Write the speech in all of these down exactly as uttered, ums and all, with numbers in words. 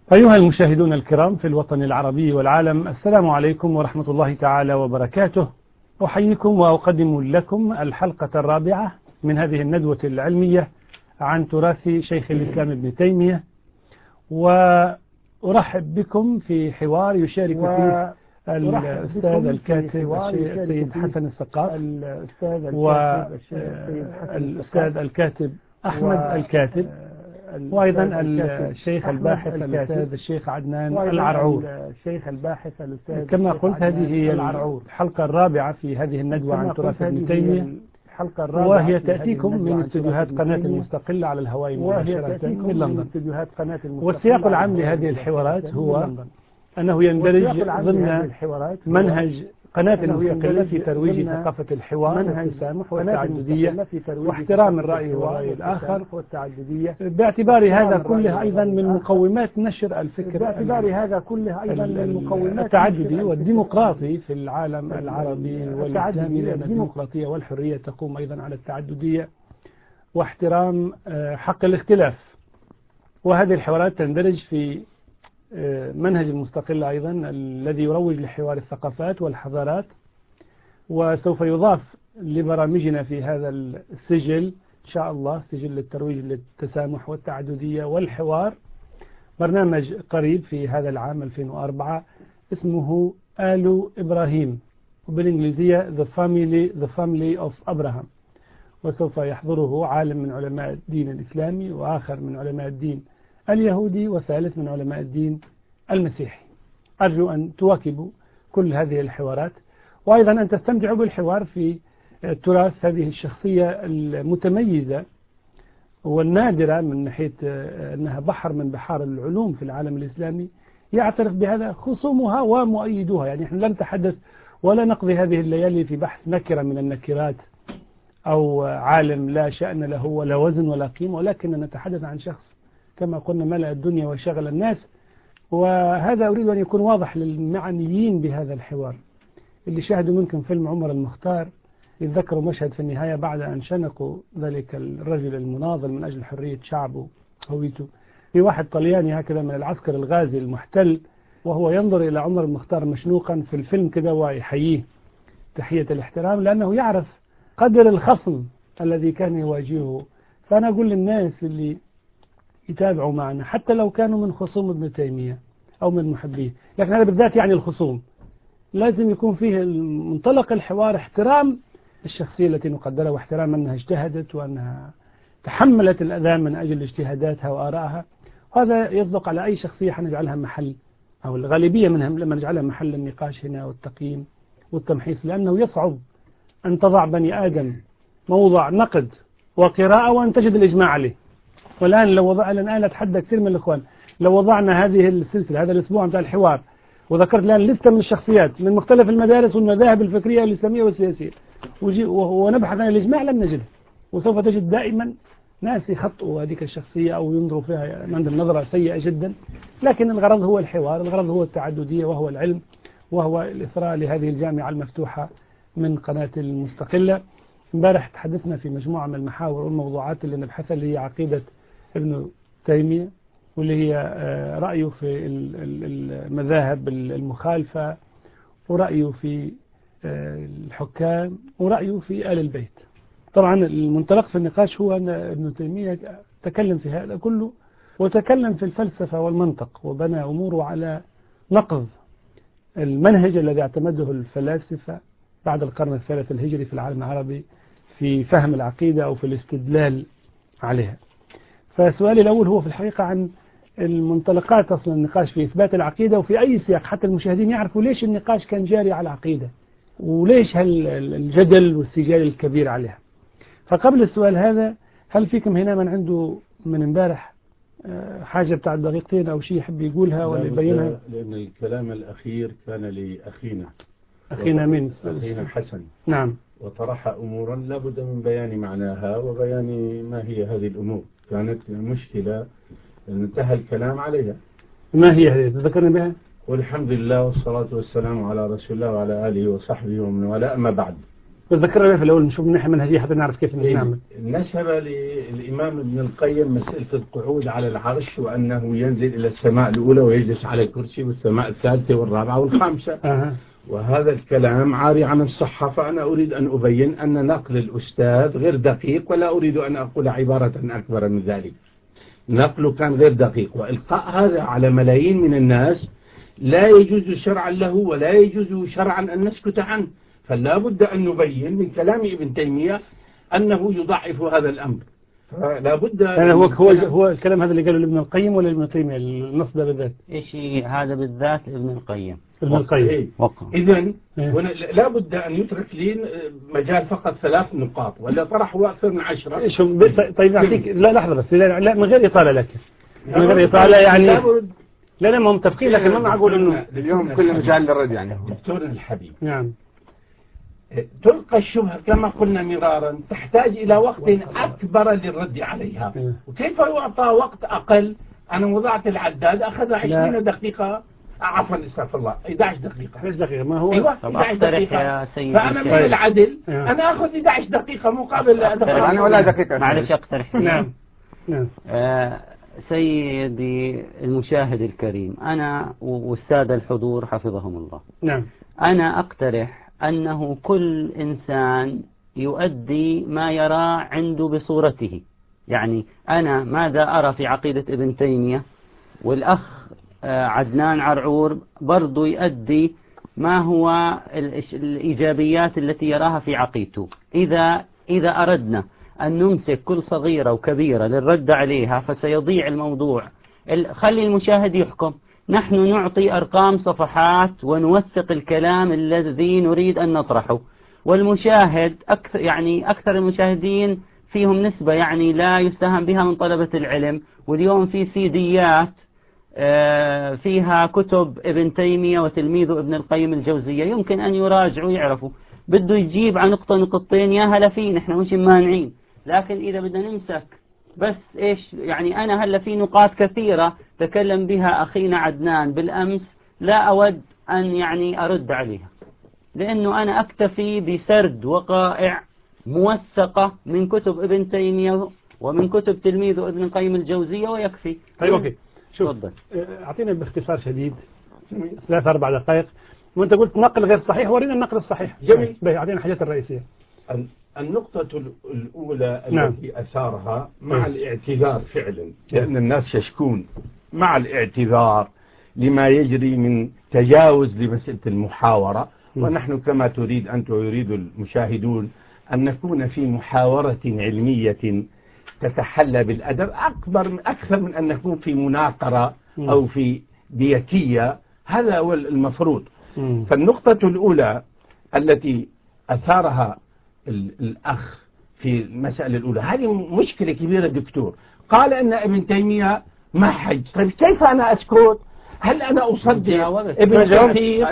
أيها المشاهدون الكرام في الوطن العربي والعالم، السلام عليكم ورحمة الله تعالى وبركاته. أحييكم وأقدم لكم الحلقة الرابعة من هذه الندوة العلمية عن تراث شيخ الإسلام ابن تيمية، وأرحب بكم في حوار يشارك فيه الأستاذ الكاتب السيد حسن السقاف والأستاذ الكاتب أحمد الكاتب، وأيضا الشيخ الباحث الأستاذ الشيخ عدنان العرعور. كما قلت هذه هي الحلقة الرابعة في هذه الندوة عن تراث ابن تيمية، وهي تأتيكم من استديوهات قناة المستقلة على الهواء مباشرة من لندن. والسياق العام لهذه الحوارات هو أنه يندرج ضمن منهج قناة المستقلة في ترويج ثقافة الحوار والتسامح والتعددية واحترام الرأي والرأي الآخر، باعتبار هذا كله أيضا من مقومات نشر الفكر باعتبار هذا كله أيضا من مقومات التعددي والديمقراطي في العالم العربي والإسلامي، لأن الديمقراطية والحرية تقوم أيضا على التعددية واحترام حق الاختلاف. وهذه الحوارات تندرج في منهج المستقلة أيضا الذي يروج لحوار الثقافات والحضارات، وسوف يضاف لبرامجنا في هذا السجل إن شاء الله سجل للترويج للتسامح والتعددية والحوار برنامج قريب في هذا العام ألفين وأربعة اسمه آل إبراهيم، وبالإنجليزية The Family The Family of Abraham، وسوف يحضره عالم من علماء الدين الإسلامي وآخر من علماء الدين اليهودي وثالث من علماء الدين المسيحي. أرجو أن تواكبوا كل هذه الحوارات، وأيضا أن تستمتعوا بالحوار في تراث هذه الشخصية المتميزة والنادرة من ناحية أنها بحر من بحار العلوم في العالم الإسلامي، يعترف بهذا خصومها ومؤيدوها. يعني نحن لا نتحدث ولا نقضي هذه الليالي في بحث نكرة من النكرات أو عالم لا شأن له ولا وزن ولا قيمة، ولكن نتحدث عن شخص كما قلنا ملأ الدنيا وشغل الناس. وهذا أريد أن يكون واضح للمعنيين بهذا الحوار اللي شاهدوا منكم فيلم عمر المختار، يتذكروا مشهد في النهاية بعد أن شنقوا ذلك الرجل المناضل من أجل حرية شعبه هويته، في واحد طلياني هكذا من العسكر الغازي المحتل وهو ينظر إلى عمر المختار مشنوقا في الفيلم كده ويحييه تحية الاحترام، لأنه يعرف قدر الخصم الذي كان يواجهه. فأنا أقول للناس اللي يتابعوا معنا حتى لو كانوا من خصوم ابن تيمية أو من محبيه، لكن هذا بالذات يعني الخصوم، لازم يكون فيه منطلق الحوار احترام الشخصية التي نقدرها، واحترام أنها اجتهدت وأنها تحملت الأذى من أجل اجتهاداتها وآرائها. هذا يصدق على أي شخصية حنجعلها محل، أو الغالبية منهم لما نجعلها محل النقاش هنا والتقييم والتمحيص، لأنه يصعب أن تضع بني آدم موضع نقد وقراءة وأن تجد الإجماع عليه. والآن لو وضعنا، الآن أتحدى كثير من الإخوان، لو وضعنا هذه السلسلة هذا الأسبوع متاع الحوار وذكرت الآن لستة من الشخصيات من مختلف المدارس والمذاهب الفكرية الإسلامية والسياسية ونبحث عن الإجماع لن نجده، وسوف تجد دائما ناس يخطئوا هذه الشخصية أو ينظروا فيها عندهم نظرة سيئة جدا. لكن الغرض هو الحوار، الغرض هو التعددية وهو العلم وهو الإثراء لهذه الجامعة المفتوحة من قناة المستقلة. امبارح تحدثنا في مجموعة من المحاور والموضوعات اللي نبحثها اللي هي عقيدة ابن تيمية، واللي هي رأيه في المذاهب المخالفة، ورأيه في الحكام، ورأيه في آل البيت. طبعا المنطلق في النقاش هو أن ابن تيمية تكلم في هذا كله، وتكلم في الفلسفة والمنطق، وبنى أموره على نقض المنهج الذي اعتمده الفلاسفة بعد القرن الثالث الهجري في العالم العربي في فهم العقيدة أو في الاستدلال عليها. فسؤالي الأول هو في الحقيقة عن المنطلقات أصلا النقاش في إثبات العقيدة، وفي أي سياق حتى المشاهدين يعرفوا ليش النقاش كان جاري على العقيدة وليش هالجدل والسجال الكبير عليها. فقبل السؤال هذا، هل فيكم هنا من عنده من امبارح حاجة بتاع دقيقتين أو شيء يحب يقولها ولا يبينها؟ لأن الكلام الأخير كان لأخينا أخينا من أخينا حسن، نعم، وطرح أمورا لابد من بيان معناها وبيان ما هي هذه الأمور. كانت مشكلة انتهى الكلام عليها. ما هي هذه؟ تذكرنا بها؟ والحمد لله والصلاة والسلام على رسول الله وعلى آله وصحبه ومن والاه، أما بعد. بتذكرنا في الأول نشوف من ناحية منهجية حتى نعرف كيف نعمل. نسب للإمام ابن القيم مسألة القعود على العرش وأنه ينزل إلى السماء الأولى ويجلس على الكرسي والسماء الثالثة والرابعة والخامسة. أه. وهذا الكلام عاري عن الصحة، فأنا أريد أن أبين أن نقل الأستاذ غير دقيق، ولا أريد أن أقول عبارة أكبر من ذلك. نقله كان غير دقيق، وإلقاء هذا على ملايين من الناس لا يجوز شرعا له ولا يجوز شرعا أن نسكت عنه. فلا بد أن نبين من كلام ابن تيمية أنه يضعف هذا الأمر. فلا بد يعني هو هو هو الكلام هذا اللي قاله ابن القيم ولا ابن تيمية النص ده بالذات؟ ايش هذا بالذات ابن القيم. ابن القيم. إذن لا بد أن يترك لي مجال فقط ثلاث نقاط، ولا طرحوا أكثر من عشرة. طيب أعطيك لا لحظة بس، لا من غير إطالة لك، من غير إطالة يعني. لا لا ما هم متفقين، لكن ما معقول إنه اليوم كل مجال للرد يعني. دكتور الحبيب. نعم. تلقى الشبهة كما قلنا مرارا تحتاج إلى وقت أكبر للرد عليها. وكيف يعطى وقت أقل؟ أنا وضعت العداد أخذ عشرين دقيقة، عفوا استغفر الله أحد عشر دقيقة. أحد عشر دقيقة ما هو؟ أيوة أحد عشر دقيقة. فأنا من العدل أنا أخذ أحد عشر دقيقة مقابل أنا ولا دقيقة. معلش أقترح. نعم نعم. آه سيدي المشاهد الكريم، أنا والسادة الحضور حفظهم الله. نعم. أنا أقترح أنه كل إنسان يؤدي ما يرى عنده بصورته. يعني أنا ماذا أرى في عقيدة ابن تيمية، والأخ عدنان عرعور برضو يؤدي ما هو الإيجابيات التي يراها في عقيدته. إذا إذا أردنا أن نمسك كل صغيرة وكبيرة للرد عليها فسيضيع الموضوع. خلي المشاهد يحكم. نحن نعطي أرقام صفحات ونوثق الكلام الذي نريد أن نطرحه، والمشاهد أكثر يعني أكثر المشاهدين فيهم نسبة يعني لا يستهان بها من طلبة العلم. واليوم في سيديات فيها كتب ابن تيمية وتلميذه ابن القيم الجوزية، يمكن أن يراجعوا يعرفوا. بده يجيب عن نقطة نقطتين يا هلا فين، احنا مش مانعين. لكن إذا بدنا نمسك بس إيش يعني، أنا هلا في نقاط كثيرة تكلم بها أخينا عدنان بالأمس لا أود أن يعني أرد عليها، لأنه أنا أكتفي بسرد وقائع موثقة من كتب ابن تيمية ومن كتب تلميذه ابن القيم الجوزية ويكفي. طيب أوكي شوف أعطينا باختصار شديد ثلاث أربع دقائق، وأنت قلت نقل غير صحيح، ورينا النقل الصحيح. جميل. أعطينا الحاجات الرئيسية. النقطة الأولى نعم. التي أثارها مع الاعتذار فعلا، لأن الناس يشكون مع الاعتذار لما يجري من تجاوز لمسألة المحاورة، ونحن كما تريد أنت ويريد المشاهدون أن نكون في محاورة علمية تتحلى بالأدب أكبر أكثر من أن نكون في مناقرة أو في ديكية. هذا هو المفروض. فالنقطة الأولى التي أثارها الأخ في المسألة الأولى، هذه مشكلة كبيرة دكتور. قال أن ابن تيمية ما حج. طيب كيف أنا أسكت؟ هل أنا أصدق ابن كثير؟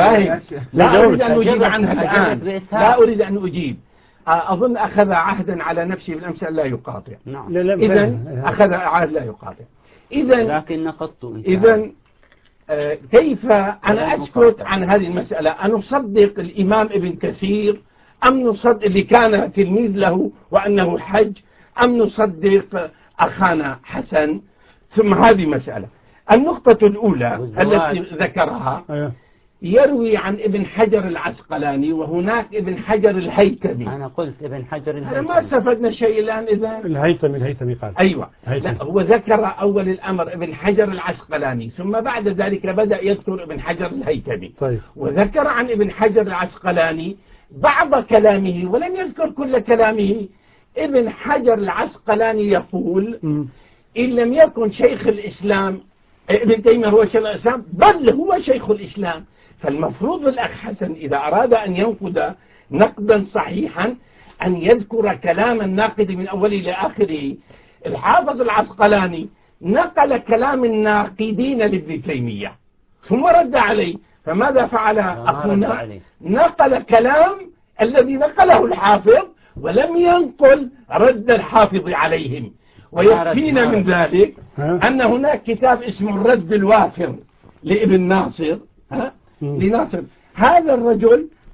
لا أريد أن أجيب عنها الآن، لا أريد أن أجيب. أظن أخذ عهدا على نفسه بالأمس لا يقاطع. إذن أخذ عهد لا يقاطع. إذن لكن نقضت. إذن كيف أنا أسكت عن هذه المسألة؟ أن نصدق الإمام ابن كثير أم نصدق اللي كان تلميذ له وأنه حج، أم نصدق أخانا حسن؟ ثم هذه مسألة. النقطة الأولى التي ذكرها يروي عن ابن حجر العسقلاني وهناك ابن حجر الهيثمي. أنا قلت ابن حجر الهيثمي. ما استفدنا شيء الآن إذا. الهيثمي الهيثمي قال. أيوة. لا هو ذكر أول الأمر ابن حجر العسقلاني، ثم بعد ذلك بدأ يذكر ابن حجر الهيثمي. طيب. وذكر عن ابن حجر العسقلاني بعض كلامه ولم يذكر كل كلامه. ابن حجر العسقلاني يقول م. إن لم يكن شيخ الإسلام ابن تيمية هو شيخ الإسلام بل هو شيخ الإسلام. فالمفروض الأخ حسن إذا أراد أن ينقد نقدا صحيحا أن يذكر كلام الناقد من أوله إلى آخره. الحافظ العسقلاني نقل كلام الناقدين لابن تيمية ثم رد عليه. فماذا فعل أخونا؟ نقل كلام الذي نقله الحافظ ولم ينقل رد الحافظ عليهم. ويكفينا من ذلك أن هناك كتاب اسمه الرد الوافر لابن ناصر. ها؟ لناصر هذا الرجل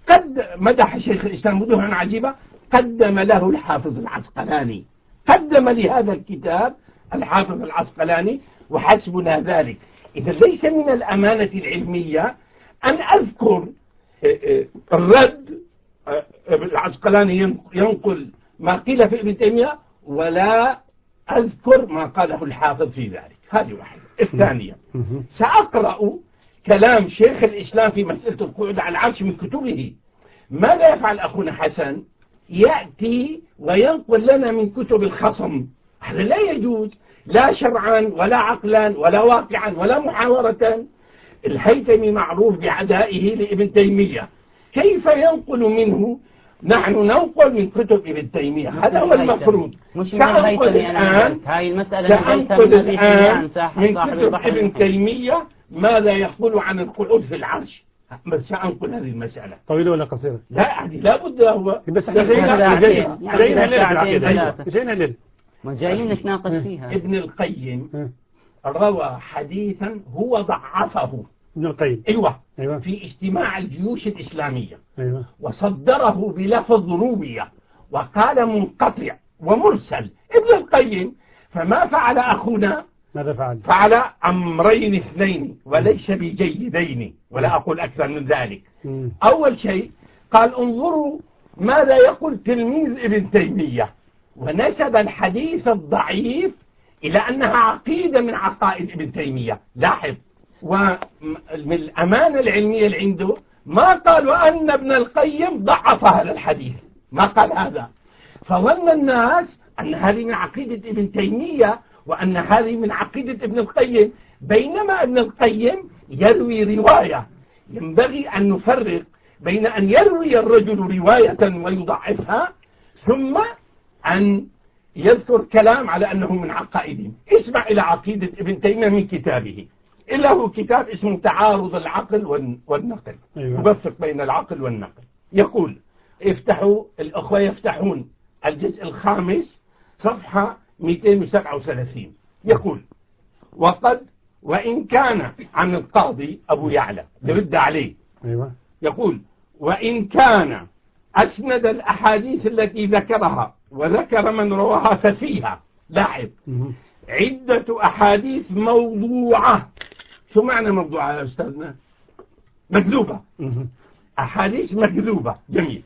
قد مدح شيخ الإسلام مدحا عجيبة، قدم له الحافظ العسقلاني، قدم لهذا الكتاب الحافظ العسقلاني، وحسبنا ذلك. إذا ليس من الأمانة العلمية أن أذكر الرد، العسقلاني ينقل ما قيل في ابن تيمية ولا أذكر ما قاله الحافظ في ذلك. هذه واحدة. الثانية، سأقرأ كلام شيخ الإسلام في مسألة القعود على العرش من كتبه. ماذا يفعل أخونا حسن؟ يأتي وينقل لنا من كتب الخصم. هذا لا يجوز، لا شرعا ولا عقلا ولا واقعا ولا محاورة. الهيثمي معروف بعدائه لابن تيمية، كيف ينقل منه؟ نحن ننقل من كتب ابن تيمية، هذا هو المفروض. مش من الهيثمي. أنا هاي المسألة سأنقل الآن من كتب ابن تيمية ماذا يقول عن القعود في العرش. بس سأنقل هذه المسألة. طويلة ولا قصيرة؟ لا عادي، لا بد هو بس جايين ما جايين نتناقش فيها. ابن القيم روى حديثا هو ضعفه. ابن القيم أيوة. أيوة. في اجتماع الجيوش الإسلامية. أيوة. وصدره بلفظ رومية وقال منقطع ومرسل. ابن القيم فما فعل أخونا؟ ماذا فعل؟ فعل أمرين اثنين وليس بجيدين، ولا أقول أكثر من ذلك. م. أول شيء قال انظروا ماذا يقول تلميذ ابن تيمية، ونسب الحديث الضعيف إلى أنها عقيدة من عقائد ابن تيمية. لاحظ، ومن الأمانة العلمية اللي عنده ما قال وأن ابن القيم ضعف هذا الحديث، ما قال هذا. فظن الناس أن هذه من عقيدة ابن تيمية وأن هذه من عقيدة ابن القيم، بينما ابن القيم يروي رواية. ينبغي أن نفرق بين أن يروي الرجل رواية ويضعفها ثم أن يذكر كلام على أنه من عقائدهم. اسمع إلى عقيدة ابن تيمية من كتابه. إلا هو كتاب اسمه تعارض العقل والنقل. أيوة. يوفق بين العقل والنقل. يقول افتحوا الأخوة يفتحون الجزء الخامس صفحة مئتين وسبعة وثلاثين. يقول وقد وإن كان عن القاضي أبو يعلى يرد عليه. أيوة. يقول وإن كان أسند الأحاديث التي ذكرها وذكر من رواها ففيها، لاحظ، عدة أحاديث موضوعة. شو معنى موضوعة يا أستاذنا؟ مكذوبة. أحاديث مكذوبة. جميل.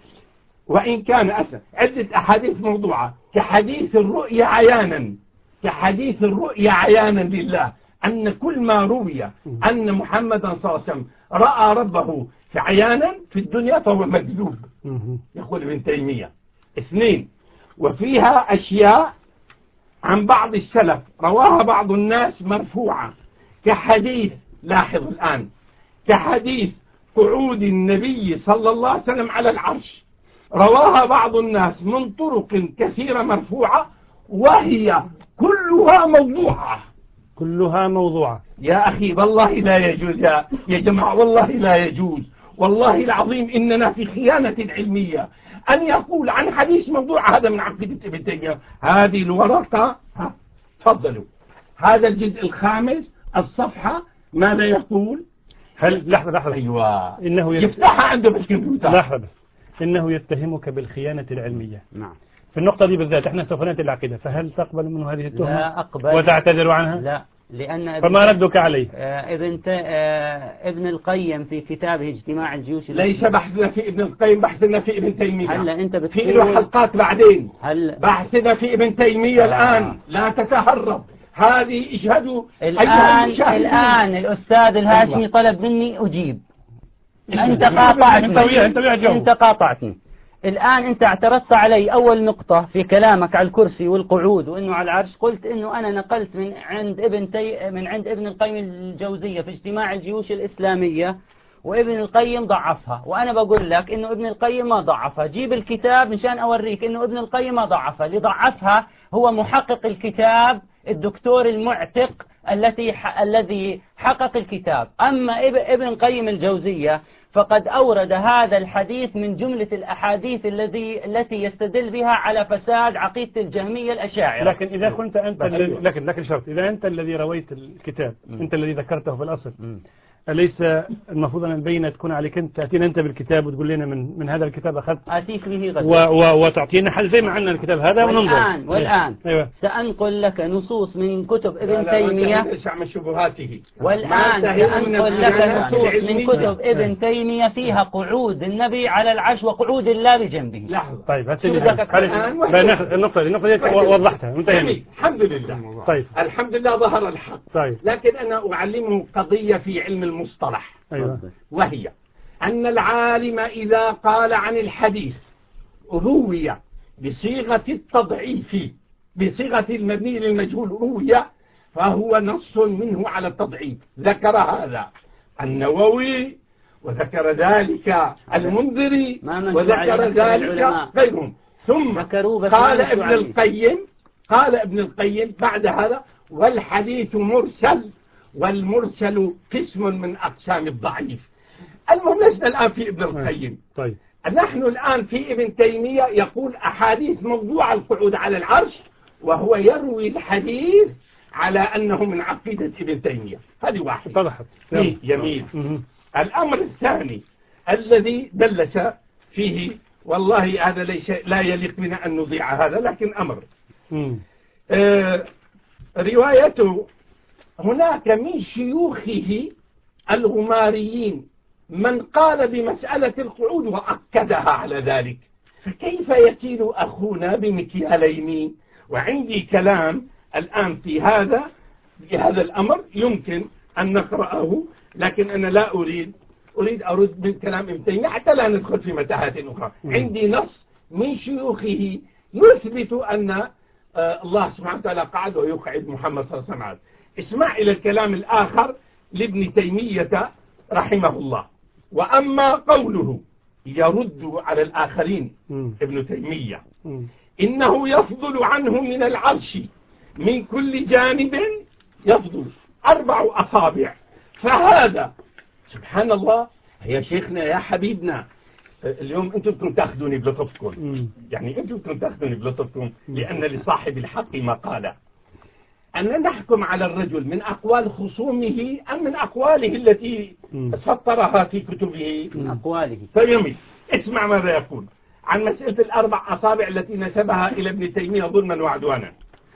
وإن كان أسند عدة أحاديث موضوعة كحديث الرؤيا عيانا، كحديث الرؤيا عيانا لله، أن كل ما روي أن محمدا صلى الله عليه وسلم رأى ربه في عيانا في الدنيا فهو مكذوب، يقول ابن تيمية. اثنين، وفيها أشياء عن بعض السلف رواها بعض الناس مرفوعة كحديث، لاحظ الآن، كحديث قعود النبي صلى الله عليه وسلم على العرش، رواها بعض الناس من طرق كثيرة مرفوعة وهي كلها موضوعة. كلها موضوعة يا أخي والله لا يجوز يا, يا جماعة، والله لا يجوز، والله العظيم إننا في خيانة علمية أن يقول عن حديث موضوع. هذا من عقيدة ابن تيمية. هذه الورقة، ها تفضلوا، هذا الجزء الخامس الصفحة ماذا يقول؟ هل لحظة لحظة أيوة إنه يت... يفتحها عنده بالكمبيوتر. لحظة بس، إنه يتهمك بالخيانة العلمية. نعم. في النقطة دي بالذات احنا سوف نأتي العقيدة، فهل تقبل منه هذه التهمة؟ لا أقبل. وتعتذر عنها؟ لا، لأن فما ردك عليه؟ آه ابن آه ابن القيم في كتابه اجتماع الجيوش. ليس بحثنا في ابن القيم، بحثنا في ابن تيمية. هلا أنت بتقول في له حلقات بعدين. هل بحثنا في ابن تيمية. آه. الآن لا تتهرب، هذه اجهدوا الآن. الآن الأستاذ الهاشمي أيوة. طلب مني أجيب. أنت قاطعتني. أنت, أنت قاطعتني. الآن أنت اعترضت علي أول نقطة في كلامك على الكرسي والقعود وإنه على العرش، قلت إنه أنا نقلت من عند ابن تي من عند ابن القيم الجوزية في اجتماع الجيوش الإسلامية وابن القيم ضعفها، وأنا بقول لك إنه ابن القيم ما ضعفها. جيب الكتاب مشان أوريك إنه ابن القيم ما ضعفها. اللي ضعفها هو محقق الكتاب الدكتور المعتق التي ح... الذي حقق الكتاب. أما ابن القيم الجوزية فقد أورد هذا الحديث من جملة الأحاديث الذي التي يستدل بها على فساد عقيدة الجهمية الأشاعرة. لكن إذا كنت أنت الذي لكن لكن شرط إذا أنت الذي رويت الكتاب م. أنت الذي ذكرته في الأصل م. أليس المفروض أن البينة تكون عليك أنت، تأتينا أنت بالكتاب وتقول لنا من من هذا الكتاب أخذت، آتيك به غدا، و و وتعطينا حل زي ما عندنا الكتاب هذا وننظر. والآن والآن أيوة. سأنقل لك نصوص من كتب ابن لا لا تيمية، شبهاته. والآن سأنقل لك نصوص من كتب ابن تيمية فيها قعود النبي على العرش وقعود الله بجنبه. لحظة. طيب هات النقطة دي النقطة دي وضحتها انتهينا. الحمد لله. طيب الحمد لله ظهر الحق. طيب. لكن أنا أعلمه قضية في علم المصطلح. أيوة. وهي أن العالم إذا قال عن الحديث روي بصيغة التضعيف، بصيغة المبني للمجهول روي، فهو نص منه على التضعيف. ذكر هذا النووي وذكر ذلك المنذري وذكر ذلك غيرهم. ثم قال ابن القيم قال ابن القيم بعد هذا: والحديث مرسل، والمرسل قسم من أقسام الضعيف. المهم لسنا الآن في ابن القيم. طيب. نحن الآن في ابن تيمية يقول أحاديث موضوع القعود على العرش، وهو يروي الحديث على أنه من عقيدة ابن تيمية. هذه واحد. طلحت. جميل. الأمر الثاني الذي دلس فيه، والله هذا ليس لا يليق بنا أن نضيع هذا، لكن أمر آه روايته هناك من شيوخه الغماريين من قال بمسألة القعود وأكدها على ذلك، فكيف يكيل أخونا بمكيالين؟ وعندي كلام الآن في هذا في هذا الأمر يمكن أن نقرأه، لكن أنا لا أريد أريد أرد من كلام ابن تيمية حتى لا ندخل في متاهات أخرى. عندي نص من شيوخه يثبت أن آه الله سبحانه وتعالى قعد ويقعد محمد صلى الله عليه وسلم. اسمع إلى الكلام الآخر لابن تيمية رحمه الله. وأما قوله يرد على الآخرين ابن تيمية إنه يفضل عنه من العرش من كل جانب يفضل أربع أصابع، فهذا سبحان الله. يا شيخنا يا حبيبنا اليوم أنتم بدكم تأخذوني بلطفكم، يعني أنتم بدكم تأخذوني بلطفكم، لأن لصاحب الحق مقالة. أن نحكم على الرجل من أقوال خصومه أم من أقواله التي سطرها في كتبه؟ من أقواله. فيمي اسمع ماذا يقول عن مسألة الأربع أصابع التي نسبها إلى ابن تيمية ظلما وعدوانا: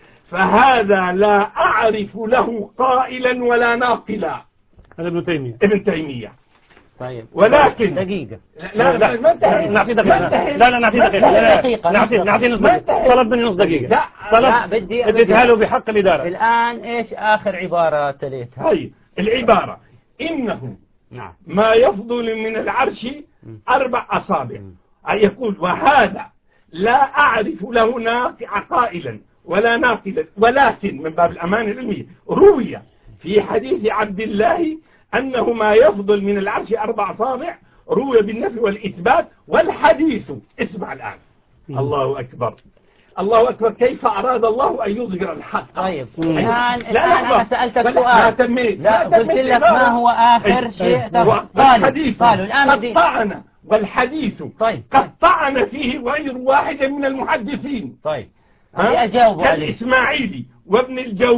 فهذا لا أعرف له قائلا ولا ناقلا. هذا ابن تيمية. ابن تيمية. طيب. ولكن دقيقة. لا لا لا لا نعطي دقيقة. لا لا نعطي دقيقة. نعطي نعطي نص دقيقة. طلب مني نص دقيقة. طلب بدي اديها له بحق الإدارة. الآن إيش آخر عبارة تليتها؟ هاي العبارة: إنه نعم ما يفضل من العرش أربع أصابع. أي يقول: وهذا لا أعرف له ناقع قائلا ولا ناقلا، ولكن من باب الأمانة العلمية روي في حديث عبد الله أنه ما يفضل من العرش أربع أصابع، روي بالنفي والإثبات. والحديث اسمع الآن. الله أكبر الله أكبر. كيف أراد الله أن يظهر الحق؟ طيب الآن الآن أنا سألتك سؤال. لا قلت لك ما هو آخر شيء قالوا قالوا الآن قطعنا، والحديث طيب قطعنا فيه غير واحد من المحدثين. طيب أجاوب عليه. كالإسماعيلي وابن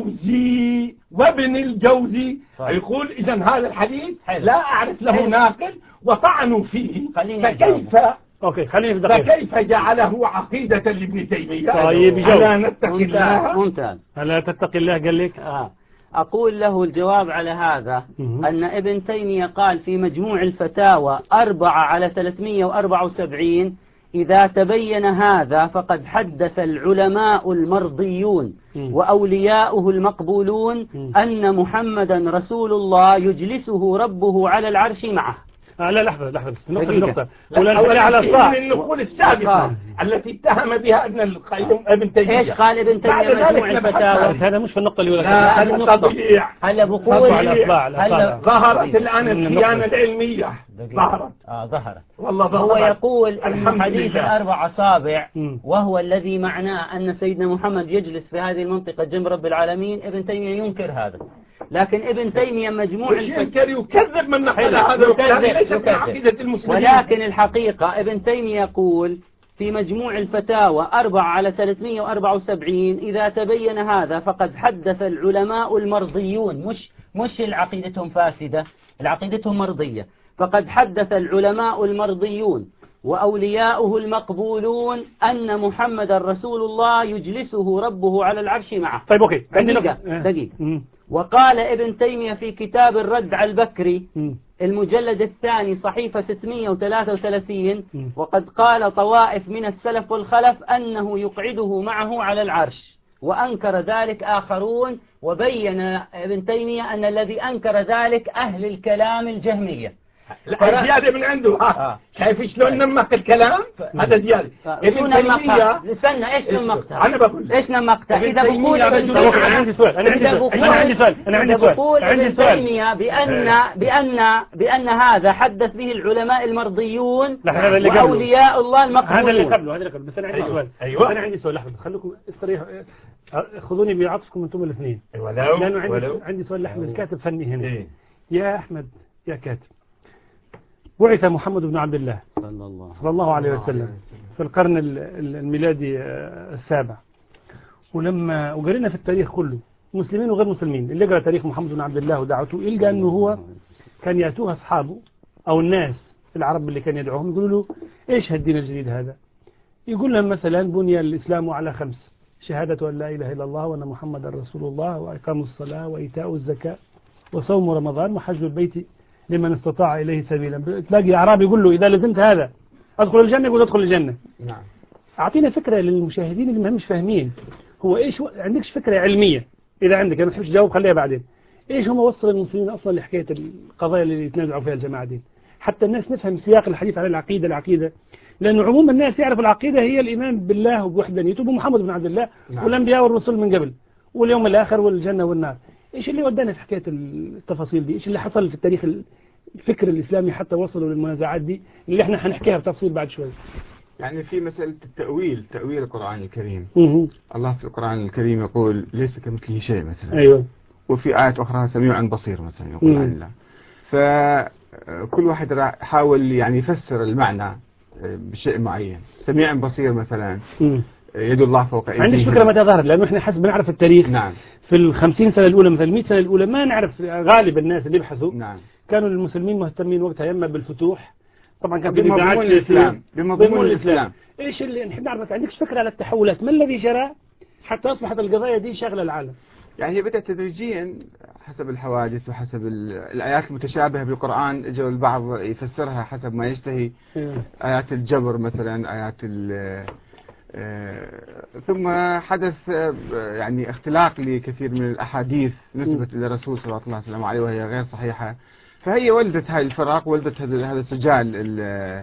الجوزي وابن الجوزي طيب. يقول إذا هذا الحديث حلو. لا أعرف له حلو. ناقل وطعنوا فيه، فكيف أوكي خليني في دقيقة. فكيف جعله عقيدة لابن تيمية؟ طيب ألا نتقي الله؟ ممتاز. ألا تتقي الله قال لك؟ آه. أقول له الجواب على هذا مم. أن ابن تيمية قال في مجموع الفتاوى أربعة على ثلاثمئة وأربعة وسبعين: إذا تبين هذا فقد حدث العلماء المرضيون مم. وأولياؤه المقبولون مم. أن محمدا رسول الله يجلسه ربه على العرش معه. آه لا لحظة لحظة نقطة دقيقة. نقطة. أولا على الصاع من النقول السابقة التي اتهم بها ابن القيم ابن تيمية. ايش قال ابن تيمية مجموع الفتاوى؟ هذا مش في النقطة اللي لا هذا تضييع. هلا بقول هلا ظهرت الآن الخيانة العلمية ظهرت. آه ظهرت. والله ظهرت. هو يقول إن حديث الأربع أصابع م. وهو الذي معناه أن سيدنا محمد يجلس في هذه المنطقة جنب رب العالمين. ابن تيمية ينكر هذا، لكن ابن تيمية مجموع ينكر يكذب من نقل هذا ليس من عقيدة المسلمين. ولكن الحقيقة ابن تيمية يقول في مجموع الفتاوى أربعة على ثلاثمئة وأربعة وسبعين: إذا تبين هذا فقد حدث العلماء المرضيون، مش مش العقيدتهم فاسدة، عقيدتهم مرضية. فقد حدث العلماء المرضيون وأولياؤه المقبولون أن محمد رسول الله يجلسه ربه على العرش معه. طيب أوكي دقيقة, دقيقة. وقال ابن تيمية في كتاب الرد على البكري المجلد الثاني صحيفة ستمئة وثلاثة وثلاثين وقد قال طوائف من السلف والخلف أنه يقعده معه على العرش، وأنكر ذلك آخرون، وبين ابن تيمية أن الذي أنكر ذلك أهل الكلام الجهمية. لا زيادة من عنده. آه. شايف شلون نمق الكلام؟ هذا زيادة. ابن تيمية استنى ايش نمقته؟ أنا بقول ايش نمقته؟ إذا بقول ابن تيمية أنا عندي سؤال أنا عندي سؤال أنا عندي سؤال أنا عندي سؤال بقول ابن تيمية بأن بأن بأن هذا حدث به العلماء المرضيون وأولياء الله المقبولون. هذا اللي قبله هذا اللي قبله. بس أنا عندي سؤال. أيوة أنا عندي سؤال. لحظة خليكم استريحوا خذوني بعطفكم أنتم الاثنين. ولو لأنه عندي عندي سؤال لأحمد الكاتب فني هنا. إيه؟ يا أحمد يا كاتب، بعث محمد بن عبد الله صلى الله, صلى الله عليه وسلم في القرن الميلادي السابع، ولما وقرينا في التاريخ كله مسلمين وغير مسلمين، اللي يقرأ تاريخ محمد بن عبد الله ودعوته يلقى أنه هو كان يأتوه أصحابه أو الناس العرب اللي كان يدعوهم يقولوا له إيش هالدين الجديد هذا؟ يقول لهم مثلا بني الإسلام على خمس: شهادة أن لا إله إلا الله وأن محمد رسول الله وإقام الصلاة وإيتاء الزكاة وصوم رمضان وحج البيت لمن استطاع إليه سبيلا. تلاقي أعرابي يقول له إذا لزمت هذا أدخل الجنة، يقول أدخل الجنة. نعم. أعطينا فكرة للمشاهدين اللي ما مش فاهمين، هو إيش و... عندكش فكرة علمية؟ إذا عندك ما تحبش تجاوب خليها بعدين. إيش هم وصل المسلمين أصلا لحكاية القضايا اللي يتنازعوا فيها الجماعة دي، حتى الناس نفهم سياق الحديث عن العقيدة العقيدة لأنه عموم الناس يعرف العقيدة هي الإيمان بالله وبوحدانيته ومحمد بن عبد الله. نعم. والأنبياء والرسل من قبل واليوم الآخر والجنة والنار. إيش اللي ودانا في حكاية التفاصيل دي؟ إيش اللي حصل في التاريخ الفكر الإسلامي حتى وصلوا للمنازعات دي اللي احنا هنحكيها بتفصيل بعد شوي؟ يعني في مسألة التأويل، تأويل القرآن الكريم. مه. الله في القرآن الكريم يقول ليس كمثله شيء مثلا. أيوة. وفي آيات أخرى سميع بصير مثلا يقول عن الله. فكل واحد حاول يعني يفسر المعنى بشيء معين. سميع بصير مثلا. مه. يد الله فوق أيديهم. عندك فكرة متى ظهر؟ لأنه احنا حسب نعرف التاريخ. نعم. في الخمسين سنة الأولى مثلا المئة سنة الأولى ما نعرف غالب الناس اللي يبحثوا. نعم. كانوا المسلمين مهتمين وقتها يما بالفتوح، طبعا كان في نزاعات الإسلام بمضمون الإسلام. إيش اللي نحن نعرف؟ عندكش فكرة على التحولات؟ ما الذي جرى حتى أصبحت القضايا دي شغلة العالم؟ يعني هي بدأت تدريجيا حسب الحوادث وحسب الآيات المتشابهة بالقرآن، اجوا البعض يفسرها حسب ما يشتهي. آيات الجبر مثلا، آيات ال ثم حدث يعني اختلاق لكثير من الأحاديث نسبة إلى الرسول صلى الله عليه وسلم وهي غير صحيحة، فهي ولدت هاي الفرق، ولدت هذا السجال ال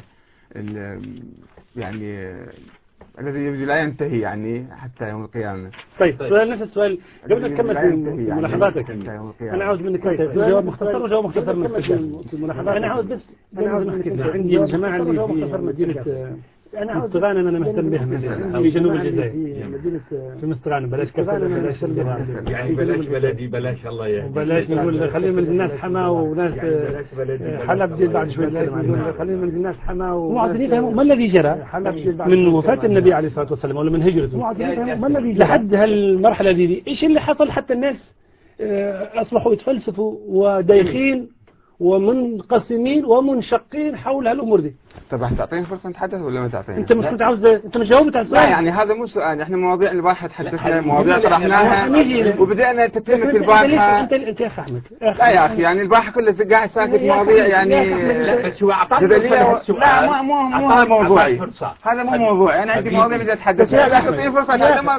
ال يعني الذي لا ينتهي يعني حتى يوم القيامة. طيب سؤال نفس السؤال قبل ما تكمل في ملاحظاتك أنا عاوز منك جواب مختصر وجواب مختصر من الملاحظات. أنا عاوز بس أنا عاوز منك عندي الجماعة اللي في مدينة أنا مستغانم أنا مهتم بها في جنوب الجزائر في مستغانم بلاش كفر بلاش يعني بلاش بلدي بلاش الله يعني بلاش نقول خلينا من الناس حما وناس حلب جيل بعد شوي خلينا من الناس حما ومعذرين. ما الذي جرى من وفاة النبي عليه الصلاة والسلام ولا من هجرته ما الذي لحد هالمرحلة دي؟ إيش اللي حصل حتى الناس أصبحوا يتفلسفوا ودايخين ومنقسمين ومنشقين حول هالأمور دي؟ طب تعطيني فرصة نتحدث ولا ما تعطيني؟ أنت مش كنت عاوز أنت مش جاوبت على السؤال. لا يعني هذا مو سؤال، إحنا مواضيع البارحة تحدثنا مواضيع طرحناها وبدأنا تتمة البارحة. أنت أنت يا أخي أحمد. لا يا أخي يعني البارحة كله قاعد ساكت مواضيع يعني شو أعطاني لا مو مو مو موضوعي، هذا مو موضوعي. أنا عندي مواضيع بدي أتحدث. لا تعطيني فرصة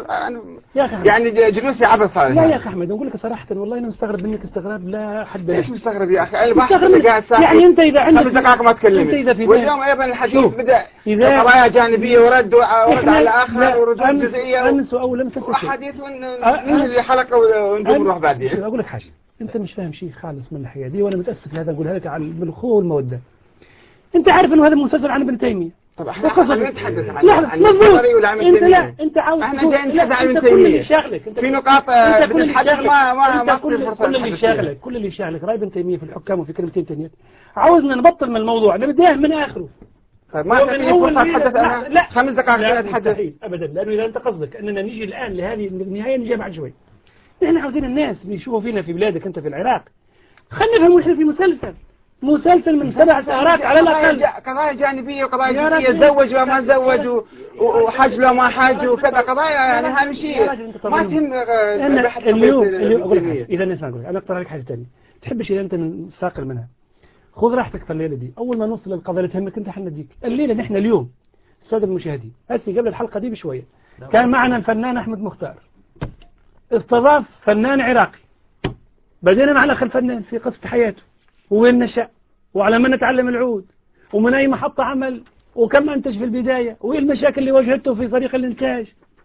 يعني جلوسي عبث هذا. لا يا أخي أحمد أقول لك صراحة والله أنا مستغرب منك استغراب لا حد له. إيش مستغرب يا أخي؟ البارحة كله قاعد ساكت. يعني أنت إذا عندك خمس دقائق ما تكلمت واليوم أيضا الحديث بدأ قضايا جانبية ورد ورد على آخر وردود جزئية أنس أو لم تنسى وأحاديث وننزل حلقة ونقوم نروح بعدين. أقول لك حاجة، أنت مش فاهم شيء خالص من الحياة دي وأنا متأسف لهذا أقولها لك على بالأخوة والمودة. أنت عارف إنه هذا مسلسل عن ابن تيمية. طب احنا نتحدث عن النظري ولا عن انت لا انت عاوز احنا جايين نتحدث عن ابن تيمية في نقاط بتتحدث ما ما ما كل اللي شاغلك كل اللي شاغلك رأي ابن تيمية في الحكام وفي كلمتين تانيات. عاوزنا نبطل من الموضوع نبداه من آخره. طيب ما تعطيني فرصة أتحدث أنا لا خمس دقائق أتحدث أبدا لأنه إذا أنت قصدك أننا نيجي الآن لهذه النهاية نجي بعد شوي. نحن عاوزين الناس بيشوفوا فينا في بلادك أنت في العراق خلينا نفهم احنا في مسلسل مسلسل من سبع سهرات على الأقل. قضايا جانبية وقضايا جانبية، تزوج وما تزوج وحج وما حج وكذا قضايا يعني هذا شيء ما تهم. اليوم إذا نسمع أقول أنا أقترح لك حاجة ثانية، تحبش إذا أنت نستاقل منها خذ راحتك في الليلة دي، أول ما نوصل للقضايا اللي تهمك أنت حنديك الليلة. نحن اليوم السادة المشاهدين هسه قبل الحلقة دي بشوية كان معنا الفنان أحمد مختار استضاف فنان عراقي، بدينا معنا أخ الفنان في قصة حياته وين نشأ وعلى من نتعلم العود ومن أي محطة عمل وكم أنتج في البداية وإيه المشاكل اللي واجهته في طريق الإنتاج.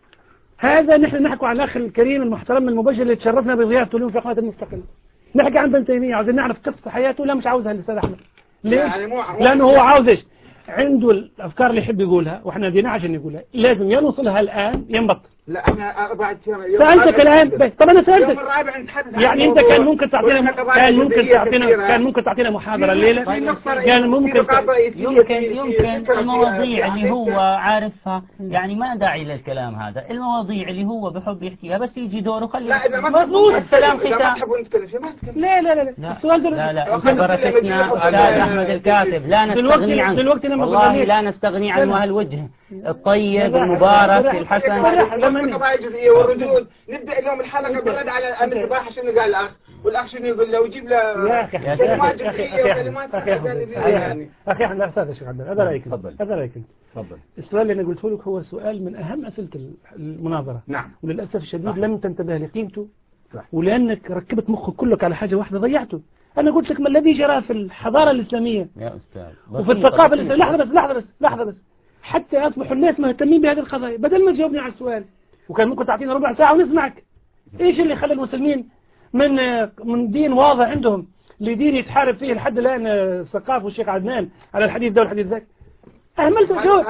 هذا نحن نحكي على الأخ الكريم المحترم المبجل اللي تشرفنا بضيافته اليوم في قناة المستقل. نحكي عن ابن تيمية، عاوزين نعرف قصة حياته. لا مش عاوزها الأستاذ أحمد. ليش؟ لأنه هو عاوز إيش؟ عنده الأفكار اللي يحب يقولها وإحنا دينا عشان يقولها، لازم ينوصلها الآن ينبطل. لا أنا بعد سألتك الآن. طب أنا سألتك يعني أنت كان ممكن تعطينا كان ممكن تعطينا كان ممكن تعطينا محاضرة الليلة. كان ممكن يمكن يمكن المواضيع اللي هو عارفها يعني ما داعي للكلام هذا. المواضيع اللي هو بحب يحكيها بس يجي دوره خليه مضبوط. السلام ختام. لا لا لا السؤال ده لا لا بركتنا أستاذ أحمد الكاتب لا نستغني عنه والله لا نستغني عنه. هالوجه الطيب المبارك الحسن قضايا جزئية والردود. نبدأ اليوم الحلقة بالرد على أمن الصباح شنو قال الأخ والأخ شنو يقول له ويجيب له كلمات جزئية وكلمات يعني. أخي أحمد أستاذ الشيخ عبد الله هذا رأيك. هذا رأيك. تفضل. السؤال اللي أنا قلته لك هو سؤال من أهم أسئلة المناظرة. نعم. وللأسف الشديد لم تنتبه لقيمته ولأنك ركبت مخك كلك على حاجة واحدة ضيعته. أنا قلت لك ما الذي جرى في الحضارة الإسلامية يا أستاذ وفي الثقافة الإسلامية. لحظة بس لحظة بس لحظة بس حتى أصبحوا الناس مهتمين بهذه القضايا بدل ما تجاوبني على السؤال وكان ممكن تعطينا ربع ساعة ونسمعك. إيش اللي خلى المسلمين من من دين واضح عندهم لدين يتحارب فيه لحد الآن الثقاف والشيخ عدنان على الحديث ده والحديث ذاك؟ أهملت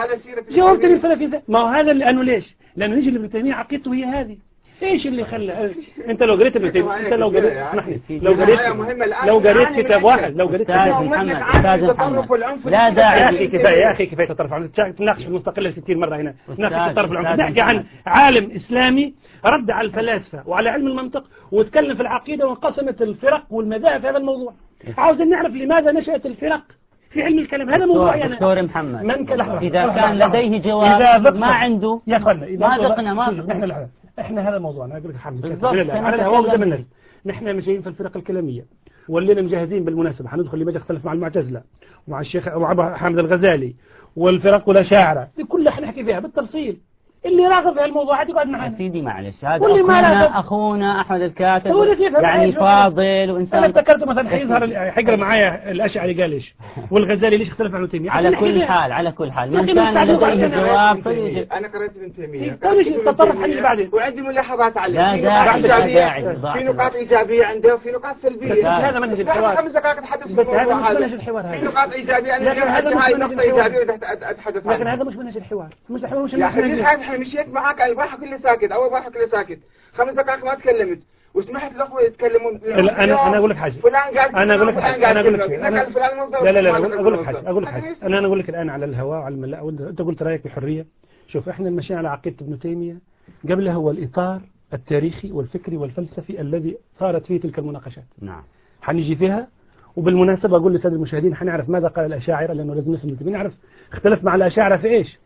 جاوبتني ثلاثين سنة. ما هو هذا لأنه ليش؟ لأنه نيجي لابن تيمية عقيدته هي هذه. ايش اللي خلى انت لو قريت ابن تيمية انت لو قريت لو قريت لو قريت كتاب واحد لو قريت استاذ محمد استاذ محمد لا داعي يا اخي كفايه يا اخي كفايه الطرف العنف. تناقش في المستقله ستين مره هنا ناقش الطرف العنف. نحكي عن عالم اسلامي رد على الفلاسفه وعلى علم المنطق وتكلم في العقيده وانقسمت الفرق والمذاهب في هذا الموضوع. عاوزين نعرف لماذا نشأت الفرق في علم الكلام. هذا موضوع يعني دكتور محمد من إذا كان لديه جواب ما عنده يا اخوانا ما ذقنا ما ذقنا. احنا هذا موضوعنا اقول لك حمد على الهواء قدام الناس. نحن مش جايين في الفرق الكلاميه والليله مجهزين بالمناسبه حندخل لما اختلف مع المعتزله ومع الشيخ ومع حامد الغزالي والفرق والاشاعره دي كلها حنحكي فيها بالتفصيل. اللي راغب في الموضوعات يقعد معنا. سيدي معلش هذا أخونا, أخونا أحمد الكاتب يعني فاضل وإنسان. أنا افتكرت مثلا حيظهر حيقرأ معايا الأشعري قال إيش والغزالي ليش اختلف عن ابن تيمية. على كل حال على كل حال من كان لديه جواب طيب. أنا قرأت ابن تيمية تطرف حل بعدين وعندي ملاحظات عليه. لا داعي لا داعي في نقاط إيجابية عنده وفي نقاط سلبية. هذا منهج الحوار. خمس دقائق أتحدث بس هذا مش منهج الحوار. في نقاط إيجابية أنا هذا هاي نقطة إيجابية أتحدث عنها. لكن هذا مش منهج الحوار. مش الحوار مش يعني مشيت معك الواحد كله ساكت أول واحد كله ساكت خمس دقائق ما تكلمت وسمحت الأخوة يتكلمون. لا أنا أنا أقول لك حاجة. فلان قال أنا أقول لك حاجة. أنا أقول لك أنا لا لا لا أقول لك حاجة أقول لك حاجة أنا أنا أقول لك الآن على الهواء وعلى الملأ وأنت قلت رأيك بحرية. شوف إحنا ماشيين على عقيدة ابن تيمية قبلها هو الإطار التاريخي والفكري والفلسفي الذي صارت فيه تلك المناقشات. نعم. حنيجي فيها وبالمناسبة أقول للسادة المشاهدين حنعرف ماذا قال الأشاعرة لأنه لازم نفهم ابن تيمية نعرف اختلف مع الأشاعرة في إيش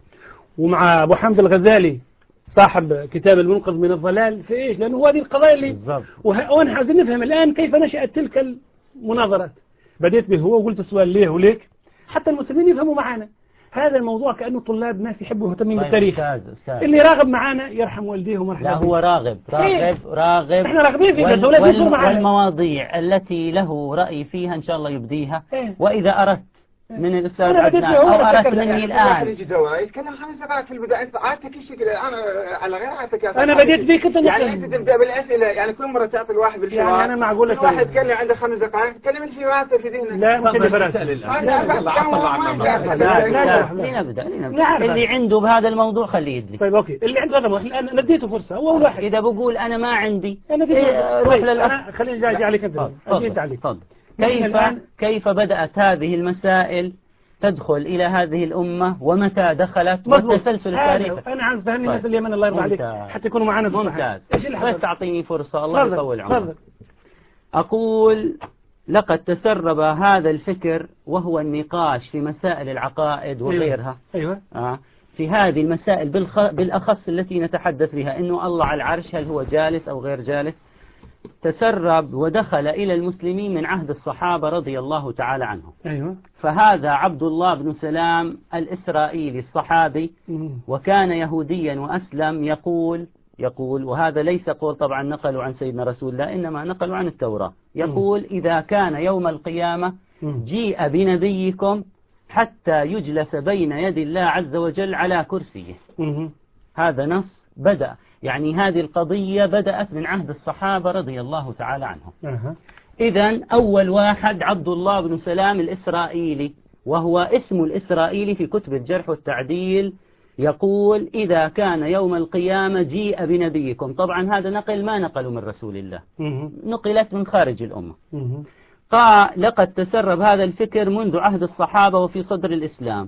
ومع أبو حامد الغزالي صاحب كتاب المنقذ من الضلال في إيش لأنه هذه القضايا اللي وأنا عايزين نفهم الآن كيف نشأت تلك المناظرات. بديت به هو وقلت السؤال ليه وليك حتى المسلمين يفهموا معانا. هذا الموضوع كأنه طلاب ناس يحبوا يهتمين طيب بالتاريخ. أستاذ أستاذ. اللي راغب معانا يرحم والديه ومرحبا. لا هو راغب راغب إيه؟ راغب. احنا راغبين فيه وال وال والمواضيع التي له رأي فيها إن شاء الله يبديها. إيه؟ وإذا أردت من الأستاذ عدنان أو أردت مني الآن يتكلم خمس دقائق في البداية أنت عادتك الشكل الآن على غير عادتك. أنا بديت بيك أنت يعني أنت تبدأ بالأسئلة يعني كل مرة تعطي الواحد بالحوار. يعني أنا معقول لك واحد يتكلم عنده خمس دقائق تكلم في راسه في ذهنه. لا مش اللي براسه. لا لا لنبدأ لنبدأ اللي عنده بهذا الموضوع خليه يدلي. طيب أوكي اللي عنده هذا الآن نديته فرصة هو أول واحد. إذا بقول أنا ما عندي روح للأخ خليني جاي عليك أنت. تفضل. كيف كيف بدأت هذه المسائل تدخل إلى هذه الأمة ومتى دخلت والتسلسل التاريخي. أنا عايز فهمني الناس اليمن الله يرضى عليك حتى يكونوا معنا ممتاز. بس تعطيني فرصة الله يطول عمرك. أقول لقد تسرب هذا الفكر وهو النقاش في مسائل العقائد وغيرها. أيوة. آه في هذه المسائل بالخ... بالأخص التي نتحدث فيها، إنه الله على العرش هل هو جالس أو غير جالس، تسرب ودخل إلى المسلمين من عهد الصحابة رضي الله تعالى عنهم. أيوة. فهذا عبد الله بن سلام الإسرائيلي الصحابي، وكان يهوديا وأسلم، يقول يقول وهذا ليس قول طبعا نقلوا عن سيدنا رسول الله، إنما نقلوا عن التوراة، يقول إذا كان يوم القيامة جيء بنبيكم حتى يجلس بين يد الله عز وجل على كرسيه. هذا نص بدأ، يعني هذه القضية بدأت من عهد الصحابة رضي الله تعالى عنهم. أه. إذن أول واحد عبد الله بن سلام الإسرائيلي، وهو اسم الإسرائيلي في كتب الجرح والتعديل، يقول إذا كان يوم القيامة جيء بنبيكم. طبعا هذا نقل ما نقلوا من رسول الله، أه. نقلت من خارج الأمة. أه. قال لقد تسرب هذا الفكر منذ عهد الصحابة وفي صدر الإسلام،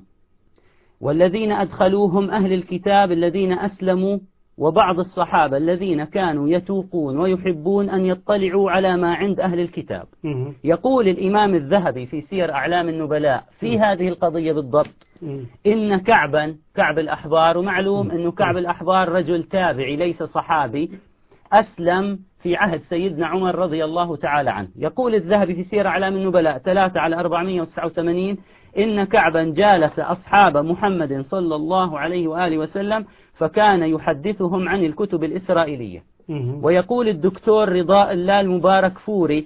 والذين أدخلوهم أهل الكتاب الذين أسلموا، وبعض الصحابة الذين كانوا يتوقون ويحبون أن يطلعوا على ما عند أهل الكتاب. يقول الإمام الذهبي في سير أعلام النبلاء في هذه القضية بالضبط إن كعبا كعب الأحبار، ومعلوم أنه كعب الأحبار رجل تابعي ليس صحابي، أسلم في عهد سيدنا عمر رضي الله تعالى عنه. يقول الذهبي في سير أعلام النبلاء ثلاثة على أربعمائة وتسعة وثمانين إن كعبا جالس أصحاب محمد صلى الله عليه وآله وسلم فكان يحدثهم عن الكتب الإسرائيلية. ويقول الدكتور رضاء الله المبارك فوري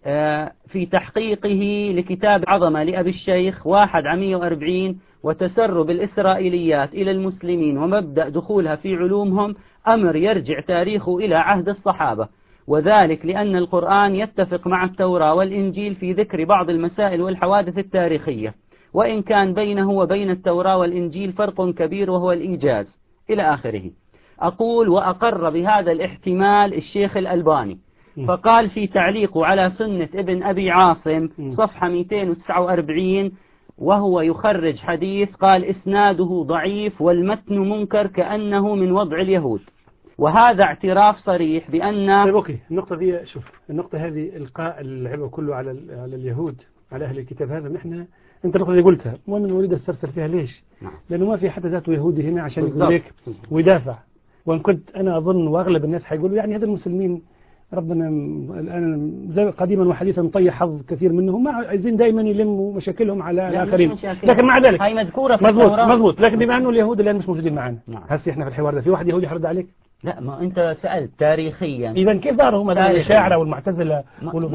في تحقيقه لكتاب عظمة لأبي الشيخ واحد عمية وأربعين وتسرب الإسرائيليات إلى المسلمين ومبدأ دخولها في علومهم أمر يرجع تاريخه إلى عهد الصحابة، وذلك لأن القرآن يتفق مع التوراة والإنجيل في ذكر بعض المسائل والحوادث التاريخية، وإن كان بينه وبين التوراة والإنجيل فرق كبير وهو الإيجاز إلى آخره. أقول وأقر بهذا الاحتمال الشيخ الألباني، فقال في تعليقه على سنة ابن أبي عاصم صفحة مئتين وتسعة وأربعين وهو يخرج حديث، قال إسناده ضعيف والمتن منكر كأنه من وضع اليهود، وهذا اعتراف صريح بأن. طيب أوكي، النقطة دي شوف، النقطة هذه إلقاء العبء كله على على اليهود على أهل الكتاب، هذا نحن أنت النقطة اللي قلتها وأنا أريد أسترسل فيها. ليش؟ نعم. لأنه ما في حتى ذاته يهودي هنا عشان يقول لك ويدافع، وإن كنت أنا أظن وأغلب الناس حيقولوا يعني هذا المسلمين ربنا الآن زي قديما وحديثا طيح حظ كثير منهم، ما عايزين دائما يلموا مشاكلهم على الآخرين، لكن مع ذلك هاي مذكورة في مضبوط التوراة. مضبوط لكن بما أنه اليهود الآن مش موجودين معنا. نعم. هسه إحنا في الحوار ده في واحد يهودي حرد عليك؟ لا، ما أنت سألت تاريخيا. إذا كيف ظهروا هم الأشاعرة والمعتزلة؟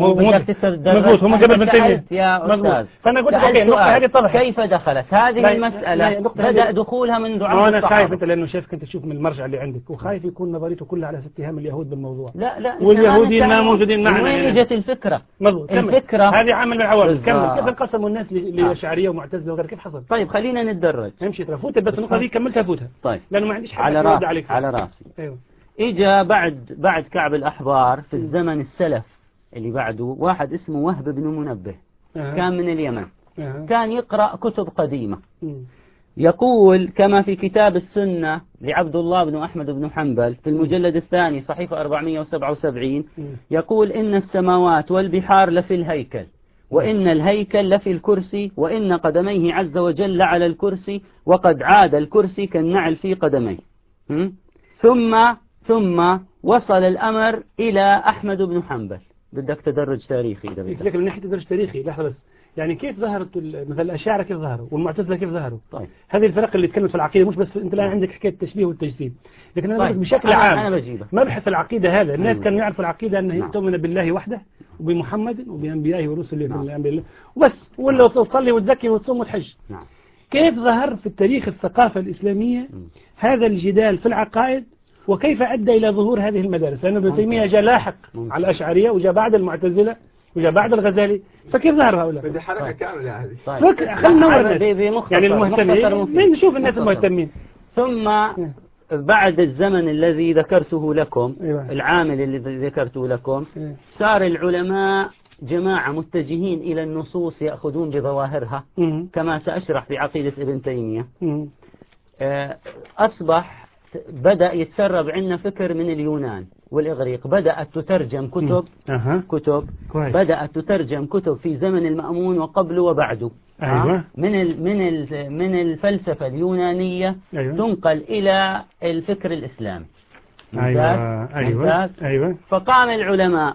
مضبوط هم قبل ابن تيمية يا أستاذ. فأنا قلت أوكي النقطة هذه طبعا كيف دخلت هذه المسألة؟ بدأ دخولها منذ عهد الصحابة. أنا خايف أنت لأنه شايفك أنت تشوف من المرجع اللي عندك، وخايف يكون نظريته كلها على اتهام اليهود بالموضوع. لا لا، واليهودين ما موجودين معنا. وين اجت الفكرة؟ مضبوط. الفكرة هذه عامل من العوامل. كمل. كيف انقسموا الناس لأشعرية ومعتزلة وغير، كيف حصل؟ طيب خلينا نتدرج. امشي ترى فوت بس النقطة دي كملتها فوتها. طيب. لأنه ما عنديش حاجة يرد عليك. على راسي. أيوه. إجا بعد بعد كعب الأحبار في الزمن السلف اللي بعده واحد اسمه وهب بن منبه. أه. كان من اليمن. أه. كان يقرأ كتب قديمة. م. يقول كما في كتاب السنة لعبد الله بن أحمد بن حنبل في المجلد الثاني صحيفة أربعمائة وسبعة وسبعين، يقول إن السماوات والبحار لفي الهيكل، وإن الهيكل لفي الكرسي، وإن قدميه عز وجل على الكرسي، وقد عاد الكرسي كالنعل في قدميه. ثم ثم وصل الأمر إلى أحمد بن حنبل. بدك تدرج تاريخي إذا بدك. لكن من ناحية تدرج تاريخي لحظة بس، يعني كيف ظهرت مثل الأشاعرة كيف ظهروا والمعتزلة كيف ظهروا؟ طيب. هذه الفرق اللي تكلمت في العقيدة، مش بس أنت الآن عندك حكاية التشبيه والتجسيم، لكن أنا طيب. بشكل عام أنا بجيبه. مبحث العقيدة هذا الناس كانوا يعرفوا العقيدة أنه نعم. تؤمن بالله وحده وبمحمد وبأنبيائه ورسله نعم. بالله وبس، ولا تصلي وتزكي وتصوم وتحج. نعم. كيف ظهر في التاريخ الثقافة الإسلامية م. هذا الجدال في العقائد، وكيف أدى إلى ظهور هذه المدارس؟ لأن ابن تيمية جاء لاحق ممكن. على الأشعرية وجاء بعد المعتزلة وجاء بعد الغزالي، فكيف ظهر هؤلاء؟ بدي حركة طيب. كاملة هذه. طيب. خلنا نور الناس يعني المهتمين نشوف الناس المهتمين. ثم بعد الزمن الذي ذكرته لكم أيوة. العامل الذي ذكرته لكم أيوة. صار العلماء جماعة متجهين إلى النصوص يأخذون بظواهرها مم. كما سأشرح في عقيدة ابن تيمية. أصبح بدأ يتسرب عندنا فكر من اليونان والإغريق بدأت تترجم كتب أه. كتب كويس. بدأت تترجم كتب في زمن المأمون وقبله وبعده. أيوة. من ال من ال من الفلسفة اليونانية أيوة. تنقل إلى الفكر الإسلامي. أيوة. أيوة. أيوة. فقام العلماء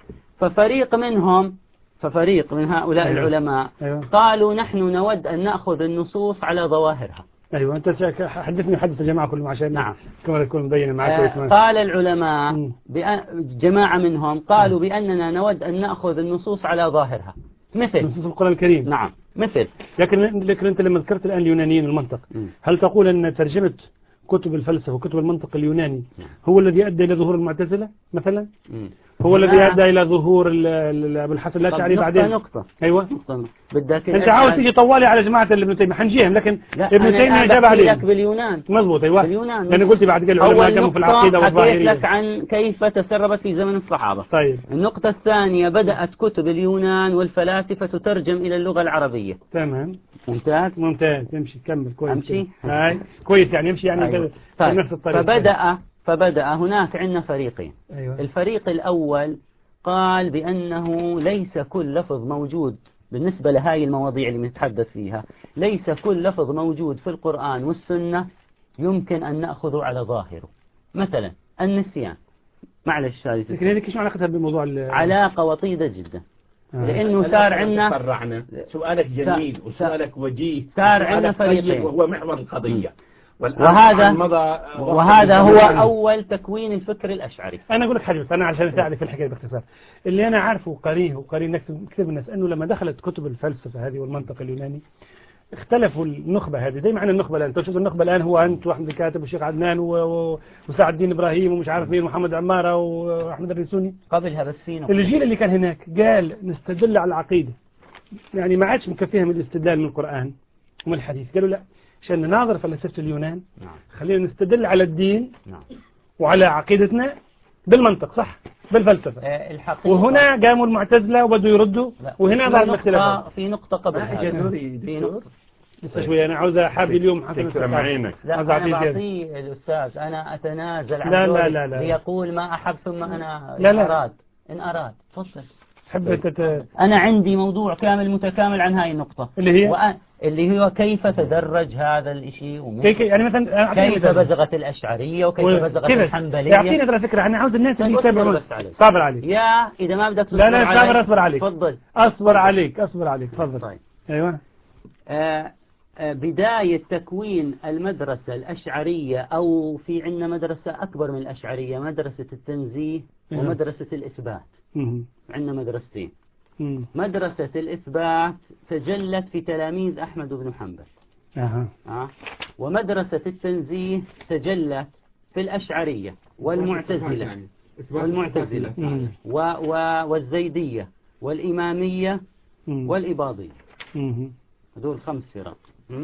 ففريق منهم ففريق من هؤلاء أيوة. العلماء أيوة. قالوا نحن نود أن نأخذ النصوص على ظواهرها. أيوة. أنت حدثني حدث الجماعة كلهم عشان نعم. كما يكون مبين معك. آه قال العلماء جماعة منهم قالوا بأننا نود أن نأخذ النصوص على ظاهرها مثل نصوص القرآن الكريم. نعم مثل لكن لكن أنت لما ذكرت الآن اليونانيين المنطق م. هل تقول أن ترجمة كتب الفلسفة وكتب المنطق اليوناني هو الذي أدى إلى ظهور المعتزلة مثلا؟ م. هو الذي أدى إلى ظهور أبو الحسن الأشعري بعدين. نقطة أيوة نقطة بدك أنت عاوز تيجي طوالي على جماعة ابن تيمية حنجيهم لكن ابن تيمية جاب عليه لك باليونان مظبوط. أيوة باليونان لأن قلت بعد كده العلماء قاموا في العقيدة والظاهرية. حكيت لك عن كيف تسربت في زمن الصحابة. طيب النقطة الثانية بدأت كتب اليونان والفلاسفة تترجم إلى اللغة العربية. تمام ممتاز ممتاز يمشي كمل كويس. أمشي هاي كويس يعني يمشي يعني أيوة. طيب. نفس الطريقة. فبدأ فبدأ هناك عندنا فريقين. أيوة. الفريق الأول قال بأنه ليس كل لفظ موجود بالنسبة لهاي المواضيع اللي نتحدث فيها ليس كل لفظ موجود في القرآن والسنة يمكن أن نأخذه على ظاهره. مثلا النسيان معلش هذه لكن هذه ايش علاقتها بموضوع علاقة وطيدة جدا. آه. لأنه صار عندنا سؤالك جميل وسؤالك وجيه صار عندنا فريقين وهو محور القضية. وهذا وهذا هو أول تكوين الفكر الأشعري. أنا أقول لك حاجة بس أنا عشان أساعدك في الحكاية باختصار اللي أنا عارفه وقريه وقريه نكتب كتب الناس أنه لما دخلت كتب الفلسفة هذه والمنطق اليوناني اختلفوا النخبة هذه زي معنى النخبة الآن. تشوف النخبة الآن هو أنت وأحمد الكاتب والشيخ عدنان وسعد الدين إبراهيم ومش عارف مين ومحمد عمارة وأحمد الريسوني قبلها بس في نقطة. الجيل اللي كان هناك قال نستدل على العقيدة يعني ما عادش مكفيها من الاستدلال من القرآن ومن الحديث. قالوا لا عشان نناظر فلسفة اليونان نعم. خلينا نستدل على الدين نعم. وعلى عقيدتنا بالمنطق صح بالفلسفة. آه الحقيقة وهنا قاموا المعتزلة وبدوا يردوا وهنا ظهر الاختلاف. في نقطة قبل هذا في نقطة لسه شوية أنا عاوز حابي اليوم حسن تكرم عينك. لا أنا بعطيه الأستاذ أنا أتنازل عن لا لا لا لا ليقول ما أحب ثم أنا لا إن لا. أراد إن أراد تفضل. حبيت تت... أنا عندي موضوع كامل متكامل عن هاي النقطة اللي هي وأ... اللي هو كيف تدرج هذا الشيء ومن... كي كي يعني مثلا كيف بزغت الأشعرية وكيف و... بزغت الحنبلية. يعطينا ترى فكرة أنا عاوز الناس اللي يتابعون. صابر عليك يا إذا ما بدك لا لا صابر أصبر عليك تفضل أصبر عليك أصبر عليك تفضل. طيب. أيوة آه آه بداية تكوين المدرسة الأشعرية أو في عندنا مدرسة أكبر من الأشعرية مدرسة التنزيه ومدرسة الإثبات. عندنا مدرستين. مم. مدرسة الإثبات تجلت في تلاميذ أحمد بن حنبل. أه. أه. ومدرسة التنزيه تجلت في الأشعرية والمعتزلة والمعتزلة و و والزيدية والإمامية مم. والإباضية. مم. هذول خمس فرق.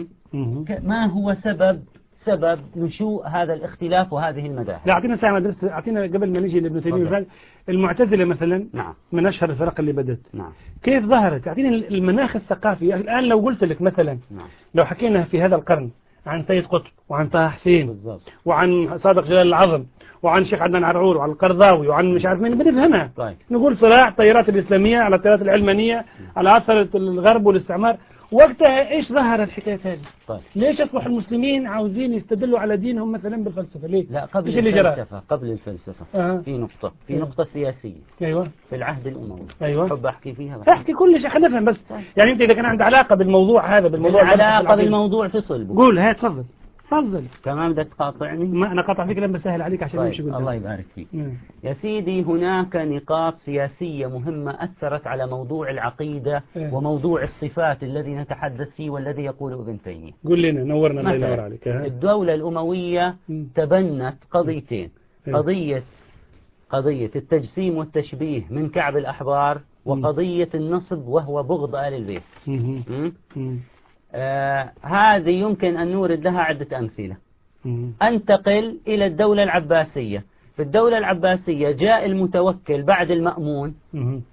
ما هو سبب سبب نشوء هذا الاختلاف وهذه المذاهب؟ لا أعطينا ساعة مدرسة أعطينا قبل ما نجي لابن تيمية المعتزلة مثلا. نعم. من أشهر الفرق اللي بدت. نعم. كيف ظهرت؟ أعطينا المناخ الثقافي الآن لو قلت لك مثلا. نعم. لو حكينا في هذا القرن عن سيد قطب وعن طه حسين بالضبط. وعن صادق جلال العظم وعن شيخ عدنان عرعور وعن القرضاوي وعن مش عارف مين بنفهمها. طيب. نقول صراع التيارات الإسلامية على التيارات العلمانية على أثر الغرب والاستعمار. وقتها إيش ظهر الحكاية هذه؟ طيب. ليش أصبح المسلمين عاوزين يستدلوا على دينهم مثلا بالفلسفة؟ ليه؟ لا قبل إيش اللي الفلسفة جرى؟ قبل الفلسفة آه. في نقطة في أيوة. نقطة سياسية. أيوة. في العهد الأموي. أيوة. حب أحكي فيها بس. احكي كل شيء خلينا نفهم بس. طيب. يعني أنت إذا كان عندك علاقة بالموضوع هذا بالموضوع علاقة بالموضوع في صلبه. قول هات تفضل. تفضل. كمان بدك تقاطعني؟ ما أنا قاطع فيك لما بسهل عليك عشان طيب. نمشي قدام. الله يبارك فيك. مم. يا سيدي هناك نقاط سياسية مهمة أثرت على موضوع العقيدة إيه. وموضوع الصفات الذي نتحدث فيه والذي يقوله ابن تيمية. قول لنا نورنا الله ينور عليك. ها. الدولة الأموية مم. تبنت قضيتين. إيه. قضية قضية التجسيم والتشبيه من كعب الأحبار وقضية النصب وهو بغض آل البيت. مم. مم. آه هذه يمكن أن نورد لها عدة أمثلة. مم. أنتقل إلى الدولة العباسية. في الدولة العباسية جاء المتوكل بعد المأمون مم.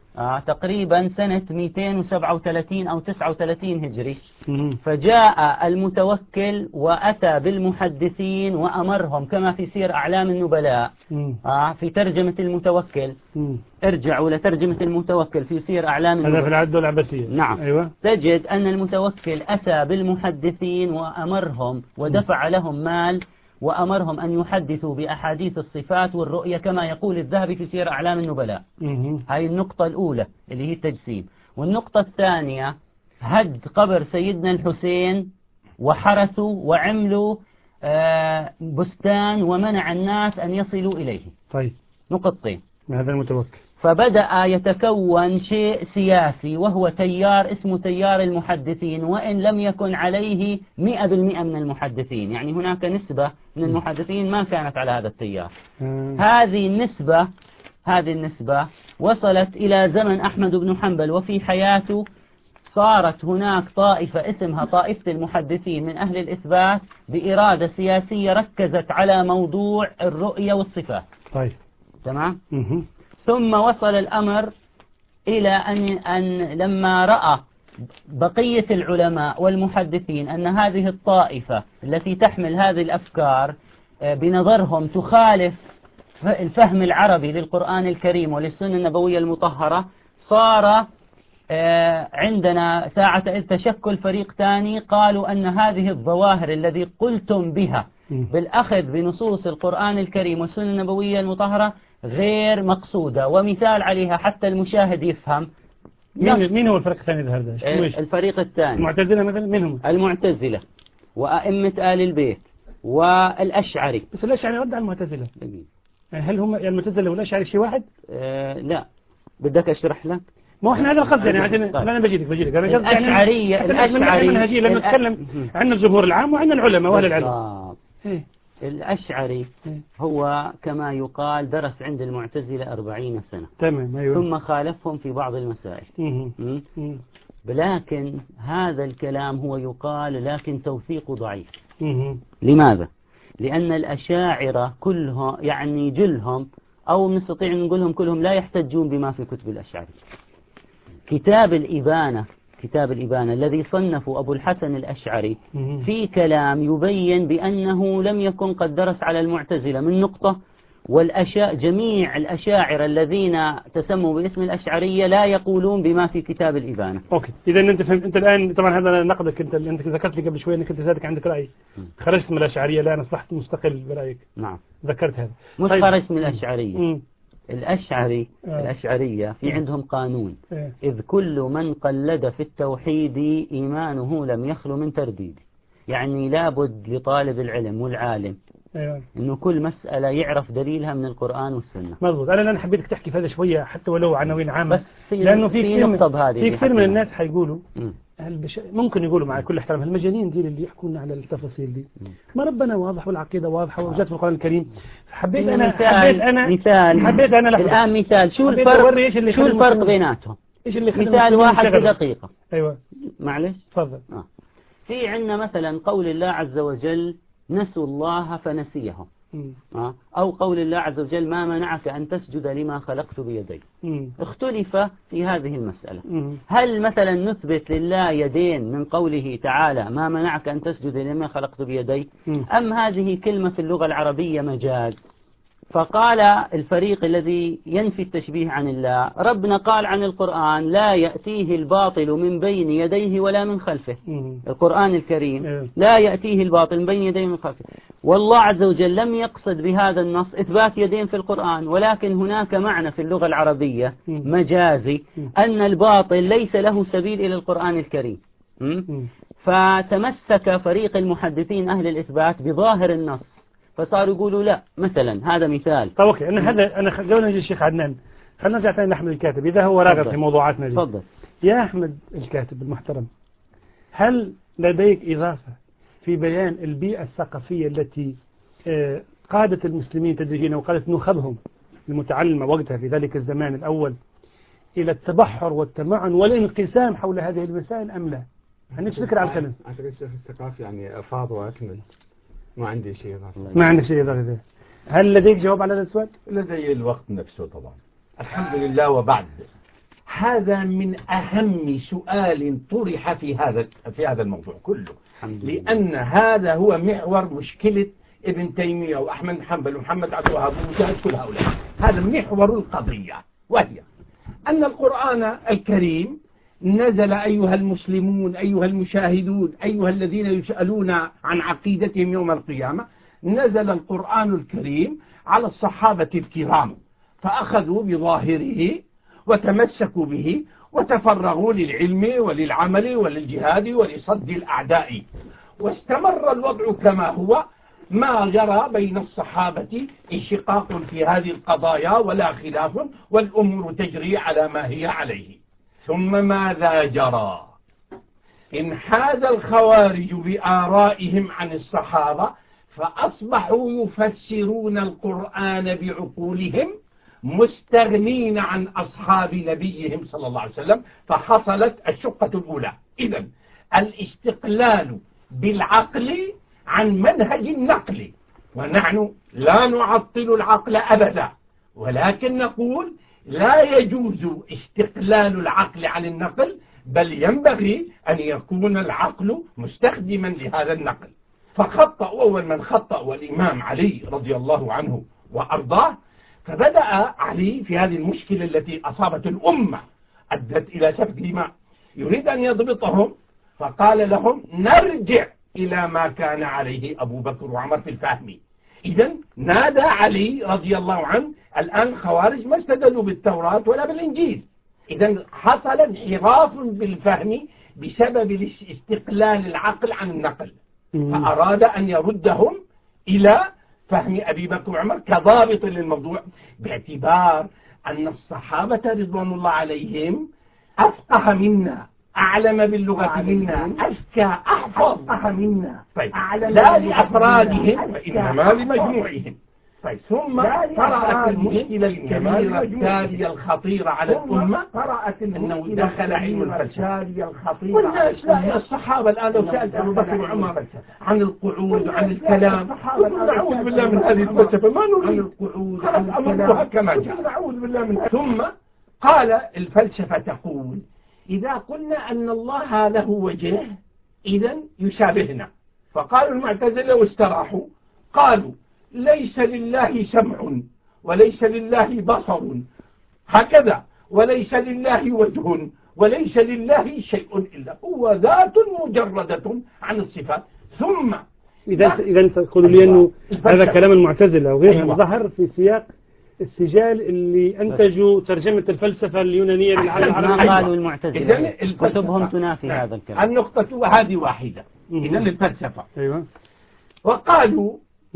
آه تقريبا سنة مئتين وسبعة وثلاثين أو تسعة وثلاثين هجري. فجاء المتوكل وأتى بالمحدثين وأمرهم كما في سير أعلام النبلاء آه في ترجمة المتوكل. ارجعوا لترجمة المتوكل في سير أعلام النبلاء. هذا في العد العباسية. نعم. أيوة. تجد أن المتوكل أتى بالمحدثين وأمرهم ودفع لهم مال وأمرهم أن يحدثوا بأحاديث الصفات والرؤية كما يقول الذهبي في سير أعلام النبلاء. هاي النقطة الأولى اللي هي التجسيم. والنقطة الثانية هد قبر سيدنا الحسين وحرثوا وعملوا آه بستان ومنع الناس أن يصلوا إليه. طيب. نقطتين. هذا المتوكل. فبدأ يتكون شيء سياسي وهو تيار اسمه تيار المحدثين، وإن لم يكن عليه مئة بالمئة من المحدثين، يعني هناك نسبة من المحدثين ما كانت على هذا التيار. هذه النسبة هذه النسبة وصلت إلى زمن أحمد بن حنبل وفي حياته صارت هناك طائفة اسمها طائفة المحدثين من أهل الإثبات بإرادة سياسية ركزت على موضوع الرؤية والصفات. طيب. تمام؟ ثم وصل الأمر إلى أن, أن لما رأى بقية العلماء والمحدثين أن هذه الطائفة التي تحمل هذه الأفكار بنظرهم تخالف الفهم العربي للقرآن الكريم وللسنة النبوية المطهرة، صار عندنا ساعة تشكل فريق ثاني قالوا أن هذه الظواهر الذي قلتم بها بالأخذ بنصوص القرآن الكريم والسنة النبوية المطهرة غير مقصودة، ومثال عليها حتى المشاهد يفهم. مين, مين هو الفريق الثاني هذا؟ الفريق الثاني المعتزلة مثلا. مين هم؟ المعتزلة وأئمة آل البيت والأشعري. بس الأشعري رد على المعتزلة. هل هم المعتزلة والأشعري شيء واحد؟ أه لا، بدك أشرح لك. ما احنا هذا القصد يعني عشان طيب. أنا بجيلك بجيلك أنا قصدي الأشعرية يعني الأشعري المنهجية لما نتكلم عن الجمهور العام وعن العلماء وأهل العلم. الأشعري هو كما يقال درس عند المعتزلة أربعين سنة. تمام. أيوة. ثم خالفهم في بعض المسائل. لكن هذا الكلام هو يقال لكن توثيقه ضعيف. لماذا؟ لأن الأشاعرة كلهم يعني جلهم أو نستطيع أن نقولهم كلهم لا يحتجون بما في كتب الأشعري. كتاب الإبانة كتاب الإبانة الذي صنفه أبو الحسن الأشعري في كلام يبين بأنه لم يكن قد درس على المعتزلة من نقطة، والأشاء جميع الأشاعرة الذين تسموا باسم الأشعرية لا يقولون بما في كتاب الإبانة. أوكي. إذا أنت فهمت أنت الآن طبعا هذا نقدك أنت أنت ذكرت لي قبل شوي أنك أنت ذاتك عندك رأي خرجت من الأشعرية الآن أصبحت مستقل برأيك. نعم. ذكرت هذا. مش طيب. خرجت من الأشعرية. مم. الأشعري آه. الأشعرية في عندهم قانون آه. إذ كل من قلد في التوحيد إيمانه لم يخلو من ترديد، يعني لابد لطالب العلم والعالم أيوة. إنه كل مسألة يعرف دليلها من القرآن والسنة. مضبوط. أنا أنا حبيتك تحكي في هذا شوية حتى ولو عناوين عامة، بس في لأنه في كثير من في كثير من الناس حيقولوا م. البش... ممكن يقولوا مع كل احترام المجانين دي اللي يحكون على التفاصيل دي. ما ربنا واضح والعقيدة واضحة وجات في القرآن الكريم. حبيت أنا مثال حبيت أنا مثال حبيت أنا لحظة. الآن مثال شو الفرق شو الفرق بيناتهم؟ إيش اللي مثال واحد بدقيقة. أيوة معلش تفضل. آه. في عندنا مثلا قول الله عز وجل نسوا الله فنسيهم، آه. أو قول الله عز وجل ما منعك أن تسجد لما خلقت بيدي. مم. اختلف في هذه المسألة. مم. هل مثلا نثبت لله يدين من قوله تعالى ما منعك أن تسجد لما خلقت بيدي، مم. أم هذه كلمة في اللغة العربية مجاز؟ فقال الفريق الذي ينفي التشبيه عن الله ربنا قال عن القرآن لا يأتيه الباطل من بين يديه ولا من خلفه. مم. القرآن الكريم مم. لا يأتيه الباطل من بين يديه ومن خلفه. والله عز وجل لم يقصد بهذا النص إثبات يدين في القرآن، ولكن هناك معنى في اللغة العربية مم. مجازي مم. أن الباطل ليس له سبيل إلى القرآن الكريم. مم. فتمسك فريق المحدثين أهل الإثبات بظاهر النص فصاروا يقولوا لا مثلا هذا مثال. طيب اوكي انا هذا انا خلونا نجي الشيخ عدنان، خلينا نرجع ثاني لاحمد الكاتب اذا هو راغب في موضوعاتنا دي. تفضل يا احمد الكاتب المحترم، هل لديك اضافه في بيان البيئه الثقافيه التي قادت المسلمين تدريجيا وقادت نخبهم المتعلمه وقتها في ذلك الزمان الاول الى التبحر والتمعن والانقسام حول هذه المسائل ام لا؟ عندك فكره على الكلام؟ اعتقد الشيخ الثقافي يعني افاض واكمل، ما عندي شيء اضافي. ما عندي شيء اضافي. هل لديك جواب على هذا السؤال؟ لدي الوقت نفسه طبعا. الحمد لله. وبعد هذا من أهم سؤال طرح في هذا في هذا الموضوع كله، لأن هذا هو محور مشكلة ابن تيمية وأحمد بن حنبل ومحمد عبد الوهاب ومجاهد كل هؤلاء. هذا محور القضية، وهي أن القرآن الكريم نزل أيها المسلمون أيها المشاهدون أيها الذين يسألون عن عقيدتهم يوم القيامة، نزل القرآن الكريم على الصحابة الكرام فأخذوا بظاهره وتمسكوا به وتفرغوا للعلم وللعمل وللجهاد ولصد الأعداء، واستمر الوضع كما هو، ما جرى بين الصحابة انشقاق في هذه القضايا ولا خلاف، والأمور تجري على ما هي عليه. ثم ماذا جرى؟ انحاز الخوارج بآرائهم عن الصحابة، فأصبحوا يفسرون القرآن بعقولهم مستغنين عن أصحاب نبيهم صلى الله عليه وسلم، فحصلت الشقة الأولى. إذن الاستقلال بالعقل عن منهج النقل، ونحن لا نعطل العقل أبدا، ولكن نقول لا يجوز استقلال العقل عن النقل، بل ينبغي أن يكون العقل مستخدما لهذا النقل. فخطأ أول من خطأ والإمام علي رضي الله عنه وأرضاه، فبدأ علي في هذه المشكلة التي أصابت الأمة أدت إلى سفك دماء، يريد أن يضبطهم، فقال لهم نرجع إلى ما كان عليه أبو بكر وعمر في الفهم. إذن نادى علي رضي الله عنه، الآن الخوارج ما استدلوا بالتوراة ولا بالإنجيل، إذن حصل انحراف بالفهم بسبب استقلال العقل عن النقل، فأراد أن يردهم إلى فهم أبي بكر وعمر كضابط للموضوع، باعتبار أن الصحابة رضوان الله عليهم أفقه منا، أعلم باللغة منا، أذكى أحفظ منا، طيب لا لأفرادهم وإنما لمجموعهم. طيب ثم طرأت المشكلة الكبيرة التالية الخطيرة على الأمة، أنه دخل علم الفلسفة، والناس لا، الصحابة الآن لو سألت أبو بكر وعمر عن القعود وعن الكلام، نعوذ بالله من هذه الفلسفة، ما نريد، خلاص أمرها كما جاء. ثم قال الفلسفة تقول إذا قلنا أن الله له وجه إذن يشابهنا، فقالوا المعتزلة واستراحوا، قالوا ليس لله سمع وليس لله بصر هكذا، وليس لله وجه وليس لله شيء إلا هو ذات مجردة عن الصفات. ثم إذا إذا تقولوا لي أنه هذا كلام المعتزلة وغيرها أيوة. ظهر في سياق السجال اللي أنتجوا ترجمة الفلسفة اليونانية للعالم العربي. ما قالوا المعتزلة كتبهم تنافي هذا الكلام. النقطة هذه واحدة. إذن الفلسفة أيوة. وقالوا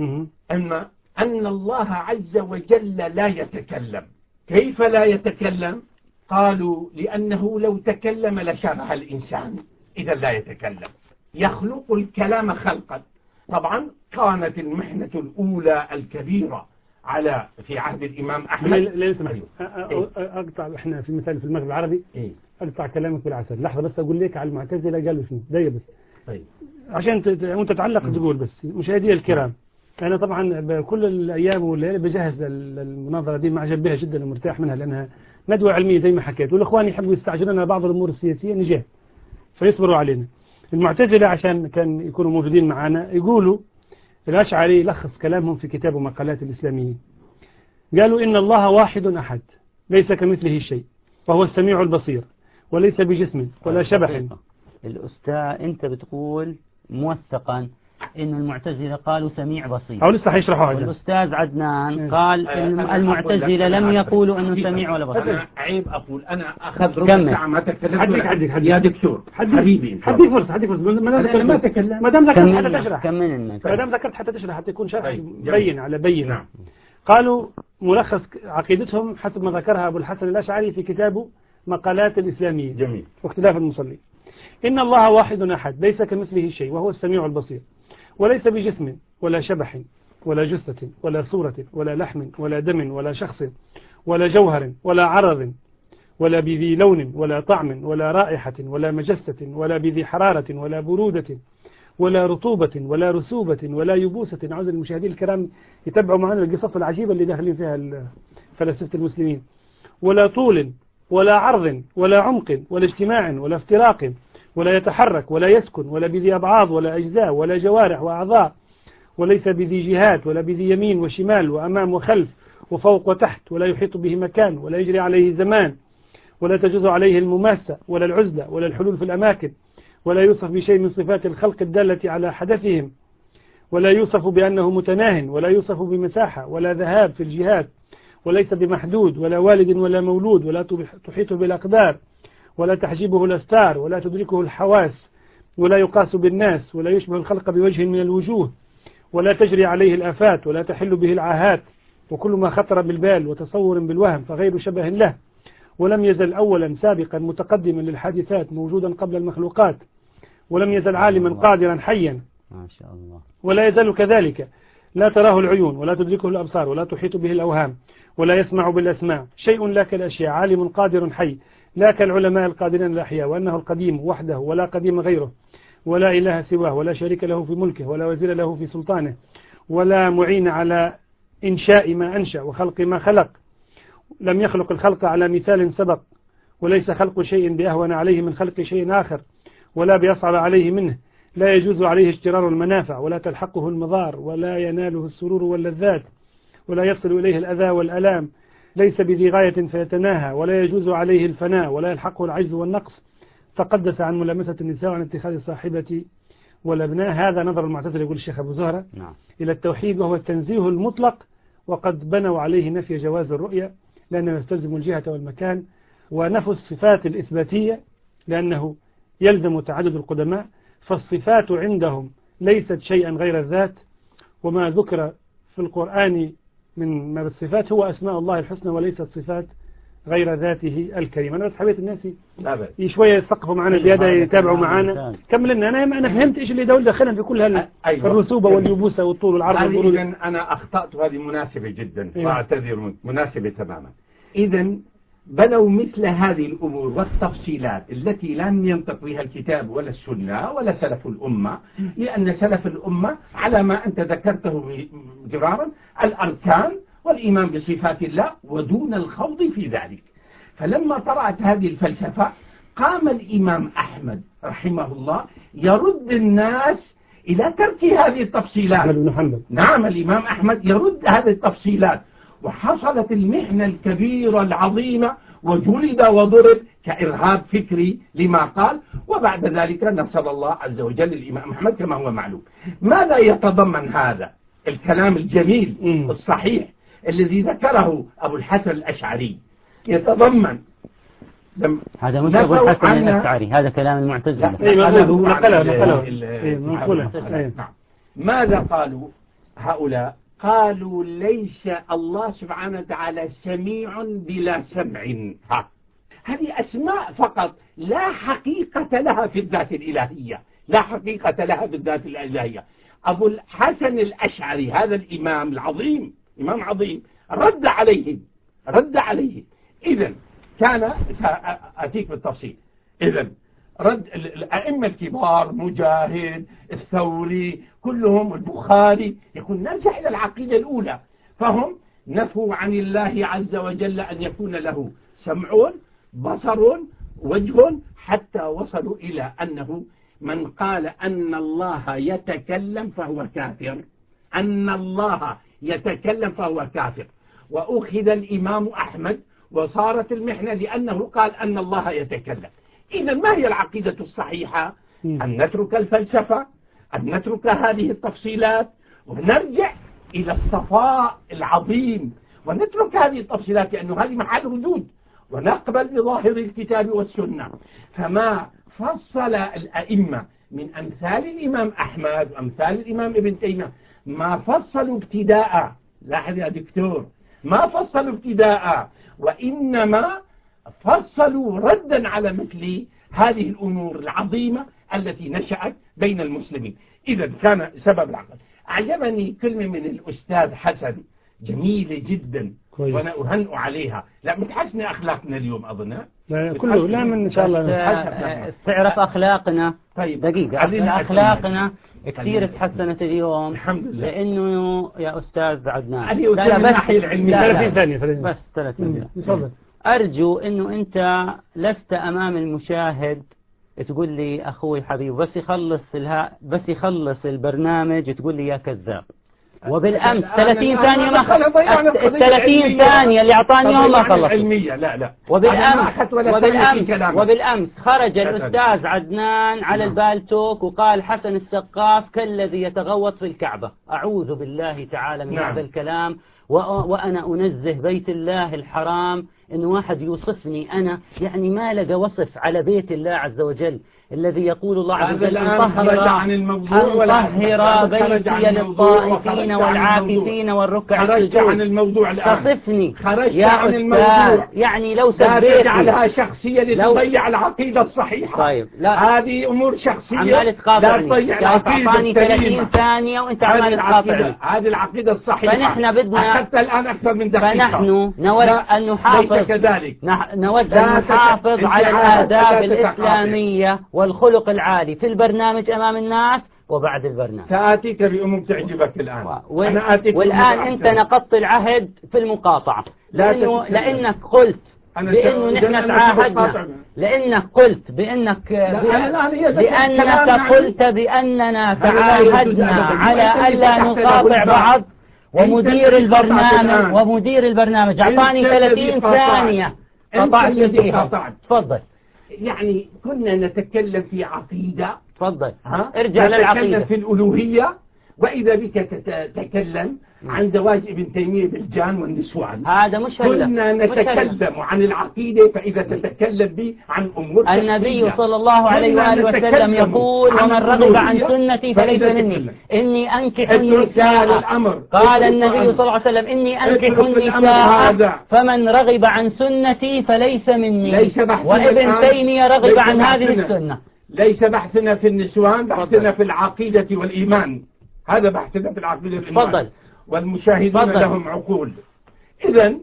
أن أن الله عز وجل لا يتكلم. كيف لا يتكلم؟ قالوا لأنه لو تكلم لشبه الإنسان، إذا لا يتكلم، يخلق الكلام خلقا. طبعا كانت المحنة الأولى الكبيرة على في عهد الإمام أحمد. لا سمح لي أقطع، إحنا في مثال في المغرب العربي إيه؟ أقطع كلامك بالعسل لحظة بس أقول لك على المعتزلة قالوا شنو دقيقة بس طيب. عشان وأنت تتعلق تقول بس مشاهدي الكرام، أنا طبعا بكل الأيام والليالي بجهز المناظرة دي معجب بها جدا ومرتاح منها، لأنها ندوة علمية زي ما حكيت، والإخوان يحبوا يستعجلون بعض الأمور السياسية نجاه فيصبروا علينا. المعتزلة عشان كان يكونوا موجودين معنا يقولوا الأشعري لخص كلامهم في كتابه مقالات الإسلاميين، قالوا إن الله واحد أحد ليس كمثله شيء وهو السميع البصير وليس بجسم ولا شبح. الأستاذ أنت بتقول موثقا إن المعتزلة قالوا سميع بصير، أو لسه حيشرحوا هذا. والأستاذ عدنان قال المعتزلة لم يقولوا أنه سميع ولا بصير. أنا عيب أقول أنا أخذ ربع ساعة ما تكلمت. حدك حدك حدك يا دكتور حبيبي، حديك فرصة حديك فرصة ما ما تكلم، ما دام ذكرت حتى تشرح، كمل ما دام ذكرت حتى تشرح حتى يكون شرح بين على بين. نعم. قالوا ملخص عقيدتهم حسب ما ذكرها أبو الحسن الأشعري في كتابه مقالات الإسلامية. جميل. واختلاف المصلين. إن الله واحد أحد ليس كمثله شيء وهو السميع البصير وليس بجسم ولا شبح ولا جثة ولا صورة ولا لحم ولا دم ولا شخص ولا جوهر ولا عرض ولا بذي لون ولا طعم ولا رائحة ولا مجسة ولا بذي حرارة ولا برودة ولا رطوبة ولا رسوبة ولا يبوسة. عاوز المشاهدين الكرام يتبعوا معنا القصص العجيبة اللي داخلين فيها فلاسفة المسلمين. ولا طول ولا عرض ولا عمق ولا اجتماع ولا افتراق، ولا يتحرك ولا يسكن، ولا بذي أبعاض ولا أجزاء ولا جوارح وأعضاء، وليس بذي جهات ولا بذي يمين وشمال وأمام وخلف وفوق وتحت، ولا يحيط به مكان ولا يجري عليه زمان، ولا تجوز عليه المماسة ولا العزلة ولا الحلول في الأماكن، ولا يوصف بشيء من صفات الخلق الدالة على حدثهم، ولا يوصف بأنه متناه، ولا يوصف بمساحة ولا ذهاب في الجهات، وليس بمحدود ولا والد ولا مولود، ولا تحيط بالأقدار ولا تحجبه الأستار، ولا تدركه الحواس، ولا يقاس بالناس، ولا يشبه الخلق بوجه من الوجوه، ولا تجري عليه الآفات، ولا تحل به العاهات، وكل ما خطر بالبال وتصور بالوهم فغير شبه له، ولم يزل أولا سابقا متقدما للحادثات موجودا قبل المخلوقات، ولم يزل عالما قادرا حيا ما شاء الله، ولا يزال كذلك، لا تراه العيون ولا تدركه الأبصار ولا تحيط به الأوهام، ولا يسمع بالأسماع، شيء لا كالأشياء، عالم قادر حي، لا كالعلماء القادرين الأحياء، وأنه القديم وحده ولا قديم غيره، ولا إله سواه، ولا شريك له في ملكه، ولا وزير له في سلطانه، ولا معين على إنشاء ما أنشأ وخلق ما خلق، لم يخلق الخلق على مثال سبق، وليس خلق شيء بأهون عليه من خلق شيء آخر، ولا بيصعب عليه منه، لا يجوز عليه اشترار المنافع، ولا تلحقه المضار، ولا يناله السرور واللذات، ولا يصل إليه الأذى والألام، ليس بذي غاية فيتناهى، ولا يجوز عليه الفناء، ولا يلحقه العجز والنقص، تقدس عن ملامسة النساء وعن اتخاذ صاحبة والابناء. هذا نظر المعتزلة يقول الشيخ أبو زهرة نعم. إلى التوحيد، وهو التنزيه المطلق، وقد بنوا عليه نفي جواز الرؤية لأنه يستلزم الجهة والمكان، ونفوا الصفات الإثباتية لأنه يلزم تعدد القدماء، فالصفات عندهم ليست شيئا غير الذات، وما ذكر في القرآن من ما بالصفات هو أسماء الله الحسنى وليست صفات غير ذاته الكريمة. أنا بس حبيت الناس شوية يثقفوا معنا زيادة، يتابعوا معنا. كمل لنا. أنا أنا فهمت إيش اللي دول دخلنا في كل هالرسوبة واليبوسة والطول والعرض والبرود. إذن أنا أخطأت، وهذه مناسبة جدا وأعتذر، مناسبة تماما. إذن بنوا مثل هذه الأمور والتفصيلات التي لم ينطق بها الكتاب ولا السنة ولا سلف الأمة، لأن سلف الأمة على ما أنت ذكرته جرارا الأركان والإيمان بصفات الله ودون الخوض في ذلك. فلما طرأت هذه الفلسفة قام الإمام أحمد رحمه الله يرد الناس إلى ترك هذه التفصيلات. أحمد بن حنبل. نعم، الإمام أحمد يرد هذه التفصيلات، وحصلت المحنة الكبيرة العظيمة، وجلد وضرب كإرهاب فكري لما قال. وبعد ذلك نصر الله عز وجل الإمام أحمد كما هو معلوم. ماذا يتضمن هذا الكلام الجميل الصحيح الذي ذكره أبو الحسن الأشعري؟ يتضمن هذا مش أبو الحسن الأشعري، هذا كلام المعتزلة. ماذا قالوا هؤلاء؟ قالوا ليس الله سبحانه وتعالى سميع بلا سمع. ها. هذه أسماء فقط، لا حقيقة لها في الذات الإلهية، لا حقيقة لها في الذات الإلهية. أبو الحسن الأشعري هذا الإمام العظيم، إمام عظيم، رد عليهم رد عليهم إذن كان أتيك بالتفصيل. إذن رد الأئمة الكبار، مجاهد، الثوري، كلهم، البخاري، يكون نرجع إلى العقيدة الأولى. فهم نفوا عن الله عز وجل أن يكون له سمع، بصر، وجه، حتى وصلوا إلى أنه من قال أن الله يتكلم فهو كافر، أن الله يتكلم فهو كافر. وأخذ الإمام أحمد وصارت المحنة لأنه قال أن الله يتكلم. إذا ما هي العقيدة الصحيحة؟ أن نترك الفلسفة، أن نترك هذه التفصيلات، ونرجع إلى الصفاء العظيم، ونترك هذه التفصيلات لأنه هذه محل ردود، ونقبل بظاهر الكتاب والسنة. فما فصل الأئمة من أمثال الإمام أحمد وأمثال الإمام ابن تيمية، ما فصلوا ابتداء، لاحظ يا دكتور، ما فصلوا ابتداء، وإنما فصلوا ردا على مثل هذه الأمور العظيمة التي نشأت بين المسلمين. إذا كان سبب العقل. أعجبني كلمة من الأستاذ حسن جميلة جدا، وأنا أهنئ عليها. لا متحسن أخلاقنا اليوم أظن. لا كله لا من إن شاء الله. تعرف أخلاقنا. طيب دقيقة، أخلاقنا كثير تحسنت اليوم الحمد لله، لأنه يا أستاذ عدنان لا لا بس ثلاثين ثانية بس ثلاثين ثانية. أرجو أنه أنت لست أمام المشاهد تقول لي أخوي حبيب بس يخلص الها بس يخلص البرنامج تقول لي يا كذاب. وبالأمس ثلاثين ثانية ما خلص ثلاثين ثانية اللي أعطاني يوم ما خلص. لا لا. وبالأمس وبالأمس وبالأمس خرج الأستاذ عدنان على البالتوك وقال حسن السقاف كالذي يتغوط في الكعبة. أعوذ بالله تعالى من هذا الكلام، وأنا أنزه بيت الله الحرام إن واحد يوصفني أنا، يعني ما لقى وصف على بيت الله عز وجل الذي يقول الله عز وجل طهر بيتي للطائفين والعاكفين والركع السجود. تصفني يا أستاذ، يعني لو سبيتني لا تجعلها شخصية لتضيع العقيدة الصحيحة. طيب لا، هذه أمور شخصية عمال تقاطعني تعطاني ثلاثين ثانية وأنت عمال تقاطعني. هذه العقيدة الصحيحة فنحن بدنا أخذت الآن أكثر من دقيقة. فنحن نود أن نحافظ كذلك. نود أن نحافظ على الآداب الإسلامية والخلق العالي في البرنامج أمام الناس وبعد البرنامج. سآتيك بأمور تعجبك الآن. و... أنا آتيك والآن أنت نقضت العهد في المقاطعة، لأنه لأنك قلت بأنه نحن تعاهدنا، لأنك قلت بأنك بأنك قلت بأننا تعاهدنا على ألا نقاطع بعض، ومدير البرنامج ومدير البرنامج أعطاني ثلاثين ثانية قطعت فيها. تفضل. يعني كنا نتكلم في عقيدة. تفضل ارجع للعقيدة. نتكلم في الألوهية، وإذا بك تتكلم عن زواج ابن تيمية بالجان والنسوان. هذا مش هلا. كنا نتكلم عن العقيدة، فإذا تتكلم بي عن أمور النبي صلى الله عليه وآله وسلم يقول ومن رغب عن سنتي فليس مني إني أنكح النساء. قال النبي صلى الله عليه وسلم إني أنكح النساء فمن رغب عن سنتي فليس مني، وابن تيمية رغب عن هذه السنة. ليس بحثنا في النسوان، بحثنا في العقيدة والإيمان. هذا بحثنا في العقيدة والإيمان. فضل. والمشاهدون فضل. لهم عقول. إذن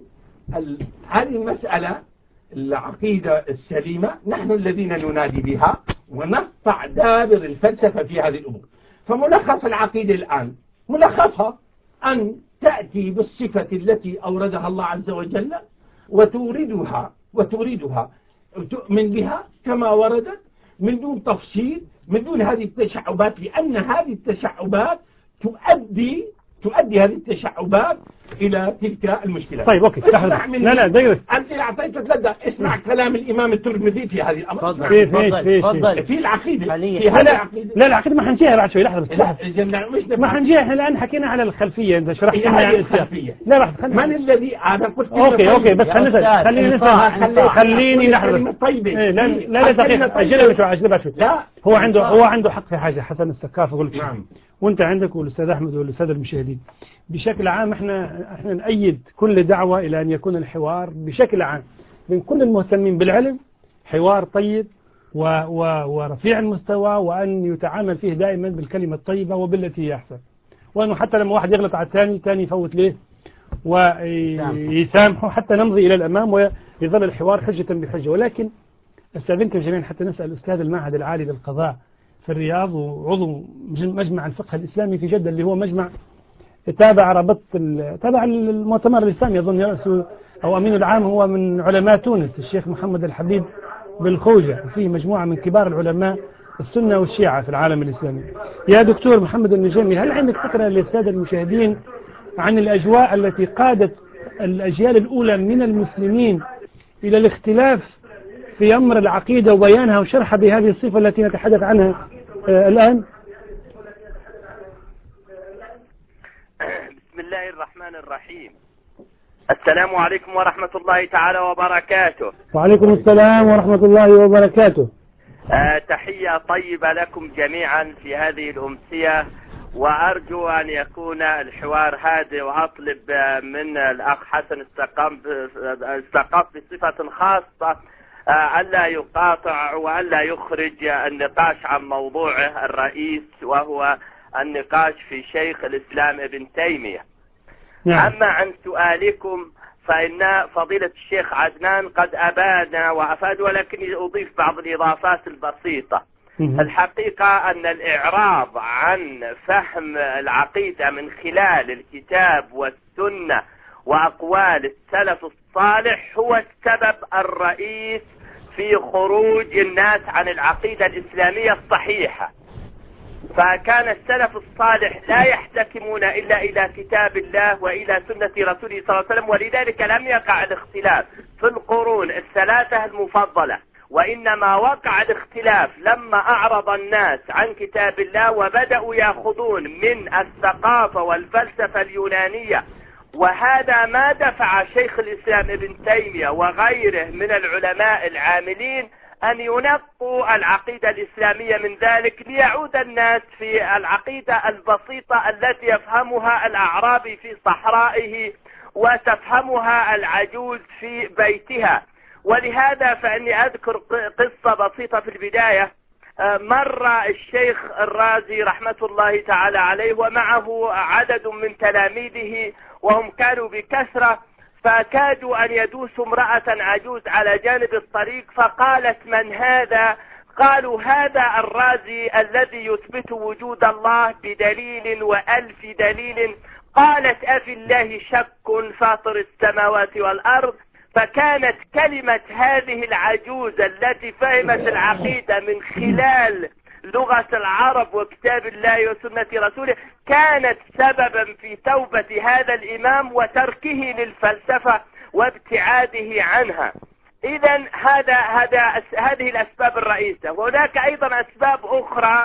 هذه المسألة العقيدة السليمة نحن الذين ننادي بها، ونقطع دابر الفلسفة في هذه الأمور. فملخص العقيدة الآن ملخصها أن تأتي بالصفة التي أوردها الله عز وجل وتوردها وتوردها وتؤمن بها كما وردت من دون تفصيل، من دون هذه التشعبات، لأن هذه التشعبات تؤدي تؤدي هذه التشعبات إلى تلك المشكلة. طيب أوكي. لا لا دقيقة. أنت أعطيتك لدى اسمع كلام الإمام الترمذي في هذه الأمر. في في في في العقيدة. في هذا العقيدة. لا العقيدة ما حنجيها بعد شوي. لحظة بس. لا ما حنجيها. إحنا الآن حكينا على الخلفية. أنت شرحت لنا الخلفية. لا لحظة. من الذي أنا قلت. أوكي أوكي بس خلينا خليني نسمع. خليني لحظة. طيبة. لا لا دقيقة. أجل شوي أجل شوي. لا هو عنده هو عنده حق في حاجة. حسن السقاف يقول لك. نعم. وانت عندك والأستاذ أحمد والأستاذ المشاهدين بشكل عام احنا احنا نأيد كل دعوة إلى أن يكون الحوار بشكل عام من كل المهتمين بالعلم حوار طيب و و ورفيع المستوى، وأن يتعامل فيه دائما بالكلمة الطيبة وبالتي هي أحسن، وأنه حتى لما واحد يغلط على الثاني الثاني يفوت ليه ويسامحه حتى نمضي إلى الأمام ويظل الحوار حجة بحجة. ولكن استاذنكم جميعا حتى نسأل أستاذ المعهد العالي للقضاء في الرياض وعضو مجمع الفقه الإسلامي في جدة اللي هو مجمع تابع ربط تابع المؤتمر الإسلامي أظن رأسه أو أمين العام هو من علماء تونس الشيخ محمد الحبيب بالخوجة، وفيه مجموعة من كبار العلماء السنة والشيعة في العالم الإسلامي. يا دكتور محمد النجمي، هل عندك فكرة للسادة المشاهدين عن الأجواء التي قادت الأجيال الأولى من المسلمين إلى الاختلاف في أمر العقيدة وبيانها وشرحها بهذه الصفة التي نتحدث عنها آه الآن؟ بسم الله الرحمن الرحيم. السلام عليكم ورحمة الله تعالى وبركاته. وعليكم السلام ورحمة الله وبركاته. آه تحية طيبة لكم جميعا في هذه الأمسية، وأرجو أن يكون الحوار هادئ، وأطلب من الأخ حسن السقاف بصفة خاصة ألا يقاطع وألا يخرج النقاش عن موضوعه الرئيس، وهو النقاش في شيخ الإسلام ابن تيمية. نعم. أما عن سؤالكم فإن فضيلة الشيخ عدنان قد أبان وأفاد، ولكن أضيف بعض الإضافات البسيطة. الحقيقة أن الإعراض عن فهم العقيدة من خلال الكتاب والسنة وأقوال السلف الصالح هو السبب الرئيس في خروج الناس عن العقيدة الإسلامية الصحيحة. فكان السلف الصالح لا يحتكمون إلا إلى كتاب الله وإلى سنة رسوله صلى الله عليه وسلم، ولذلك لم يقع الاختلاف في القرون الثلاثة المفضلة، وإنما وقع الاختلاف لما أعرض الناس عن كتاب الله وبدأوا يأخذون من الثقافة والفلسفة اليونانية. وهذا ما دفع شيخ الإسلام ابن تيمية وغيره من العلماء العاملين أن ينقوا العقيدة الإسلامية من ذلك، ليعود الناس في العقيدة البسيطة التي يفهمها الأعرابي في صحرائه وتفهمها العجوز في بيتها. ولهذا فإني أذكر قصة بسيطة في البداية. مر الشيخ الرازي رحمة الله تعالى عليه ومعه عدد من تلاميذه، وهم كانوا بكثرة، فكادوا أن يدوسوا امرأة عجوز على جانب الطريق، فقالت: من هذا؟ قالوا: هذا الرازي الذي يثبت وجود الله بدليل وألف دليل. قالت: أفي الله شك فاطر السماوات والأرض؟ فكانت كلمة هذه العجوز التي فهمت العقيدة من خلال لغة العرب وكتاب الله وسنة رسوله كانت سببا في توبة هذا الإمام وتركه للفلسفة وابتعاده عنها. إذن هذا هذا هذه الأسباب الرئيسة. وهناك أيضا أسباب أخرى،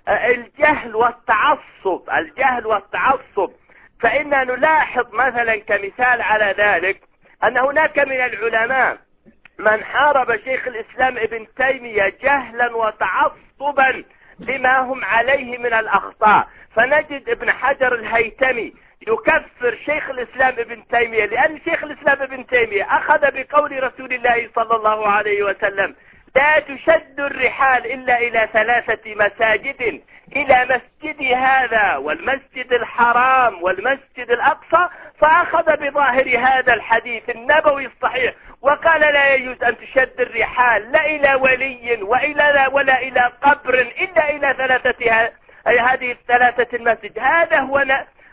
الجهل والتعصب الجهل والتعصب فإننا نلاحظ مثلا كمثال على ذلك أن هناك من العلماء من حارب شيخ الإسلام ابن تيمية جهلا وتعصبا لما هم عليه من الأخطاء. فنجد ابن حجر الهيتمي يكفر شيخ الإسلام ابن تيمية، لأن شيخ الإسلام ابن تيمية أخذ بقول رسول الله صلى الله عليه وسلم: لا تشد الرحال إلا إلى ثلاثة مساجد، إلى مسجد هذا والمسجد الحرام والمسجد الأقصى. فأخذ بظاهر هذا الحديث النبوي الصحيح وقال: لا يجوز أن تشد الرحال لا إلى ولي وإلى ولا إلى قبر إلا إلى ثلاثة هذه الثلاثة المسجد. هذا هو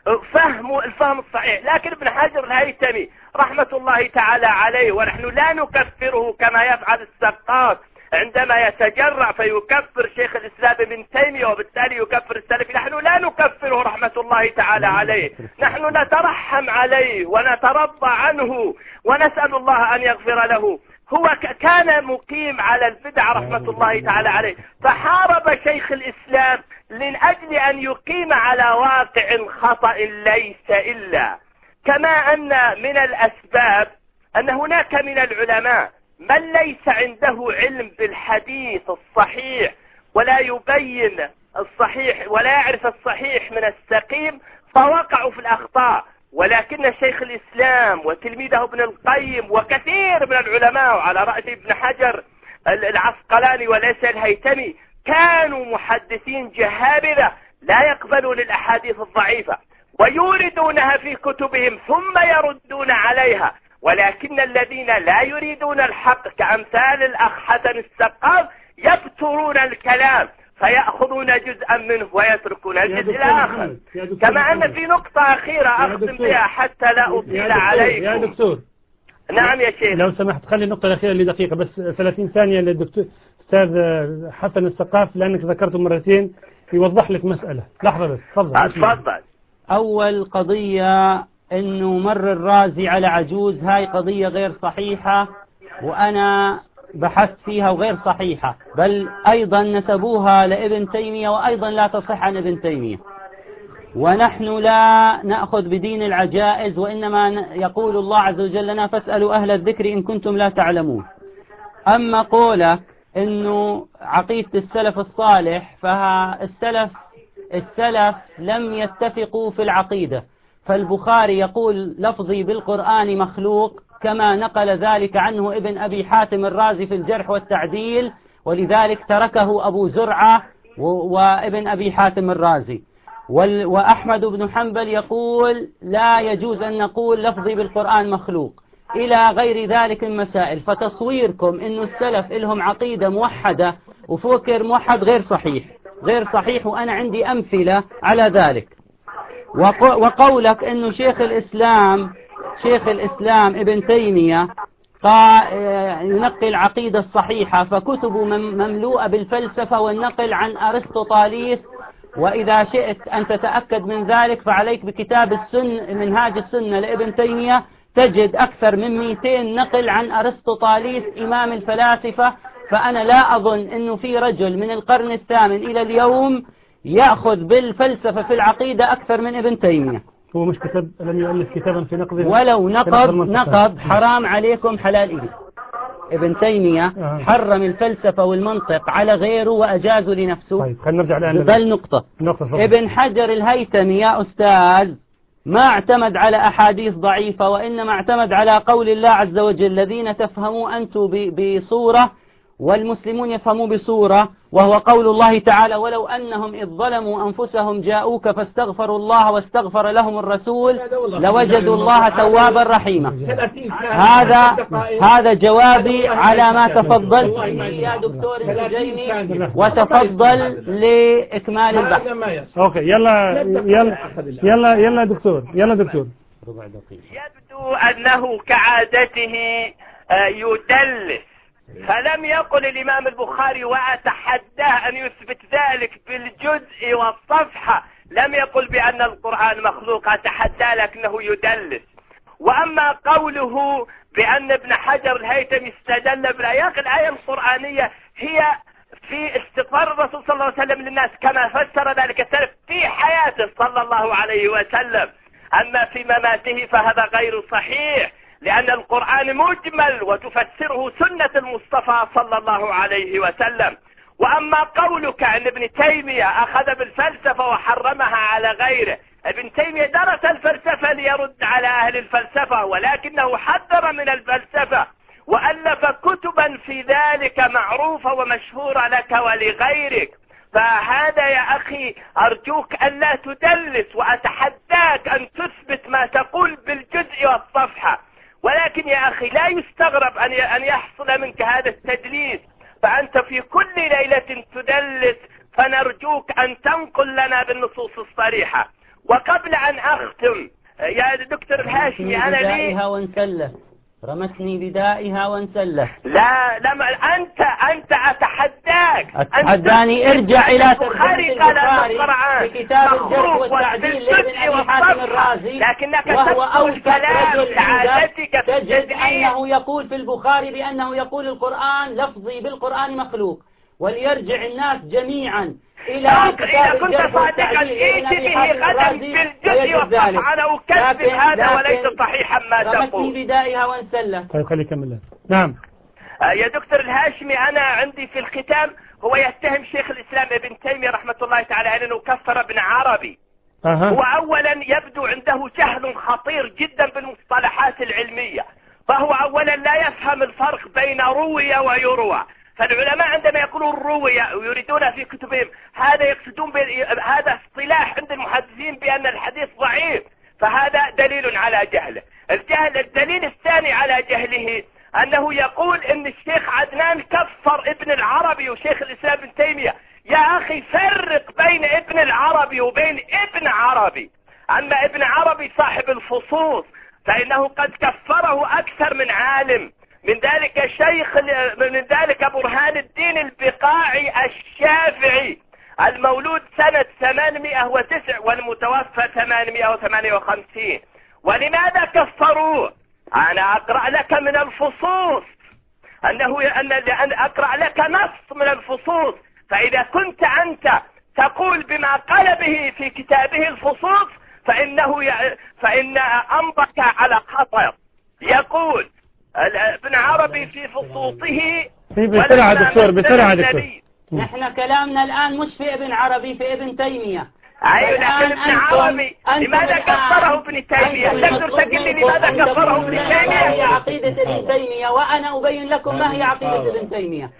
فهم الفهم الصحيح. لكن ابن حجر الهيتمي رحمة الله تعالى عليه، ونحن لا نكفره كما يفعل السقاط عندما يتجرأ فيكفر شيخ الإسلام ابن تيمية وبالتالي يكفر السلف، نحن لا نكفره رحمة الله تعالى عليه، نحن نترحم عليه ونترضى عنه ونسأل الله أن يغفر له. هو كان مقيم على البدع رحمة الله تعالى عليه، فحارب شيخ الإسلام من أجل أن يقيم على واقع خطأ ليس إلا. كما أن من الأسباب أن هناك من العلماء من ليس عنده علم بالحديث الصحيح ولا يبين الصحيح ولا يعرف الصحيح من السقيم، فوقعوا في الأخطاء. ولكن شيخ الإسلام وتلميذه ابن القيم وكثير من العلماء على رأس ابن حجر العسقلاني وليس الهيتمي كانوا محدثين جهابذة لا يقبلون الأحاديث الضعيفة ويوردونها في كتبهم ثم يردون عليها. ولكن الذين لا يريدون الحق كأمثال الأخ حسن السقاف يبترون الكلام فيأخذون جزءا منه ويتركون الجزء الآخر. كما أن في نقطة أخيرة أختم بها حتى لا أطيل عليكم. يا دكتور. نعم يا شيخ. لو سمحت خلي النقطة الأخيرة لدقيقة بس، ثلاثين ثانية للدكتور أستاذ حسن السقاف، لأنك ذكرته مرتين يوضح لك مسألة. لحظة بس تفضل. تفضل. أول قضية إنه مر الرازي على عجوز، هاي قضية غير صحيحة وأنا بحثت فيها وغير صحيحة، بل أيضا نسبوها لابن تيمية وأيضا لا تصح عن ابن تيمية. ونحن لا نأخذ بدين العجائز، وإنما يقول الله عز وجل لنا: فاسألوا أهل الذكر إن كنتم لا تعلمون. أما قولك إنه عقيدة السلف الصالح، فالسلف السلف لم يتفقوا في العقيدة. فالبخاري يقول لفظي بالقرآن مخلوق، كما نقل ذلك عنه ابن أبي حاتم الرازي في الجرح والتعديل، ولذلك تركه أبو زرعة وابن أبي حاتم الرازي. وأحمد بن حنبل يقول لا يجوز أن نقول لفظي بالقرآن مخلوق، إلى غير ذلك من مسائل. فتصويركم إنه السلف لهم عقيدة موحدة وفكر موحد غير صحيح، غير صحيح، وأنا عندي أمثلة على ذلك. وقولك إنه شيخ الإسلام شيخ الإسلام ابن تيمية ينقل العقيدة الصحيحة، فكتبه مملوءة بالفلسفة والنقل عن أرسطوطاليس، وإذا شئت أن تتأكد من ذلك فعليك بكتاب السن منهاج السنة لابن تيمية، تجد أكثر من مئتين نقل عن أرسطوطاليس إمام الفلاسفة. فأنا لا أظن أنه في رجل من القرن الثامن إلى اليوم يأخذ بالفلسفة في العقيدة أكثر من ابن تيمية. هو مش كتب، لم يؤلف كتابا في نقض، ولو نقض نقض حرام عليكم حلال إلي. ابن تيمية حرم الفلسفة والمنطق على غيره وأجازه لنفسه. طيب خلينا نرجع الآن بل نقطة. نقطة ابن حجر الهيثمي يا أستاذ ما اعتمد على أحاديث ضعيفة، وإنما اعتمد على قول الله عز وجل: الذين تفهموا أنتم بصورة والمسلمون يفهموا بصورة، وهو قول الله تعالى: ولو أنهم إذ ظلموا أنفسهم جاءوك فاستغفروا الله واستغفر لهم الرسول لوجدوا الله توابا رحيما. هذا هذا جوابي على ما تفضلت به يا دكتور الجيني، وتفضل لإكمال البحث. أوكي يلا يلا يلا يلا دكتور يلا دكتور. يبدو أنه كعادته يدلس، فلم يقل الإمام البخاري وأتحداه أن يثبت ذلك بالجزء والصفحة، لم يقل بأن القرآن مخلوق، أتحدى لكنه يدلس. وأما قوله بأن ابن حجر الهيثمي استدل بالآيات، الآية القرآنية هي في استغفار الرسول صلى الله عليه وسلم للناس كما فسر ذلك السلف في حياته صلى الله عليه وسلم، أما في مماته فهذا غير صحيح، لأن القرآن مجمل وتفسره سنة المصطفى صلى الله عليه وسلم. وأما قولك أن ابن تيمية أخذ بالفلسفة وحرمها على غيره، ابن تيمية درس الفلسفة ليرد على أهل الفلسفة، ولكنه حذر من الفلسفة وألف كتبا في ذلك معروفة ومشهورة لك ولغيرك. فهذا يا أخي أرجوك أن لا تدلس، وأتحداك أن تثبت ما تقول بالجزء والصفحة. ولكن يا أخي لا يستغرب أن أن يحصل منك هذا التدليس، فأنت في كل ليلة تدلس، فنرجوك أن تنقل لنا بالنصوص الصريحة. وقبل أن أختم يا دكتور الهاشمي، أنا لي وانسلت رمتني بدائها وانسلت. لا لا أنت أنت أتحداك أتحداني ارجع إلى البخاري قال في كتاب الجرح والتعديل لابن أبي حاتم الرازي، لكنك وهو أول كلام عادتك تجد أنه يقول في البخاري بأنه يقول القرآن لفظي بالقرآن مخلوق. وليرجع الناس جميعا إلى كتاب الجرح والتعديل لابن أبي حاتم الرازي ويجد ذلك. أنا أكذب هذا وليس صحيحا ما تقول. رمتني بدائها وانسلت. طيب خلي كمل. نعم يا دكتور الهاشمي، أنا عندي في الختام هو يتهم شيخ الإسلام ابن تيمية رحمة الله تعالى عليه أنه كفر ابن عربي. أه. هو أولا يبدو عنده جهل خطير جدا بالمصطلحات العلمية، فهو أولا لا يفهم الفرق بين روي ويروى. فالعلماء عندما يقولون الروي ويريدون في كتبهم هذا يقصدون هذا اصطلاح عند المحدثين بأن الحديث ضعيف، فهذا دليل على جهله. الجهل الدليل الثاني على جهله أنه يقول إن الشيخ عدنان كفر ابن العربي وشيخ الإسلام ابن تيمية. يا أخي فرق بين ابن العربي وبين ابن عربي. أما ابن عربي صاحب الفصوص فإنه قد كفره أكثر من عالم، من ذلك شيخ من ذلك برهان الدين البقاعي الشافعي المولود سنة ثمانمائة وتسعة والمتوفى ثمانمائة وثمانية وخمسين. ولماذا كفروه؟ أنا أقرأ لك من الفصوص أنه أن لأن أقرأ لك نص من الفصوص، فإذا كنت أنت تقول بما قال به في كتابه الفصوص فإنه ي... فإن أمضك على خطر. يقول ابن عربي في فصوصه بسرعة دكتور بسرعة دكتور. نحن كلامنا الآن مش في ابن عربي، في ابن تيمية. أيوة لكن ابن عربي لماذا كفره ابن تيمية؟ تقدر تقول لي لماذا كفره ابن تيمية؟ ما هي عقيدة ابن تيمية وأنا أبين لكم ما هي عقيدة ابن تيمية.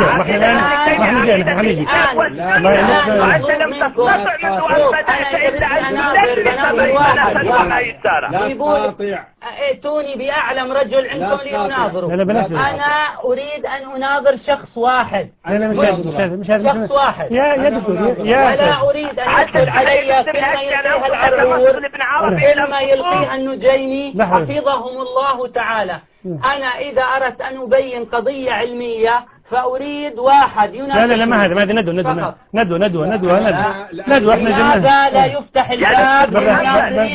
وأنت لم تستطع منذ أن بدأت إلا أن تدرس بين الفلسفة والميسرة. ائتوني بأعلم رجل عندكم ليناظروا. أنا أريد أن أناظر شخص واحد. أنا مش هذا مش هذا شخص واحد. يا يا دكتور يا ولا أريد أن يدخل علي كلمة يلقيها العرعور كلمة يلقيها النجيمي حفظهم الله تعالى. أنا إذا أردت أن أبين قضية علمية فأريد واحد ينادي. لا لا لا ما هذا ما هذا ندوة ندوة ندوة ندوة ندوة ندوة ندوة احنا جماعة. لماذا لا يفتح الباب للمناظرين؟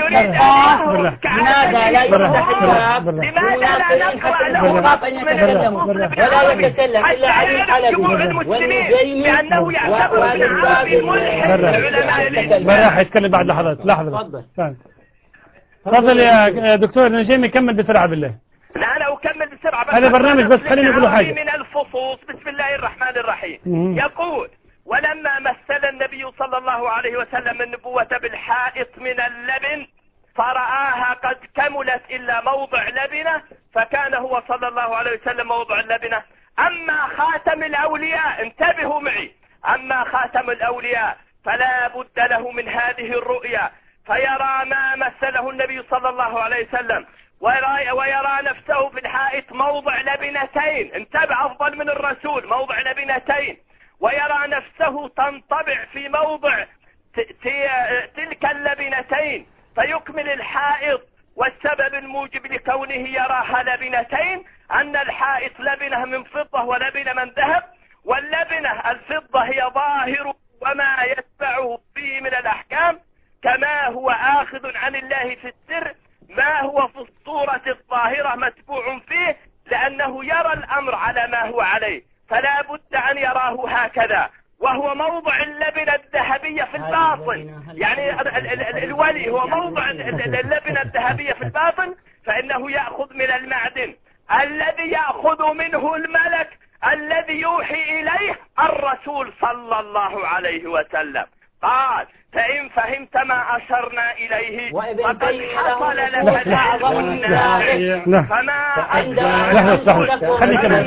لماذا لا يفتح الباب للمناظرين حتى الخطاب أن يتكلموا ولا يتكلم إلا علي الحلبي والنجيمي وهذا الباب راح يتكلم بعد لحظات. لحظة تفضل يا دكتور نجيمي كمل بسرعة بالله. لا أنا أكمل بسرعة. هذا برنامج بس خليني أقول حاجة من الفصوص. بسم الله الرحمن الرحيم. مم. يقول ولما مثل النبي صلى الله عليه وسلم النبوة بالحائط من اللبن فرآها قد كملت إلا موضع لبنة فكان هو صلى الله عليه وسلم موضع اللبنة. أما خاتم الأولياء انتبهوا معي. أما خاتم الأولياء فلا بد له من هذه الرؤيا فيرى ما مثله النبي صلى الله عليه وسلم ويرى نفسه في الحائط موضع لبنتين. انتبه أفضل من الرسول موضع لبنتين. ويرى نفسه تنطبع في موضع تلك اللبنتين فيكمل الحائط. والسبب الموجب لكونه يراها لبنتين أن الحائط لبنة من فضة ولبنة من ذهب. واللبنة الفضة هي ظاهر وما يتبعه فيه من الأحكام كما هو آخذ عن الله في السر ما هو في الصورة الظاهرة متبوع فيه لأنه يرى الأمر على ما هو عليه فلا بد أن يراه هكذا. وهو موضع اللبنة الذهبية في الباطن يعني الولي هو موضع اللبنة الذهبية في الباطن فإنه يأخذ من المعدن الذي يأخذ منه الملك الذي يوحي إليه الرسول صلى الله عليه وسلم. قال فإن فهمت ما أشرنا إليه فقد حصل لك العلم النافع فما عندما خليكم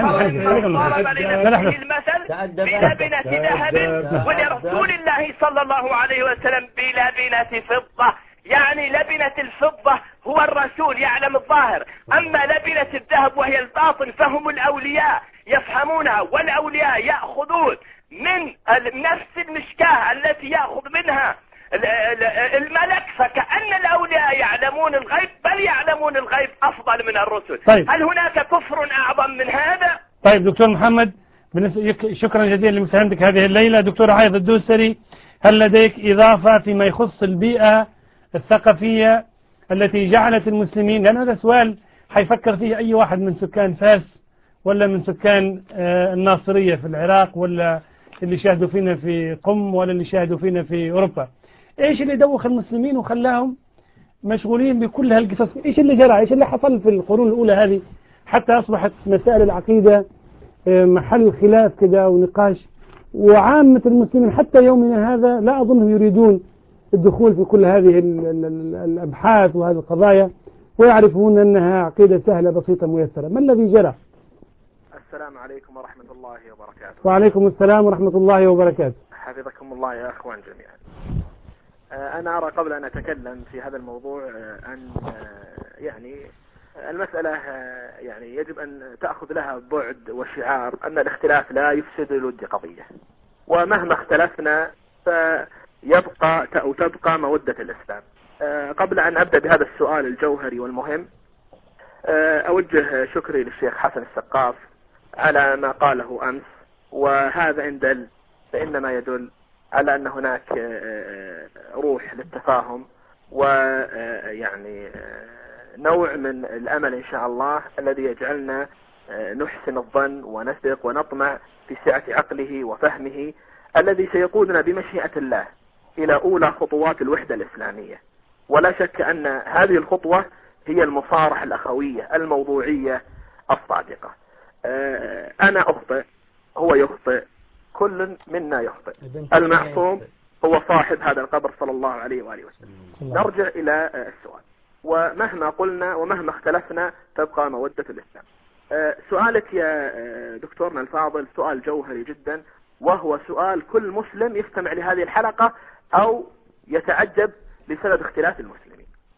المثل بلبنة ذهب ولرسول الله صلى الله عليه وسلم بلبنة فضة يعني لبنة الفضة هو الرسول يعلم الظاهر. أما لبنة الذهب وهي الباطن فهم الأولياء يفهمونها والأولياء يأخذون من نفس المشكاة التي يأخذ منها الملك فكأن الأولياء يعلمون الغيب بل يعلمون الغيب أفضل من الرسل. طيب. هل هناك كفر أعظم من هذا؟ طيب دكتور محمد شكرا جزيلا لمساهمتك هذه الليلة. دكتور عايض الدوسري هل لديك إضافة فيما يخص البيئة الثقافية التي جعلت المسلمين لأن هذا سؤال حيفكر فيه أي واحد من سكان فاس ولا من سكان الناصرية في العراق ولا اللي شاهدوا فينا في قم ولا اللي شاهدوا فينا في أوروبا. إيش اللي دوخ المسلمين وخلاهم مشغولين بكل هالقصص؟ إيش اللي جرى؟ إيش اللي حصل في القرون الأولى هذه حتى أصبحت مسائل العقيدة محل خلاف كده ونقاش وعامة المسلمين حتى يومنا هذا لا أظنهم يريدون الدخول في كل هذه الأبحاث وهذه القضايا ويعرفون أنها عقيدة سهلة بسيطة ميسرة. ما الذي جرى؟ السلام عليكم ورحمة الله وبركاته. وعليكم السلام ورحمة الله وبركاته. حفظكم الله يا أخوان جميعا. أنا أرى قبل أن أتكلم في هذا الموضوع أن يعني المسألة يعني يجب أن تأخذ لها بعد وشعار أن الاختلاف لا يفسد الود قضية ومهما اختلفنا فيبقى أو تبقى مودة الإسلام. قبل أن أبدأ بهذا السؤال الجوهري والمهم أوجه شكري للشيخ حسن السقاف على ما قاله أمس وهذا إن دل فإنما يدل على أن هناك روح للتفاهم ويعني نوع من الأمل إن شاء الله الذي يجعلنا نحسن الظن ونثق ونطمع في سعة عقله وفهمه الذي سيقودنا بمشيئة الله إلى أولى خطوات الوحدة الإسلامية. ولا شك أن هذه الخطوة هي المصارحة الأخوية الموضوعية الصادقة. أنا أخطئ هو يخطئ كل منا يخطئ. المعصوم هو صاحب هذا القبر صلى الله عليه وآله وسلم. نرجع إلى السؤال ومهما قلنا ومهما اختلفنا تبقى مودة الإسلام. سؤالك يا دكتورنا الفاضل سؤال جوهري جدا وهو سؤال كل مسلم يستمع لهذه الحلقة أو يتعجب لسبب اختلاف المسلمين.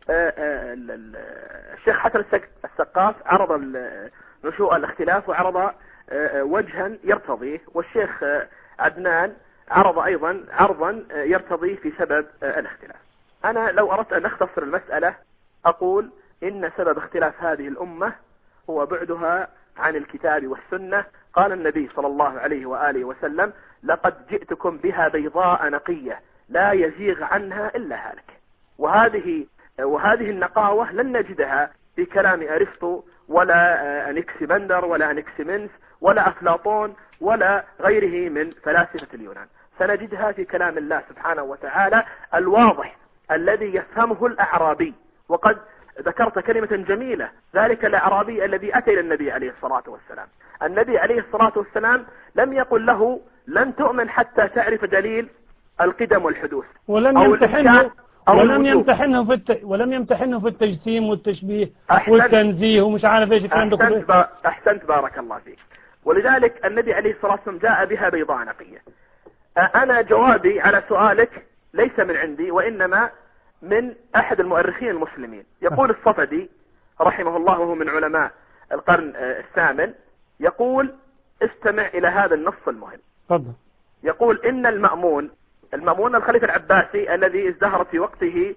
الشيخ حسن السقاف عرض نشوء الاختلاف وعرض وجها يرتضيه، والشيخ عدنان عرض أيضا عرضا يرتضي في سبب الاختلاف. أنا لو أردت أن أختصر المسألة أقول إن سبب اختلاف هذه الأمة هو بعدها عن الكتاب والسنة. قال النبي صلى الله عليه وآله وسلم: لقد جئتكم بها بيضاء نقية لا يزيغ عنها إلا هالك. وهذه وهذه النقاوة لن نجدها في كلام أرسطو ولا أنكسبندر ولا أنكسمنس ولا أفلاطون ولا غيره من فلاسفة اليونان، سنجدها في كلام الله سبحانه وتعالى الواضح الذي يفهمه الأعرابي. وقد ذكرت كلمة جميلة، ذلك الأعرابي الذي أتى إلى النبي عليه الصلاة والسلام. النبي عليه الصلاة والسلام لم يقل له لن تؤمن حتى تعرف دليل القدم والحدوث، ولم يمتحنه ولم يمتحنه في الت... ولم يمتحنه في التجسيم والتشبيه والتنزيه ومش عارف ايش الكلام ده كله. أحسنت, أحسنت بارك الله فيك. ولذلك النبي عليه الصلاة والسلام جاء بها بيضاء نقية. أنا جوابي على سؤالك ليس من عندي وإنما من أحد المؤرخين المسلمين. يقول الصفدي رحمه الله وهو من علماء القرن الثامن، يقول: استمع إلى هذا النص المهم. تفضل. يقول: إن المأمون المأمون الخليفة العباسي الذي ازدهرت في وقته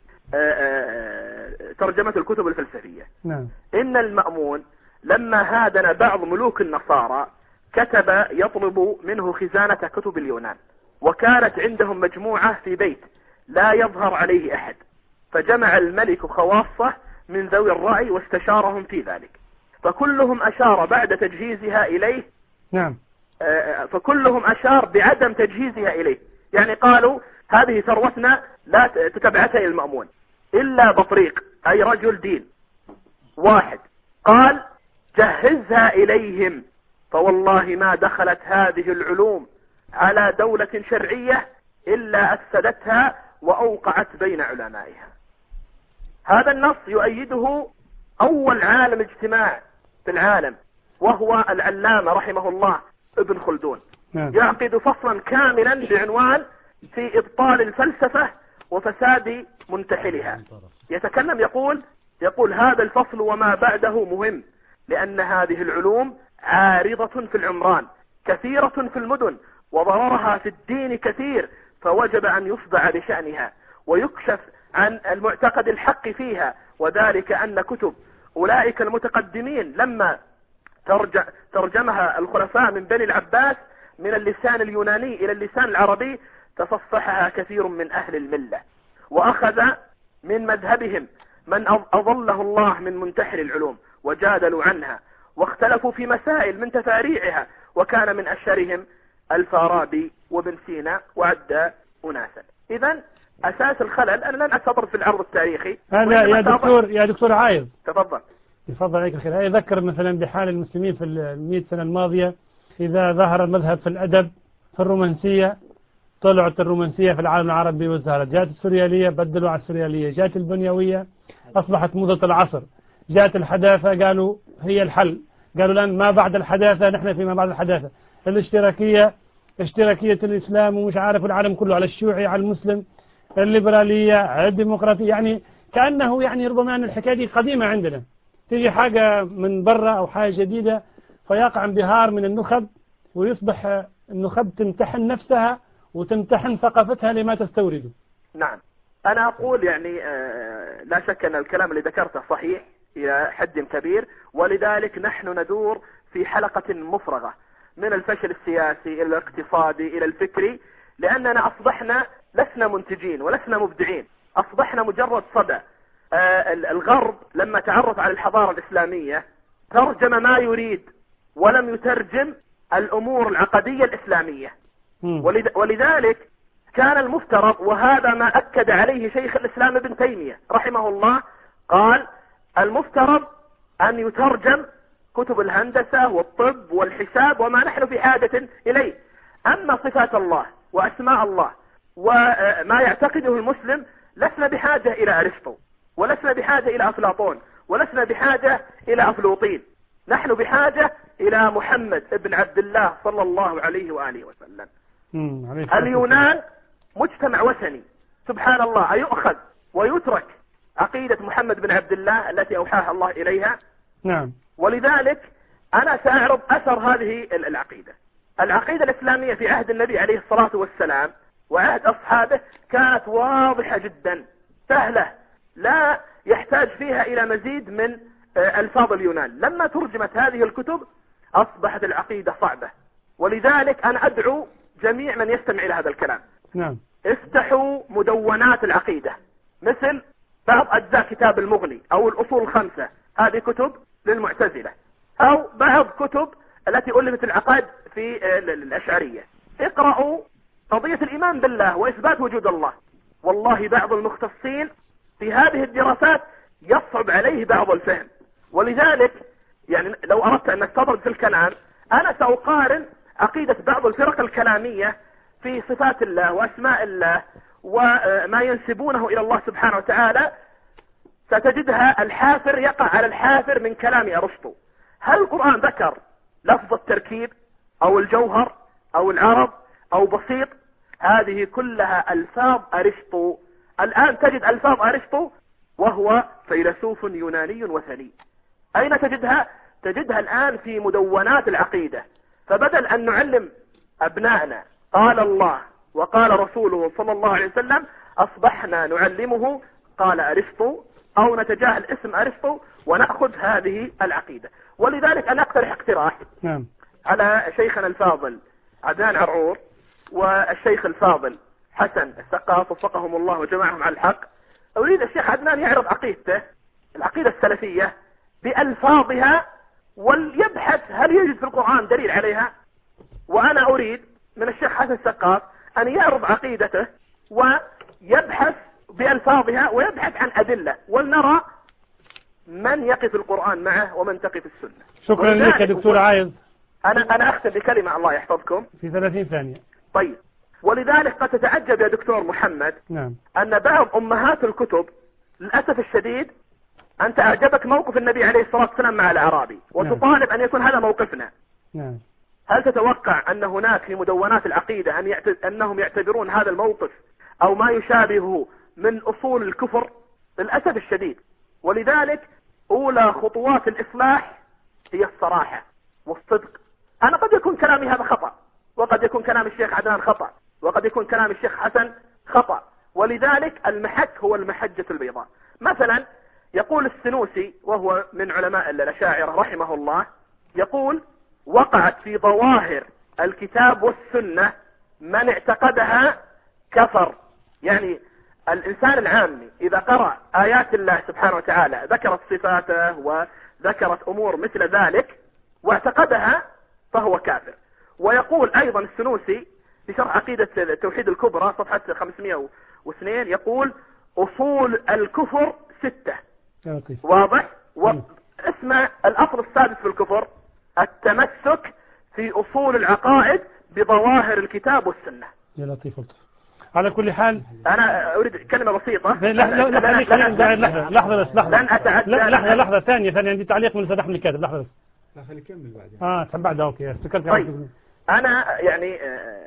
ترجمة الكتب الفلسفية. نعم. إن المأمون لما هادن بعض ملوك النصارى كتب يطلب منه خزانة كتب اليونان، وكانت عندهم مجموعة في بيت لا يظهر عليه أحد، فجمع الملك خواصه من ذوي الرأي واستشارهم في ذلك، فكلهم أشار بعد تجهيزها إليه. نعم. فكلهم أشار بعدم تجهيزها إليه، يعني قالوا هذه ثروتنا لا تتبعتها إلى المأمون، إلا بطريق أي رجل دين واحد قال: جهزها إليهم، فوالله ما دخلت هذه العلوم على دولة شرعية إلا أفسدتها وأوقعت بين علمائها. هذا النص يؤيده أول عالم اجتماع في العالم وهو العلامة رحمه الله ابن خلدون. يعقد فصلا كاملا بعنوان في إبطال الفلسفة وفساد منتحلها. يتكلم يقول يقول هذا الفصل وما بعده مهم، لأن هذه العلوم عارضة في العمران كثيرة في المدن، وضررها في الدين كثير، فوجب أن يفضع بشأنها ويكشف عن المعتقد الحق فيها، وذلك أن كتب أولئك المتقدمين لما ترجع ترجمها الخلفاء من بني العباس من اللسان اليوناني إلى اللسان العربي تصفحها كثير من أهل الملة، وأخذ من مذهبهم من أضله الله من منتحل العلوم وجادلوا عنها واختلفوا في مسائل من تفاريعها، وكان من أشهرهم الفارابي وابن سينا وعد أناسا. إذن أساس الخلل، أنا لن أستطرد في العرض التاريخي هذا يا دكتور يا دكتور عايض. تفضل. تفضل عليك الخير. يذكر مثلا بحال المسلمين في المئة سنة الماضية، إذا ظهر المذهب في الأدب في الرومانسية طلعت الرومانسية في العالم العربي وازدهرت، جاءت السوريالية بدلوا على السوريالية، جاءت البنيوية أصبحت موضة العصر، جاءت الحداثة قالوا هي الحل، قالوا الآن ما بعد الحداثة، نحن فيما بعد الحداثة. الاشتراكية اشتراكية الإسلام ومش عارف العالم كله على الشيوعي على المسلم، الليبرالية على الديمقراطية، يعني كأنه يعني ربما أن الحكاية دي قديمة عندنا، تيجي حاجة من برا أو حاجة جديدة فيقع انبهار من النخب ويصبح النخب تمتحن نفسها وتمتحن ثقافتها لما تستورده. نعم، أنا أقول يعني آه لا شك أن الكلام اللي ذكرته صحيح إلى حد كبير، ولذلك نحن ندور في حلقة مفرغة من الفشل السياسي إلى الاقتصادي إلى الفكري، لأننا أصبحنا لسنا منتجين ولسنا مبدعين، أصبحنا مجرد صدى. آه الغرب لما تعرف على الحضارة الإسلامية ترجم ما يريد ولم يترجم الأمور العقدية الإسلامية، ولذلك كان المفترض، وهذا ما أكد عليه شيخ الإسلام ابن تيمية رحمه الله، قال المفترض أن يترجم كتب الهندسة والطب والحساب وما نحن في حاجة إليه، أما صفات الله وأسماء الله وما يعتقده المسلم لسنا بحاجة إلى أرسطو، ولسنا بحاجة إلى أفلاطون، ولسنا بحاجة إلى أفلوطين، نحن بحاجة إلى محمد ابن عبد الله صلى الله عليه وآله وسلم. اليونان مجتمع وثني سبحان الله، يؤخذ ويترك عقيدة محمد بن عبد الله التي أوحاها الله إليها. نعم. ولذلك أنا سأعرض أثر هذه العقيدة. العقيدة الإسلامية في عهد النبي عليه الصلاة والسلام وعهد أصحابه كانت واضحة جدا سهلة، لا يحتاج فيها إلى مزيد من ألفاظ اليونان. لما ترجمت هذه الكتب أصبحت العقيدة صعبة، ولذلك أنا أدعو جميع من يستمع إلى هذا الكلام. نعم. افتحوا مدونات العقيدة، مثل بعض أجزاء كتاب المغني أو الأصول الخمسة، هذه كتب للمعتزلة، أو بعض كتب التي ألفت العقائد في الأشعرية. اقرأوا قضية الإيمان بالله وإثبات وجود الله. والله بعض المختصين في هذه الدراسات يصعب عليه بعض الفهم، ولذلك يعني لو أردت أن أستطرد في الكلام أنا سأقارن عقيدة بعض الفرق الكلامية في صفات الله وأسماء الله وما ينسبونه إلى الله سبحانه وتعالى، ستجدها الحافر يقع على الحافر من كلام أرسطو. هل القرآن ذكر لفظ التركيب أو الجوهر أو العرض أو بسيط؟ هذه كلها ألفاظ أرسطو. الآن تجد ألفاظ أرسطو وهو فيلسوف يوناني وثني. أين تجدها؟ تجدها الآن في مدونات العقيدة. فبدل أن نعلم أبنائنا قال الله وقال رسوله صلى الله عليه وسلم، أصبحنا نعلمه قال أرسطو، أو نتجاهل اسم أرسطو ونأخذ هذه العقيدة. ولذلك أنا أقترح اقتراح نعم. على شيخنا الفاضل عدنان عرعور والشيخ الفاضل حسن الثقاف وفقهم الله وجمعهم على الحق. أريد الشيخ عدنان يعرض عقيدته العقيدة السلفية بألفاظها وليبحث هل يوجد في القرآن دليل عليها، وأنا أريد من الشيخ حسن الثقاف أن يعرض عقيدته ويبحث بألفاظها ويبحث عن أدلة، ولنرى من يقف القرآن معه ومن تقف السنة. شكرا لك يا دكتور عايز. أنا أنا أختم بكلمة الله يحفظكم في ثلاثين ثانية. طيب. ولذلك قد تتعجب يا دكتور محمد نعم. أن بعض أمهات الكتب للأسف الشديد أنت أعجبك موقف النبي عليه الصلاة والسلام مع الأعرابي وتطالب أن يكون هذا موقفنا. نعم. هل تتوقع أن هناك في مدونات العقيدة أن يعت... أنهم يعتبرون هذا الموقف أو ما يشابهه من أصول الكفر؟ للأسف الشديد. ولذلك أولى خطوات الإصلاح هي الصراحة والصدق. أنا قد يكون كلامي هذا خطأ، وقد يكون كلام الشيخ عدنان خطأ، وقد يكون كلام الشيخ حسن خطأ، ولذلك المحك هو المحجة البيضاء. مثلا يقول السنوسي وهو من علماء الأشاعرة رحمه الله، يقول وقعت في ظواهر الكتاب والسنة من اعتقدها كفر. يعني الإنسان العامي إذا قرأ آيات الله سبحانه وتعالى ذكرت صفاته وذكرت أمور مثل ذلك واعتقدها فهو كافر. ويقول أيضا السنوسي في شرح عقيدة التوحيد الكبرى صفحة خمسمائة واثنين يقول أصول الكفر ستة. واضح؟ واسمع الأصل السادس في الكفر التمسك في أصول العقائد بظواهر الكتاب والسنة. يا لطيف لطيف. على كل حال أنا أريد كلمة بسيطة. لحظة لحظة لحظة بس لحظة. لن أتعدى. لحظة لحظة ثانية ثانية عندي تعليق من أستاذ أحمد الكاتب. لحظة بس. لا خلي كمل بعدين. آه تحب بعدها أوكي. افتكرت. طيب. أنا يعني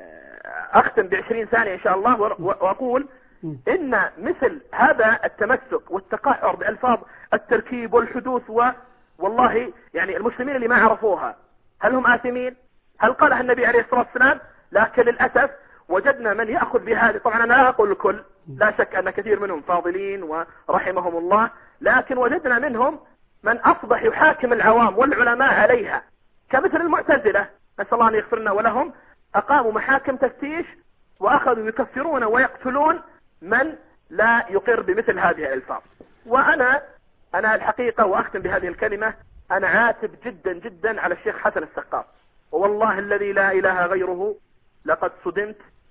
أختم بعشرين ثانية إن شاء الله وأقول إن مثل هذا التمسك والتقاعر بألفاظ التركيب والحدوث و والله يعني المسلمين اللي ما عرفوها هل هم آثمين؟ هل قالها النبي عليه الصلاة والسلام؟ لكن للأسف وجدنا من يأخذ بهذه. طبعا أنا لا أقول الكل، لا شك أن كثير منهم فاضلين ورحمهم الله، لكن وجدنا منهم من أصبح يحاكم العوام والعلماء عليها كمثل المعتزلة نسأل الله أن يغفرنا ولهم، أقاموا محاكم تفتيش وأخذوا يكفرون ويقتلون من لا يقر بمثل هذه الألفاظ. وأنا أنا الحقيقة وأختم بهذه الكلمة أنا عاتب جدا جدا على الشيخ حسن الثقاف، والله الذي لا إله غيره لقد صدمت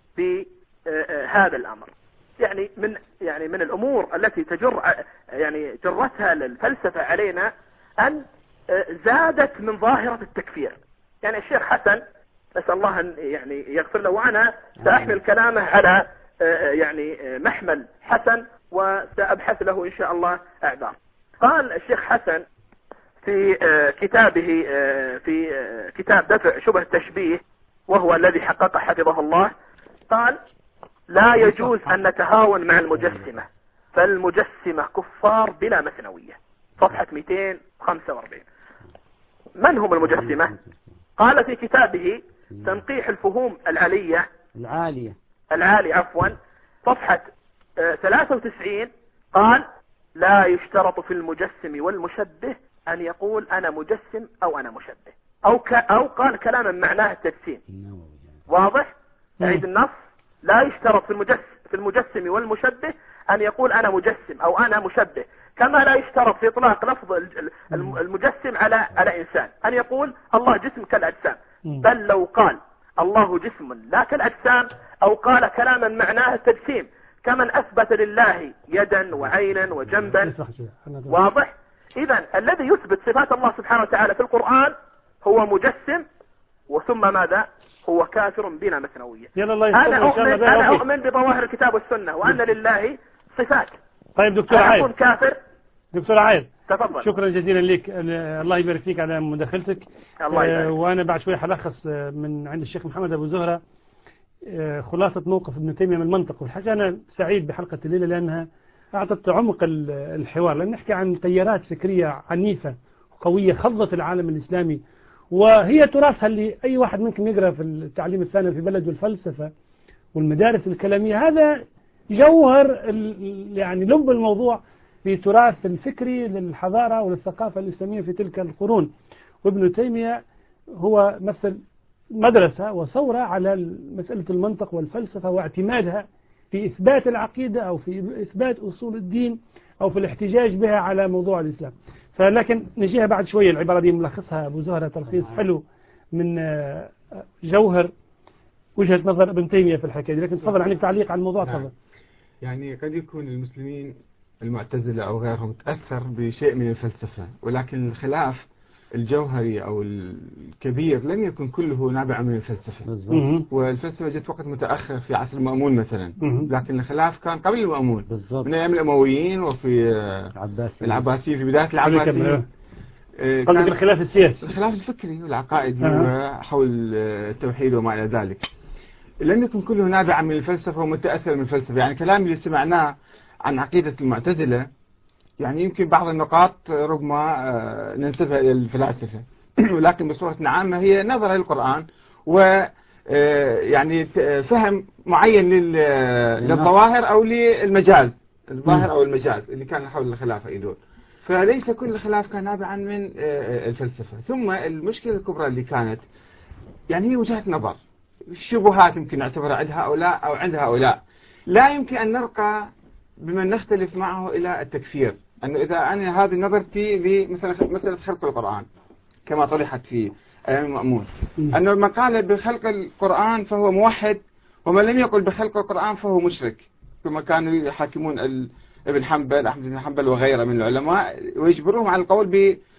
بهذا الأمر. يعني من يعني من الأمور التي تجر يعني جرتها للفلسفة علينا أن زادت من ظاهرة التكفير. يعني الشيخ حسن نسأل الله أن يعني يغفر له، وأنا سأحمل كلامه على يعني محمل حسن وسأبحث له إن شاء الله أعذار. قال الشيخ حسن في كتابه في كتاب دفع شبه التشبيه وهو الذي حقق حفظه الله، قال لا يجوز أن نتهاون مع المجسمة فالمجسمة كفار بلا مثنوية، صفحة مئتين وخمسة وأربعين. من هم المجسمة؟ قال في كتابه تنقيح الفهوم العلية العالية العالي عفوا صفحة ثلاثة وتسعين، قال لا يشترط في المجسم والمشبه أن يقول أنا مجسم أو أنا مشبه، أو, ك أو قال كلاما معناه التجسيم. واضح؟ أعيد النص: لا يشترط في المجسم, في المجسم والمشبه أن يقول أنا مجسم أو أنا مشبه، كما لا يشترط في إطلاق لفظ المجسم على على إنسان أن يقول الله جسم كالأجسام، بل لو قال الله جسم لا كالأجسام أو قال كلاما معناه التجسيم كمن أثبت لله يدا وعينا وجنبا. واضح؟ إذن الذي يثبت صفات الله سبحانه وتعالى في القرآن هو مجسم، وثم ماذا؟ هو كافر بلا مثنوية. أنا أؤمن, أنا أؤمن بظواهر الكتاب والسنة وأن لله صفات. طيب دكتور عايد، أكون كافر؟ دكتور عايد تفضل. شكرا جزيلا لك، الله يبارك فيك على مداخلتك. الله يبارك. وأنا بعد شوي حلخص من عند الشيخ محمد أبو زهرة خلاصة موقف ابن تيمية من المنطق. والحاجة أنا سعيد بحلقة الليلة لأنها أعطت عمق الحوار، لأن نحكي عن تيارات فكرية عنيفة وقوية خضت العالم الإسلامي، وهي تراثها اللي أي واحد منكم يقرأ في التعليم الثانوي في بلد والفلسفة والمدارس الكلامية، هذا جوهر يعني لب الموضوع في تراث الفكري للحضارة وللثقافة الإسلامية في تلك القرون. وابن تيمية هو مثل مدرسة وثورة على مسألة المنطق والفلسفة واعتمادها في إثبات العقيدة أو في إثبات أصول الدين أو في الاحتجاج بها على موضوع الإسلام. فلكن نجيها بعد شوية، العبارة دي ملخصها أبو زهرة تلخيص حلو من جوهر وجهة نظر ابن تيمية في الحكاية دي. لكن تفضل عندك تعليق على الموضوع. تفضل. يعني قد يكون المسلمين المعتزلة أو غيرهم تأثر بشيء من الفلسفة، ولكن الخلاف الجوهري أو الكبير لم يكن كله نابعا من الفلسفة. والفلسفة جت وقت متأخر في عصر المأمون مثلا، لكن الخلاف كان قبل المأمون من أيام الأمويين وفي العباسيين في بداية العباسيين. قصدك الخلاف السياسي؟ الخلاف الفكري والعقائدي حول التوحيد وما إلى ذلك لم يكن كله نابعا من الفلسفة ومتأثر من الفلسفة. يعني كلام اللي سمعناه عن عقيدة المعتزلة يعني يمكن بعض النقاط ربما ننسبها إلى الفلاسفة، ولكن بصورة عامة هي نظرة للقرآن ويعني فهم معين للظواهر أو للمجاز، الظاهر أو المجاز اللي كان حول الخلافة يدور. فليس كل الخلاف كان نابعا من الفلسفة. ثم المشكلة الكبرى اللي كانت يعني هي وجهة نظر، الشبهات يمكن نعتبرها عندها أو لا أو عندها أو لا لا يمكن أن نرقى بمن نختلف معه إلى التكفير. أنه إذا أنا هذه نظرتي لمثلا مسألة خلق القرآن كما طرحت في أيام المأمون، أنه من قال بخلق القرآن فهو موحد، ومن لم يقل بخلق القرآن فهو مشرك، كما كانوا يحاكمون ابن حنبل أحمد بن حنبل وغيره من العلماء ويجبروهم على القول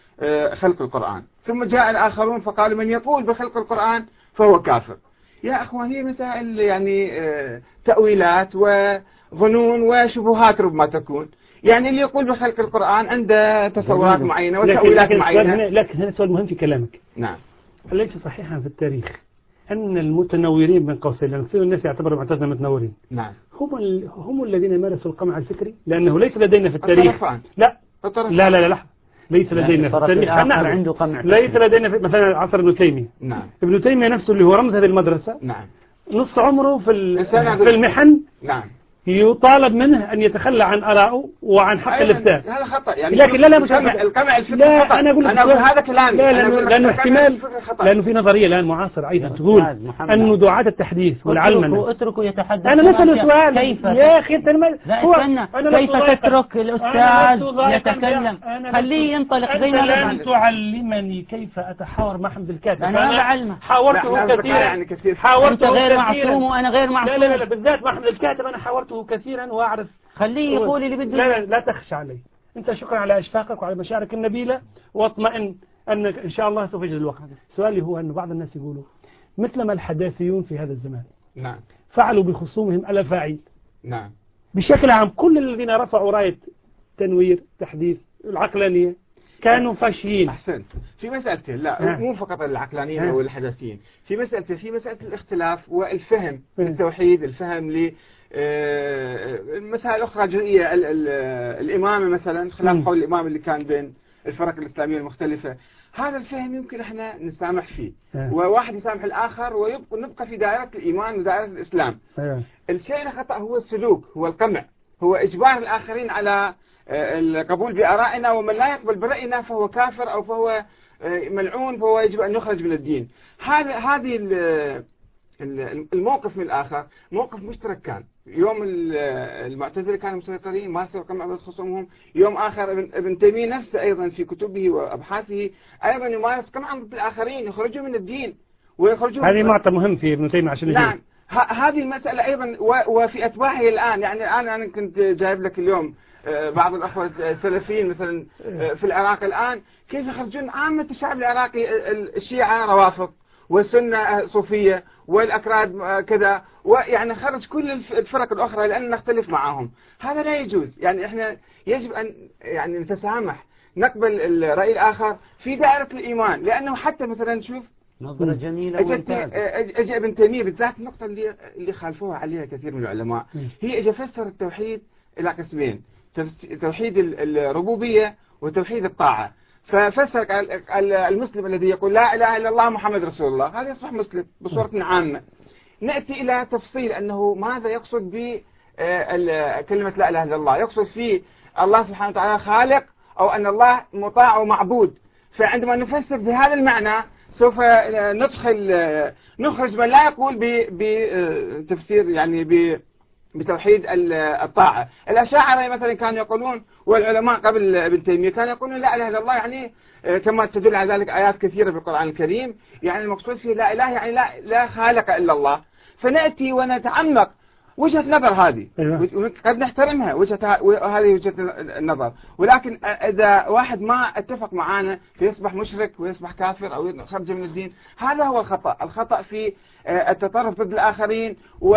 بخلق القرآن. ثم جاء الآخرون فقالوا من يقول بخلق القرآن فهو كافر. يا أخوان هي مسائل يعني تأويلات وظنون وشبهات ربما تكون. يعني اللي يقول بخلق القرآن عنده تصورات معينة وتأويلات معينة. لكن هذا سؤال مهم في كلامك. نعم. ليس صحيحا في التاريخ أن المتنورين بين قوسين، لأن كثير الناس يعتبروا معتزلة متنورين، نعم، هم هم الذين مارسوا القمع الفكري، لأنه ليس لدينا في التاريخ الطرفان. لا الطرفان. لا لا لا ليس لدينا في التاريخ عنده قمع فكري. ليس لدينا في مثلا عصر ابن تيمية. نعم. ابن تيمية نفسه اللي هو رمز هذه المدرسة، نعم، نص عمره في في المحن، نعم، يطالب منه أن يتخلى عن آرائه وعن حق الإفتاء. هذا خطأ يعني. لكن لا لا مش القمع الفكري لا خطأ. أنا أقول أنا أقول هذا كلامي. لا لأنه, لأنه احتمال لأنه في نظرية الآن معاصرة أيضا تقول أنه دعاة التحديث والعلمنة اتركوا يتحدث. أنا نسأل سؤال كيف يا أخي أنت ما هو كيف تترك الأستاذ يتكلم؟ خليه ينطلق زي ما لن تعلمني كيف أتحاور مع حمد الكاتب. أنا ما بعلمه. حاورته كثيرا. حاورته غير معصوم وأنا غير معصوم. لا لا لا بالذات مع حمد الكاتب أنا حاورته كثيرا وأعرف. خليه يقول اللي بده. لا لا لا تخشى علي. أنت شكرا على أشفاقك وعلى مشاعرك النبيلة، واطمئن أنك إن شاء الله سوف يجد الوقت. سؤالي هو أن بعض الناس يقولوا مثلما الحداثيون في هذا الزمان، نعم، فعلوا بخصومهم ألا فاعل. نعم. بشكل عام كل الذين رفعوا راية تنوير تحديث العقلانية كانوا فاشيين. أحسنت. في مسألتين، لا ها. مو فقط العقلانيين ها. أو الحداثيين، في مسألتين، في مسألة الاختلاف والفهم للتوحيد، الفهم ل المسائل الأخرى جزئية، الإمامة مثلا، خلاف قول الإمام اللي كان بين الفرق الإسلامية المختلفة، هذا الفهم يمكن احنا نسامح فيه، أه. وواحد يسامح الآخر ويبقى نبقى في دائرة الإيمان ودائرة الإسلام. أه. الشيء الخطأ هو السلوك، هو القمع، هو إجبار الآخرين على القبول بآرائنا، ومن لا يقبل برأينا فهو كافر أو فهو ملعون، فهو يجب أن يخرج من الدين. هذا هذه الموقف من الآخر موقف مشترك كان. يوم المعتزلة كانوا مسيطرين ما يصير قمع بس خصومهم، يوم آخر ابن تيمية نفسه أيضا في كتبه وأبحاثه أيضا يمارس قمع ضد الآخرين، يخرجوا من الدين ويخرجوا. هذه معطى مهم في ابن تيمية عشان يجيب. نعم، هذه المسألة أيضا وفي أتباعه الآن. يعني الآن أنا كنت جايب لك اليوم بعض الأخوة السلفيين مثلا في العراق الآن كيف يخرجون عامة الشعب العراقي، الشيعة روافض والسنة صوفية والأكراد كذا، ويعني خرج كل الفرق الأخرى لأن نختلف معهم. هذا لا يجوز. يعني إحنا يجب أن يعني نتسامح، نقبل الرأي الآخر في دائرة الإيمان، لأنه حتى مثلا شوف نظرة جميلة وممتازة. أجى ابن تيمية بالذات النقطة اللي اللي خالفوها عليها كثير من العلماء، هي أجى فسر التوحيد إلى قسمين، توحيد الربوبية وتوحيد الطاعة. ففسر المسلم الذي يقول لا إله إلا الله محمد رسول الله هذا يصبح مسلم بصورة عامة. نأتي إلى تفصيل أنه ماذا يقصد بكلمة لا إله إلا الله، يقصد فيه الله سبحانه وتعالى خالق أو أن الله مطاع ومعبود. فعندما نفسر بهذا المعنى سوف ندخل نخرج من لا يقول بتفسير يعني ب بتوحيد الطاعة. الأشاعرة مثلا كانوا يقولون، والعلماء قبل ابن تيمية كانوا يقولون لا إله إلا الله يعني كما تدل على ذلك آيات كثيرة في القرآن الكريم، يعني المقصود فيه لا إله يعني لا, لا خالق إلا الله. فنأتي ونتعمق وجهة نظر هذه، أيوة. قد نحترمها وجهة، وهذه وجهة النظر، ولكن إذا واحد ما اتفق معنا فيصبح مشرك ويصبح كافر أو يخرج من الدين. هذا هو الخطأ، الخطأ في التطرف ضد الآخرين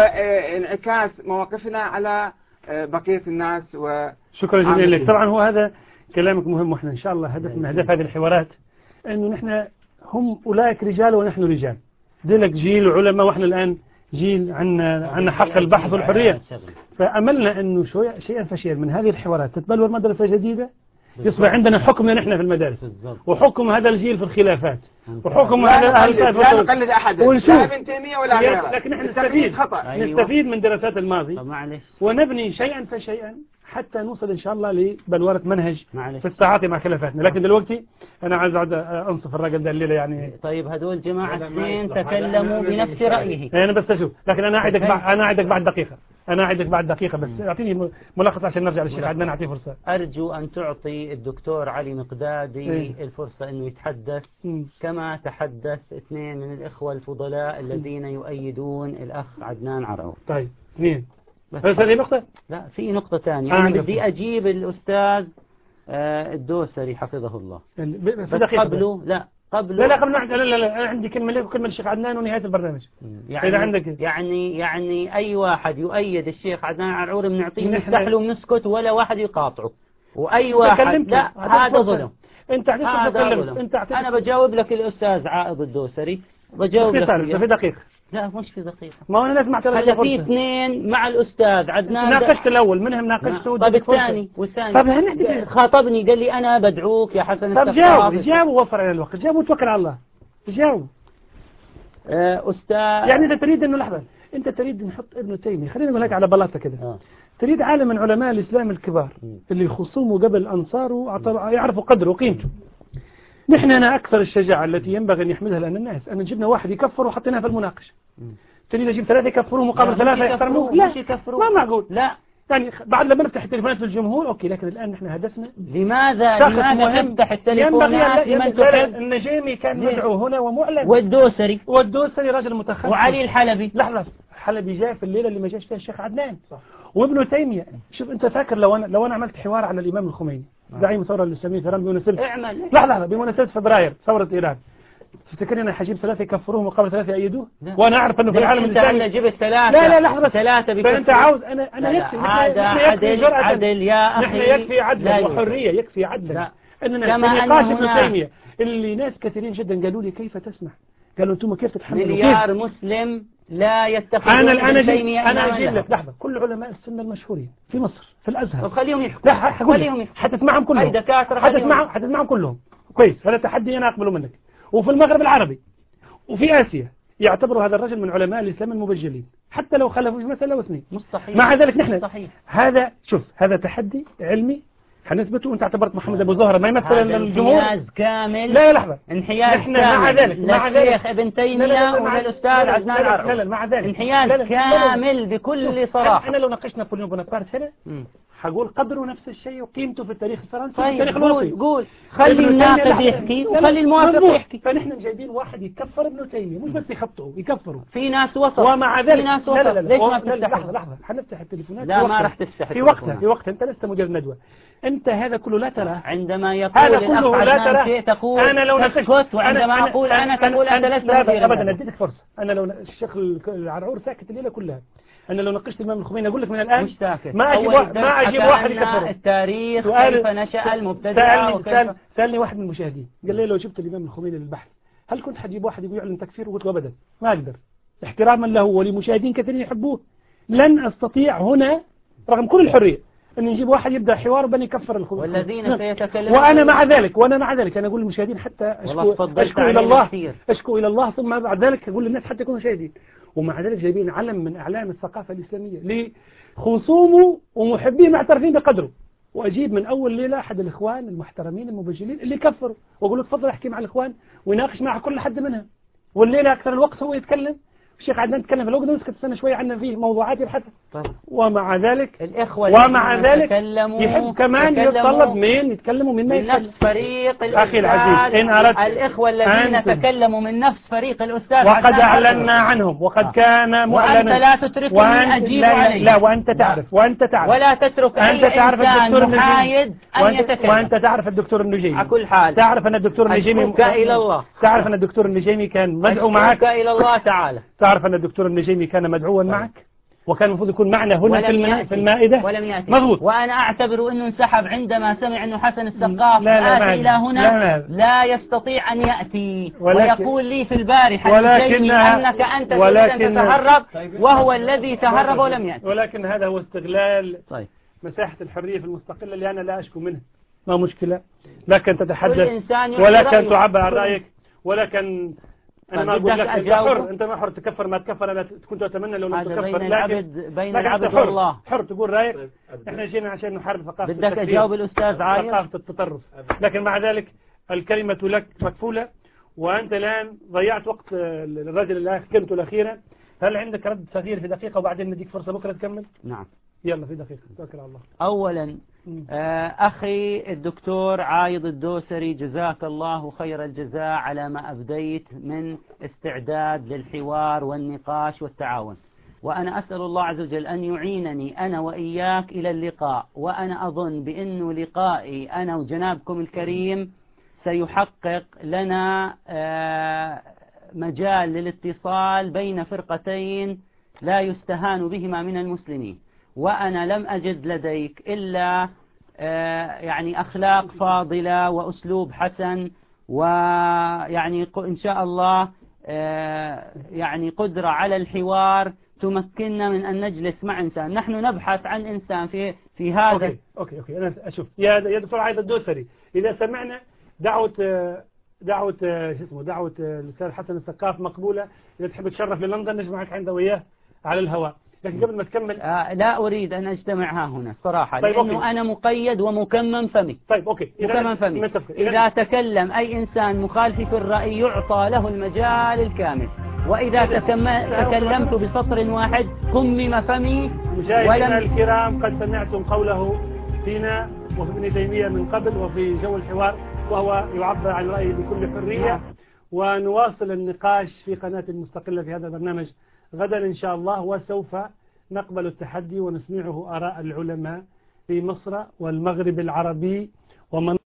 وانعكاس مواقفنا على بقية الناس. شكرا جزيلا لك. طبعا هو هذا كلامك مهم، واحنا إن شاء الله هدف من أهداف هذه الحوارات أنه نحن هم أولئك رجال ونحن رجال، دلك جيل علماء وإحنا الآن جيل عنا عنا حق البحث والحرية. فأملنا أنه شوية شيئا فشيئا من هذه الحوارات تتبلور مدرسة جديدة، يصبح عندنا حكمنا نحن في المدارس، وحكم هذا الجيل في الخلافات، وحكم هذا أهل لا نقلد أحد لا ابن تيمية ولا غيره، لكن نحن نستفيد نستفيد من دراسات الماضي ونبني شيئا فشيئا حتى نوصل إن شاء الله لبلورة منهج في التعاطي مع خلافاتنا. لكن دلوقتي أنا عايز أقعد أنصف الراجل ده الليلة يعني. طيب هدول جماعة اثنين تكلموا بنفس رأيه. أنا بس أشوف، لكن أنا أعدك بعد أنا أعدك بعد دقيقة أنا أعدك بعد دقيقة بس أعطيني ملخص عشان نرجع للشيخ عدنان نعطيه فرصة. أرجو أن تعطي الدكتور علي مقدادي إيه؟ الفرصة إنه يتحدث م. كما تحدث اثنين من الإخوة الفضلاء الذين يؤيدون الأخ عدنان عرعور. طيب اثنين. بس هذه نقطة؟ لا في نقطة ثانية. أنا بدي أجيب الأستاذ آه الدوسري حفظه الله. بس قبله لا قبله لا لا قبل لا لا لا أنا عندي كلمة لك وكلمة الشيخ عدنان ونهاية البرنامج. يعني إذا عندك يعني يعني أي واحد يؤيد الشيخ عدنان عرعور بنعطيه نفتح له ونسكت ولا واحد يقاطعه، وأي واحد لا هذا ظلم. أنت هذا أنت أنا بجاوب لك الأستاذ عائض الدوسري بجاوب لك في دقيقة. لا مش في دقيقة. ما هو أنا لازم أعترض. هلا في اثنين مع الأستاذ عدنان. ناقشت الأول منهم ناقشته. طيب الثاني والثاني. طب هنحكي. خاطبني قال لي أنا بدعوك يا حسن. طب جاوب جاوب ووفر على الوقت، جاوب وتوكل على الله. جاوب. أستاذ. يعني أنت تريد إنه لحظة، أنت تريد نحط ابن تيمية، خلينا نقول هيك على بلاطة كده. آه. تريد عالم من علماء الإسلام الكبار م. اللي خصوموا قبل أنصاره يعرفوا قدره وقيمته. نحن أنا أكثر الشجاعة التي ينبغي أن يحملها لأن الناس أن جبنا واحد يكفر وحطيناه في المناقشة. تريد أجيب ثلاثة يكفروه مقابل ثلاثة يحترموه؟ لا ما معقول. لا يعني بعد لما نفتح التليفونات للجمهور أوكي، لكن الآن نحن هدفنا لماذا لماذا نفتح التليفونات لمن تحب؟ النجيمي كان مدعو هنا ومعلن، والدوسري والدوسري رجل متخصص، وعلي الحلبي. لحظة، الحلبي جاء في الليلة اللي ما جاش فيها الشيخ عدنان صح. وابن تيمية. شوف أنت فاكر لو أنا لو أنا عملت حوار على الإمام الخميني زعيم الثورة الإسلامية في إيران بمناسبة اعمل لحظة لحظة بمناسبة فبراير ثورة إيران، تفتكرني أنا حجيب ثلاثة يكفروه مقابل ثلاثة يأيدوه؟ وأنا أعرف إنه في العالم الإسلامي جبت ثلاثة. لا لا لحظة ثلاثة بكفر. فأنت عاوز أنا أنا يكفي هذا عدل عدل يا أخي. نحن يكفي عدل وحرية، يكفي عدل. أننا في نقاش ابن تيمية اللي ناس كثيرين جدا قالوا لي كيف تسمح، قالوا أنتم كيف تتحملوا مليار مسلم لا يتفقون أنا الآن ابن تيمية. أنا أجيب لك لحظة، كل علماء السنة المشهورين في مصر في الأزهر، طب خليهم يحكوا، لا خليهم حتسمعهم كلهم، حتسمعهم حتسمعهم كلهم كويس. هذا تحدي أنا أقبله منك. وفي المغرب العربي وفي آسيا يعتبروا هذا الرجل من علماء الإسلام المبجلين حتى لو خلفوا في مسألة واثنين. مستحيل. مع ذلك نحن مستحيل. هذا شوف هذا تحدي علمي حنثبته. وانت اعتبرت محمد ابو زهره ما يمثل الجمهور. انحياز كامل. لا لحظه، انحياز كامل مع ذلك مع للشيخ ابن تيمية وللاستاذ عدنان العرعور. لا لا مع ذلك انحياز كامل بكل صراحه. انا لو ناقشنا نابليون بونابرت هنا حقول قدره نفس الشيء وقيمته في التاريخ الفرنسي طيب والتاريخ الأوروبي. قول خلي الناقد يحكي وخلي الموافق يحكي. فنحن جايبين واحد يكفر ابن تيمية، مش بس يخطئه يكفره. في ناس وسط ومع ذلك في ناس وسط. لا لا لا ليش ما بتفتح؟ بتفتح؟ لحظة لحظة حنفتح التليفونات. لا ما راح تفتح في وقتها في وقتها انت لست مجرد ندوة. انت هذا كله لا ترى. عندما يقول هذا كله لا ترى شيء تقول انا لو تسكت، وعندما أنا اقول انا تقول انت لست لا ابدا. اديتك فرصه. انا لو الشيخ العرعور ساكت الليله كلها. أنا لو ناقشت الإمام الخميني أقول لك من الآن مش ساكت. ما أجيب واحد ما أجيب واحد يكفره. التاريخ كيف نشأ المبتدع. سألني, سألني واحد من المشاهدين قال لي لو جبت الإمام الخميني للبحث هل كنت حتجيب واحد يقول يعلن تكفير؟ وقلت له أبدا ما أقدر، احتراما له ولمشاهدين كثيرين يحبوه. لن أستطيع هنا رغم كل الحرية أن نجيب واحد يبدأ حوار بني يكفر الخميني. والذين سيتكلمون. وأنا مع ذلك وأنا مع ذلك أنا أقول للمشاهدين حتى أشكو, أشكو إلى الله كثير. أشكو إلى الله ثم بعد ذلك أقول للناس حتى يكونوا شاهدين. ومع ذلك جايبين علم من أعلام الثقافة الإسلامية لخصومه ومحبيه معترفين بقدره. وأجيب من أول ليلة أحد الإخوان المحترمين المبجلين اللي كفروا وأقول له تفضل احكي مع الإخوان ويناقش مع كل حد منها. والليلة أكثر الوقت هو يتكلم. الشيخ عدنان تكلم في الوقت نسكت استنى شوية عنا فيه موضوعات يبحثها. طيب. ومع ذلك الإخوة ومع ذلك يحب كمان يتطلب مين يتكلموا من, من نفس فريق أخي العزيز. إن أردت الإخوة الذين تكلموا من نفس فريق الأستاذ وقد أعلنا عنهم وقد آه. كان معلنا. وأنت لا تتركني أجيب عليه. لا وأنت تعرف وأنت تعرف ولا تترك أي إنسان محايد أن يتكلم. وأنت تعرف الدكتور النجيمي على كل حال تعرف أن الدكتور النجيمي إلى الله. تعرف أن الدكتور النجيمي كان مدعو معك إلى الله تعالى. تعرف أن الدكتور النجيمي كان مدعوا معك وكان المفروض يكون معنا هنا في, المنا... في المائدة ولم يأتي. مضبوط. وأنا أعتبر أنه انسحب عندما سمع أنه حسن السقاف آتي إلى هنا. لا, لا يستطيع أن يأتي ولكن... ويقول لي في البارحة ولكن... أنك أنت ولكن... تتهرب وهو الذي تهرب ولم يأتي. ولكن هذا هو استغلال طيب. مساحة الحرية في المستقلة اللي أنا لا أشكو منها. ما مشكلة لكن تتحدث ولكن تعبر عن رأيك ولكن أنا ما أقول لك أنت حر أنت ما حر تكفر ما تكفر أنا كنت أتمنى لو لم تكفر بين العبد بين العبد حر والله حر تقول رأيك. إحنا جينا عشان نحارب ثقافة بدك أجاوب الأستاذ عايض ثقافة التطرف لكن مع ذلك الكلمة لك مكفولة وأنت الآن ضيعت وقت الرجل اللي كلمته الأخيرة. هل عندك رد صغير في دقيقة وبعدين نديك فرصة بكرة تكمل؟ نعم يلا في دقيقة توكل على الله. أولا آه أخي الدكتور عايض الدوسري جزاك الله خير الجزاء على ما أبديت من استعداد للحوار والنقاش والتعاون. وأنا أسأل الله عز وجل أن يعينني أنا وإياك إلى اللقاء. وأنا أظن بأنه لقائي أنا وجنابكم الكريم سيحقق لنا آه مجال للاتصال بين فرقتين لا يستهان بهما من المسلمين. وأنا لم أجد لديك إلا يعني أخلاق فاضلة وأسلوب حسن ويعني إن شاء الله يعني قدرة على الحوار تمكننا من أن نجلس مع إنسان. نحن نبحث عن إنسان في في هذا. أوكي أوكي أوكي أنا أشوف يا يا دكتور عايض الدوسري إذا سمعنا دعوة دعوة شو اسمه دعوة الأستاذ حسن السقاف مقبولة. إذا تحب تشرف للندن نجمعك عنده وياه على الهواء. لكن قبل ما تكمل آه لا أريد أن أجتمع ها هنا صراحة. طيب لأنه أوكي. أنا مقيد ومكمم فمي. طيب أوكي مكمم فمي. إذا تكلم أي إنسان مخالف في الرأي يعطى له المجال الكامل. وإذا تكلمت بسطر واحد كمم فمي. مشاهدينا الكرام قد سمعتم قوله فينا وفي ابن تيمية من قبل وفي جو الحوار وهو يعبر عن رأيه بكل حرية. ونواصل النقاش في قناة المستقلة في هذا البرنامج غدا إن شاء الله وسوف نقبل التحدي ونسمعه آراء العلماء في مصر والمغرب العربي ومن